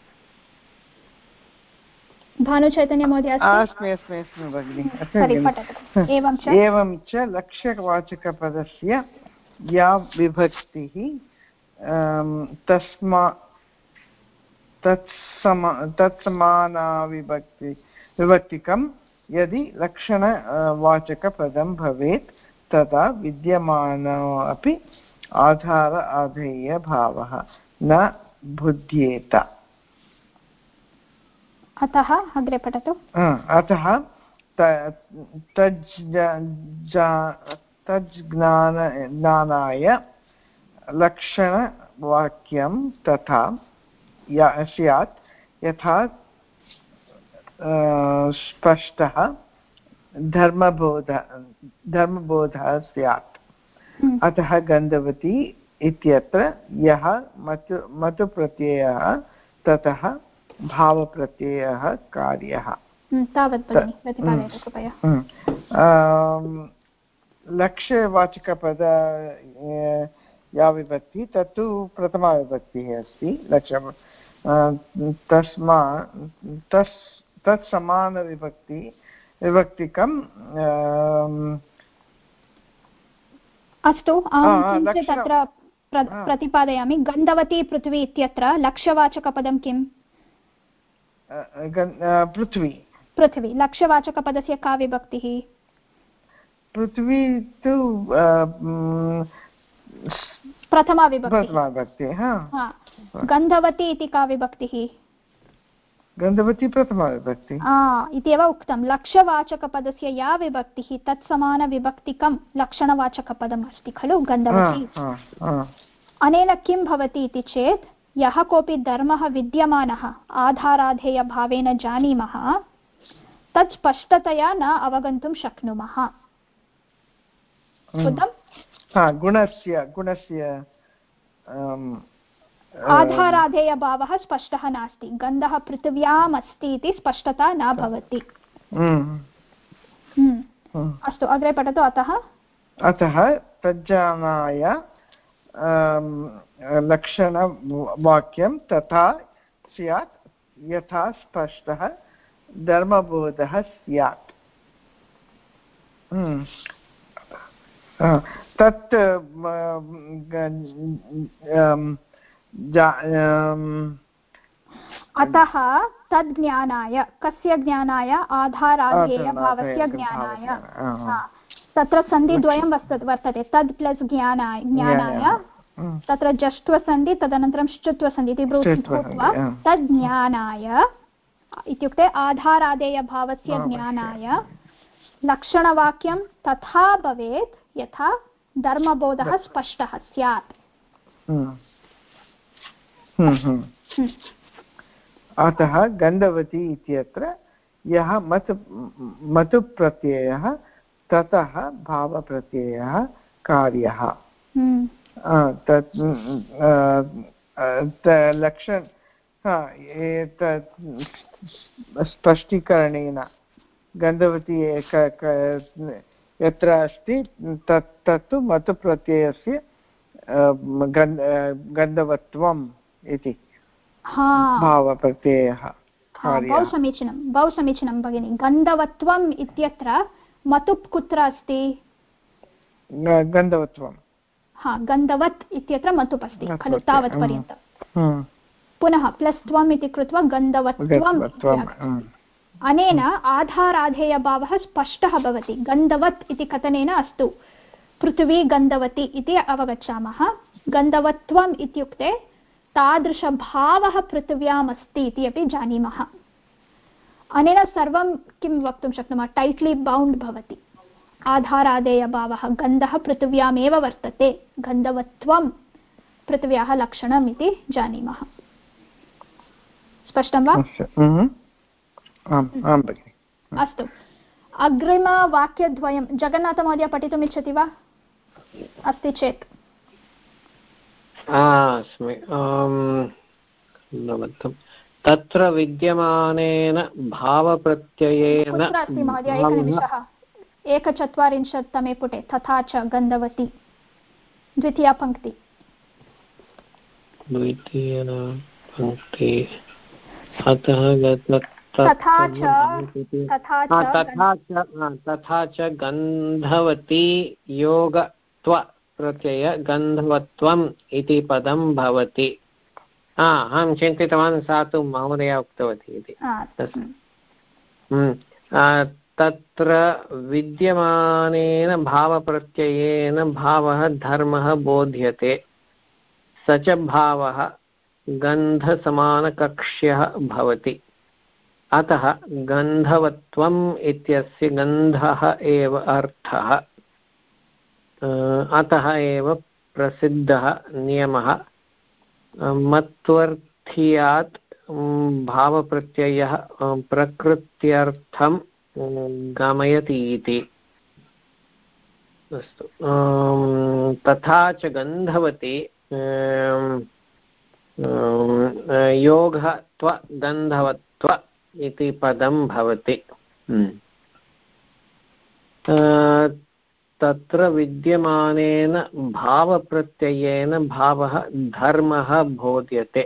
Speaker 1: भानुचैतन्य महोदय अस्ति?
Speaker 4: अस्मि भगिनि। एवं च लक्ष्यवाचकपदस्य या विभक्तिः विभक्तिकं यदि लक्षणवाचकपदं भवेत् तदा विद्यमानो अपि आधार आधेयभावः न बुध्येत।
Speaker 1: अतः अग्रे पठतु।
Speaker 4: अतः तज्ज्ञानाय लक्षणवाक्यं तथा स्यात् यथा स्पष्टः धर्मबोधः स्यात्। अतः गन्धवती इत्यत्र यः मतुप्रत्ययः ततः भावप्रत्ययः कार्यः।
Speaker 1: तावत् प्रतिपादयतु कृपया।
Speaker 4: लक्ष्यवाचकपद या विभक्ति तत्तु प्रथमा विभक्तिः अस्ति। विभक्तिकं
Speaker 1: अस्तु, किञ्चित् तत्र प्रतिपादयामि। गन्धवती पृथ्वी इत्यत्र लक्ष्यवाचकपदं किम्? पृथ्वी। लक्ष्यवाचकपदस्य का विभक्तिः?
Speaker 4: पृथ्वी तु
Speaker 1: प्रथमा विभक्ति। गन्धवती इति का विभक्तिः?
Speaker 4: गन्धवती प्रथमा विभक्ति
Speaker 1: इत्येव उक्तं। लक्ष्यवाचकपदस्य या विभक्तिः तत्समानविभक्तिकं लक्षणवाचकपदम् अस्ति खलु गन्धवती। अनेन किं भवति इति चेत् यः कोऽपि धर्मः विद्यमानः आधाराधेयभावेन जानीमः तत् स्पष्टतया न अवगन्तुं शक्नुमः।
Speaker 4: गुणस्य
Speaker 1: आधाराधेयभावः स्पष्टः नास्ति। गन्धः पृथिव्याम् अस्ति इति स्पष्टता न भवति। अस्तु, अग्रे पठतु।
Speaker 4: अतः तज्ज्ञानाय लक्षणवाक्यं तथा स्यात् यथा स्पष्टः धर्मबोधः स्यात्। तत्
Speaker 1: अतः तज्ज्ञानाय, कस्य ज्ञानाय? आधाराधेयभावस्य ज्ञानाय। तत्र सन्धिद्वयं वर्तते, तद् प्लस् ज्ञानाय। तत्र जष्ट्वसन्धि तदनन्तरं श्चुत्वसन्धि इति भूत्वा तज्ज्ञानाय इत्युक्ते आधाराधेयभावस्य ज्ञानाय लक्षणवाक्यं तथा भवेत् यथा धर्मबोधः स्पष्टः स्यात्।
Speaker 4: अतः गन्धवती इत्यत्र यः मतु प्रत्ययः ततः भावप्रत्ययः कार्यः। लक्षण स्पष्टीकरणेन गन्धवती यत्र अस्ति तत्तु मतुप्रत्ययस्य गन्धवत्वम् इति भावप्रत्ययः।
Speaker 1: बहु समीचीनं भगिनि। गन्धवत्वम् इत्यत्र मतुप् कुत्र अस्ति?
Speaker 4: गन्धवत्वं।
Speaker 1: गन्धवत् इत्यत्र मतुप् अस्ति खलु तावत् पर्यन्तं। पुनः प्लस् त्वम् इति कृत्वा गन्धवत्वम्। अनेन आधाराधेयभावः स्पष्टः भवति। गन्धवत् इति कथनेन अस्तु पृथिवी गन्धवती इति अवगच्छामः। गन्धवत्वम् इत्युक्ते तादृशभावः पृथिव्याम् अस्ति इति अपि जानीमः। अनेन सर्वं किं वक्तुं शक्नुमः? टैट्लि बौण्ड् भवति। आधारादेयभावः गन्धः पृथिव्यामेव वर्तते, गन्धवत्वं पृथिव्याः लक्षणम् इति जानीमः। स्पष्टं वा? अस्तु, अग्रिमवाक्यद्वयं जगन्नाथमहोदय पठितुम् इच्छति वा? अस्ति चेत्।
Speaker 2: अस्मि। तत्र विद्यमानेन भावप्रत्ययेन
Speaker 1: कुत्र अस्ति महोदय? एकनिमिषः। 1:40 पुटे तथा च गन्धवती द्वितीया पङ्क्ति।
Speaker 2: तथा च गन्धवती योगत्व प्रत्यय गन्धवत्वम् इति पदं भवति। अहं चिन्तितवान् सा तु महोदया उक्तवती इति। तत्र विद्यमानेन भावप्रत्ययेन भावः धर्मः बोध्यते। स च भावः गन्धसमानकक्ष्यः भवति। अतः गन्धवत्वम् इत्यस्य गन्धः एव अर्थः। अतः एव प्रसिद्धः नियमः मत्वर्थीयात् भावप्रत्ययः प्रकृत्यर्थं गमयति इति। अस्तु, तथा च गन्धवती योगत्व गन्धवत्व इति पदं भवति। तत्र विद्यमानेन भावप्रत्ययेन भावः धर्मः बोध्यते।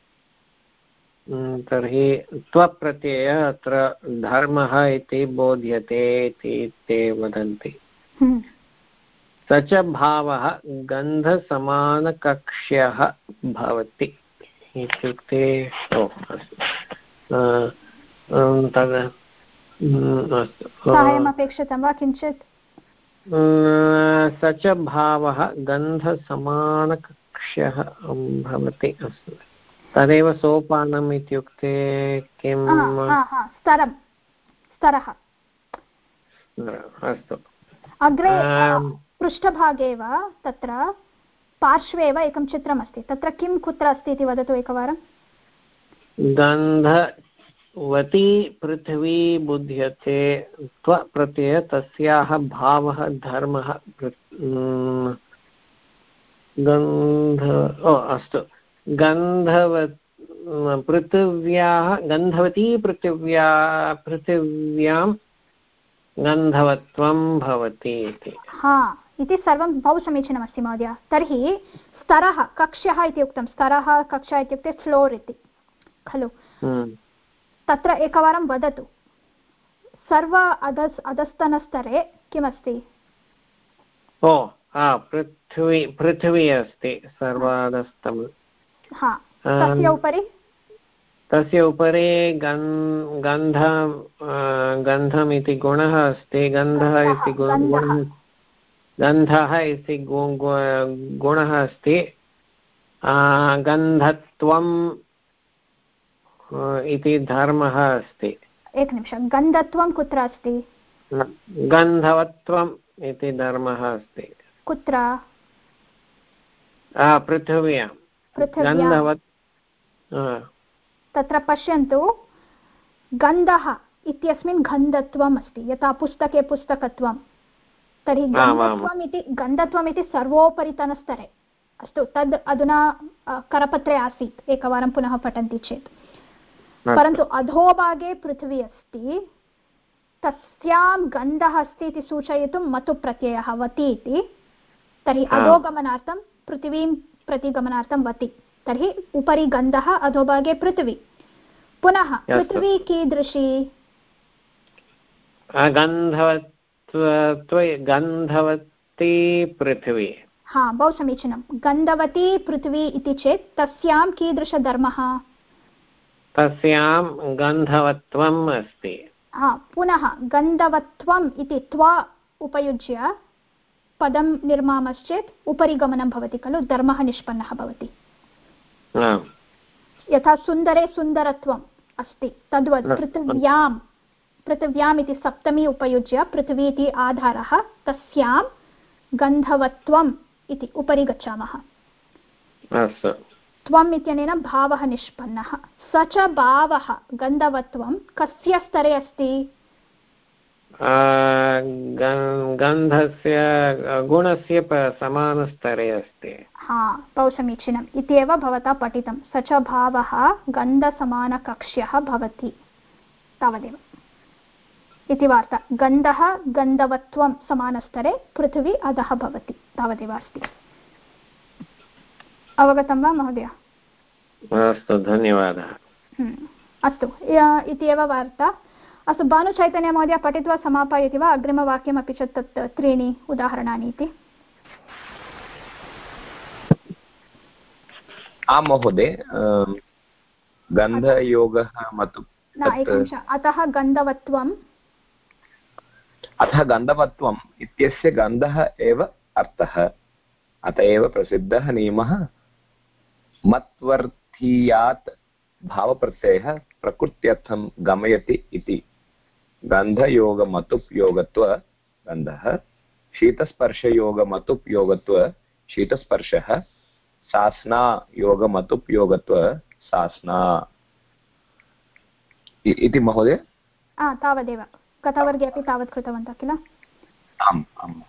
Speaker 2: तर्हि त्वप्रत्ययः अत्र धर्मः इति बोध्यते इति ते वदन्ति। स च भावः गन्धसमानकक्ष्यः भवति इत्युक्ते तद्
Speaker 1: साहाय्यम् अपेक्षितं वा किञ्चित्?
Speaker 2: स च भावः गन्धसमानकक्ष्यः भवति। अस्तु, तदेव सोपानम् इत्युक्ते किम्?
Speaker 1: स्तरः।
Speaker 2: अस्तु,
Speaker 1: अग्रे पृष्ठभागे वा तत्र पार्श्वे एव एकं चित्रमस्ति। तत्र किं कुत्र अस्ति इति वदतु एकवारं।
Speaker 2: गन्धवती पृथिवी बुध्यते त्वप्रत्यय तस्याः भावः धर्मः अस्तु, गन्धवती पृथिव्यां गन्धवत्वं भवति इति।
Speaker 1: इति सर्वं बहु समीचीनमस्ति महोदय। तर्हि स्तरः कक्ष्यः इति उक्तं। स्तरः कक्षा इत्युक्ते फ्लोर् इति खलु। तत्र एकवारं वदतु, सर्व अधस्तनस्तरे किमस्ति?
Speaker 2: पृथिवी अस्ति सर्वाधस्तम्। तस्य उपरि गन्धम् इति गुणः अस्ति। गन्धः इति गुणः अस्ति। गन्धत्वम् इति धर्मः अस्ति।
Speaker 1: एकनिमिषं, गन्धत्वं कुत्र अस्ति?
Speaker 2: गन्धवत्वम् इति धर्मः अस्ति।
Speaker 1: कुत्र?
Speaker 2: पृथिव्यां। गन्धवत्
Speaker 1: तत्र पश्यन्तु गन्धः इत्यस्मिन् गन्धत्वम् अस्ति, यथा पुस्तके पुस्तकत्वं, तर्हि गन्धत्वम् इति सर्वोपरितनस्तरे। अस्तु, तद् अधुना करपत्रे आसीत्, एकवारं पुनः पठन्ति चेत्। परन्तु अधोभागे पृथ्वी अस्ति, तस्यां गन्धः अस्ति इति सूचयितुं मतु प्रत्ययः वति इति। तर्हि अधोगमनार्थं पृथिवीं प्रति गमनार्थं वति, तर्हि उपरि गन्धः अधोभागे पृथ्वी। पुनः पृथ्वी कीदृशी?
Speaker 2: गन्धवती पृथ्वी।
Speaker 1: हा, बहु समीचीनं। गन्धवती पृथ्वी इति चेत् तस्यां कीदृशधर्मः?
Speaker 2: तस्यां गन्धवत्वम् अस्ति।
Speaker 1: हा, पुनः गन्धवत्वम् इति त्वा उपयुज्य पदं निर्मामश्चेत् उपरि गमनं भवति खलु, धर्मः निष्पन्नः भवति। यथा सुन्दरे सुन्दरत्वम् अस्ति, तद्वत् पृथिव्याम् इति सप्तमी उपयुज्य पृथ्वी इति आधारः, तस्यां गन्धवत्वम् इति उपरि गच्छामः। त्वम् इत्यनेन भावः निष्पन्नः। स च भावः गन्धवत्वं कस्य स्तरे अस्ति?
Speaker 2: गन्धस्य गुणस्य समानस्तरे अस्ति।
Speaker 1: हा, बहु समीचीनम्। इत्येव भवता पठितं। स च भावः गन्धसमानकक्ष्यः भवति, तावदेव इति वार्ता। गन्धः गन्धवत्वं समानस्तरे, पृथिवी अधः भवति, तावदेव अस्ति। अवगतं वा महोदय?
Speaker 2: अस्तु, धन्यवादः।
Speaker 1: अस्तु, इत्येव वार्ता। अस्तु, भानुचैतन्यमहोदय पठित्वा समापयति वा अग्रिमवाक्यमपि च तत् 3 उदाहरणानि इति?
Speaker 11: आं महोदय, गन्धयोगः मतु
Speaker 1: एकनिमिष। अतः
Speaker 11: गन्धवत्वम् इत्यस्य गन्धः एव अर्थः, अत एव प्रसिद्धः नियमः मत्वर्थीयात् भावप्रत्ययः प्रकृत्यर्थं गमयति इति। गन्धयोगमतुप् योगत्व गन्धः, शीतस्पर्शयोगमतुप् योगत्व शीतस्पर्शः, सास्ना योगमतुप् योगत्व सास्ना इति महोदय।
Speaker 1: तावदेव, कथावर्गे अपि तावत् कृतवन्तः किल?
Speaker 11: आम् आम्।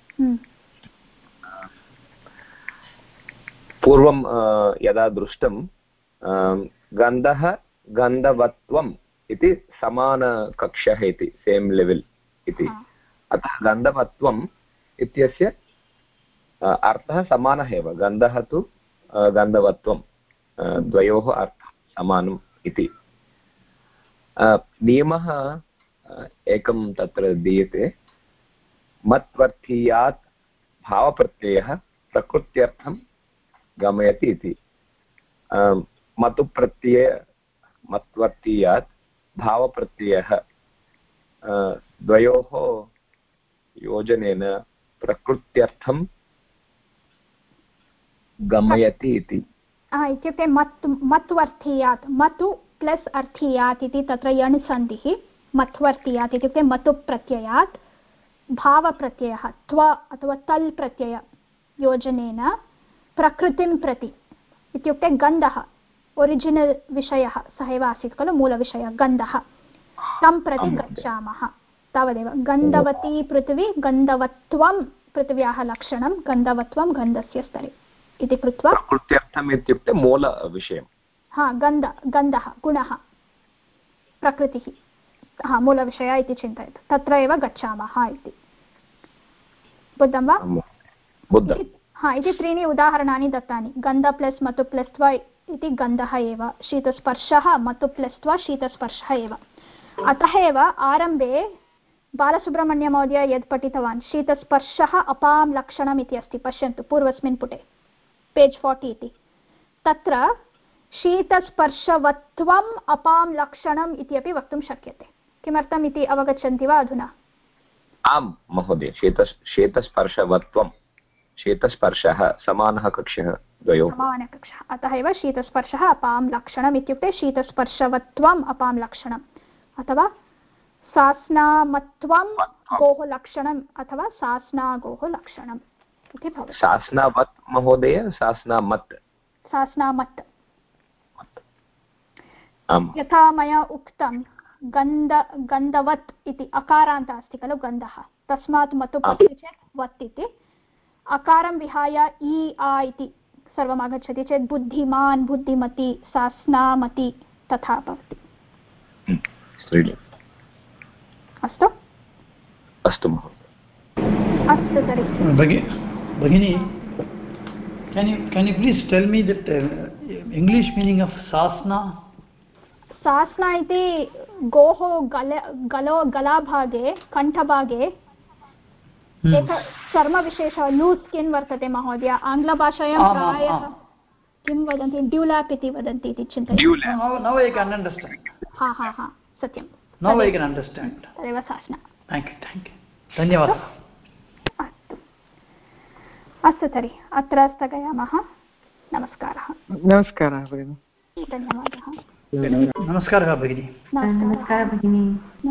Speaker 11: पूर्वं यदा दृष्टं गन्धः गन्धवत्वम् इति समानकक्षः इति, सेम् लेवल् इति। अतः गन्धवत्वम् इत्यस्य अर्थः समानः एव। गन्धः तु गन्धवत्वं, द्वयोः अर्थः समानम् इति। नियमः एकं तत्र दीयते, मत्वर्थीयात् भावप्रत्ययः प्रकृत्यर्थं गमयति इति। मत्वर्थीयात् भावप्रत्ययः द्वयोः योजनेन प्रकृत्यर्थं गमयति इति।
Speaker 1: इत्युक्ते मत्वर्थीयात्, मतु प्लस् अर्थीयात् इति तत्र यण् सन्धिः। मत्वर्थीयात् इत्युक्ते मतु प्रत्ययात् भावप्रत्ययः त्व अथवा तल् प्रत्यय योजनेन प्रकृतिं प्रति, इत्युक्ते गन्धः, ओरिजिनल् विषयः सः एव आसीत् खलु, मूलविषयः गन्धः, तं प्रति गच्छामः, तावदेव। गन्धवती पृथिवी, गन्धवत्वं पृथिव्याः लक्षणं, गन्धवत्वं गन्धस्य स्तरे इति कृत्वा
Speaker 11: प्रकृत्यर्थम् इत्युक्ते मूलविषयं।
Speaker 1: गन्धः गुणः, प्रकृतिः, मूलविषयः इति चिन्तयतु, तत्र एव गच्छामः इति। बुद्धं वा?
Speaker 11: बुद्धम्।
Speaker 1: इति 3 उदाहरणानि दत्तानि। गन्ध प्लस् मतु प्लस् त्व इति गन्धः एव, शीतस्पर्शः मतु प्लस् त्व शीतस्पर्शः एव। अतः एव आरम्भे बालसुब्रह्मण्यमहोदय यद् पठितवान्, शीतस्पर्शः अपां लक्षणम् इति अस्ति, पश्यन्तु पूर्वस्मिन् पुटे पेज् 40 इति। तत्र शीतस्पर्शवत्वम् अपां लक्षणम् इति अपि वक्तुं शक्यते। किमर्थम् इति अवगच्छन्ति वा अधुना?
Speaker 11: आम् महोदय, शीतस्पर्शवत्वं, शीतस्पर्शः समानः कक्षः द्वयोः,
Speaker 1: समानः कक्षः। अतः एव शीतस्पर्शः अपां लक्षणम् इत्युक्ते शीतस्पर्शवत्वम् अपां लक्षणम्, अथवा सास्नामत्वं गोः लक्षणम्, अथवा सास्नागोः लक्षणम् इति भवति।
Speaker 11: सास्नावत् महोदय, सास्नामत्।
Speaker 1: सास्नामत्। यथा मया उक्तं गन्धवत् इति अकारान्त अस्ति खलु गन्धः, तस्मात् मतु पठति चेत् वत् इति, अकारं विहाय इ आ इति सर्वम् आगच्छति चेत् बुद्धिमान् बुद्धिमती सास्नामति तथा भवति। अस्तु
Speaker 15: अस्तु
Speaker 1: अस्तु तर्हि
Speaker 12: भगिनी, can you please tell me that English meaning of sasna?
Speaker 1: सास्ना इति गोः गलाभागे कण्ठभागे एक चर्मविशेषः लूस् स्किन् वर्तते महोदय। आङ्ग्लभाषायां प्रायः किं वदन्ति ड्यूलाप् इति वदन्ति इति चिन्तयामि।
Speaker 12: Now I can understand.
Speaker 1: हा सत्यं।
Speaker 12: Now I can understand.
Speaker 1: तदेव सास्ना।
Speaker 12: Thank you. धन्यवादः।
Speaker 1: अस्तु तर्हि अत्र स्थगयामः। नमस्कारः।
Speaker 4: नमस्कारः भगिनि।
Speaker 1: धन्यवादः।
Speaker 12: नमस्कारः भगिनी।
Speaker 8: नमस्कारः भगिनी।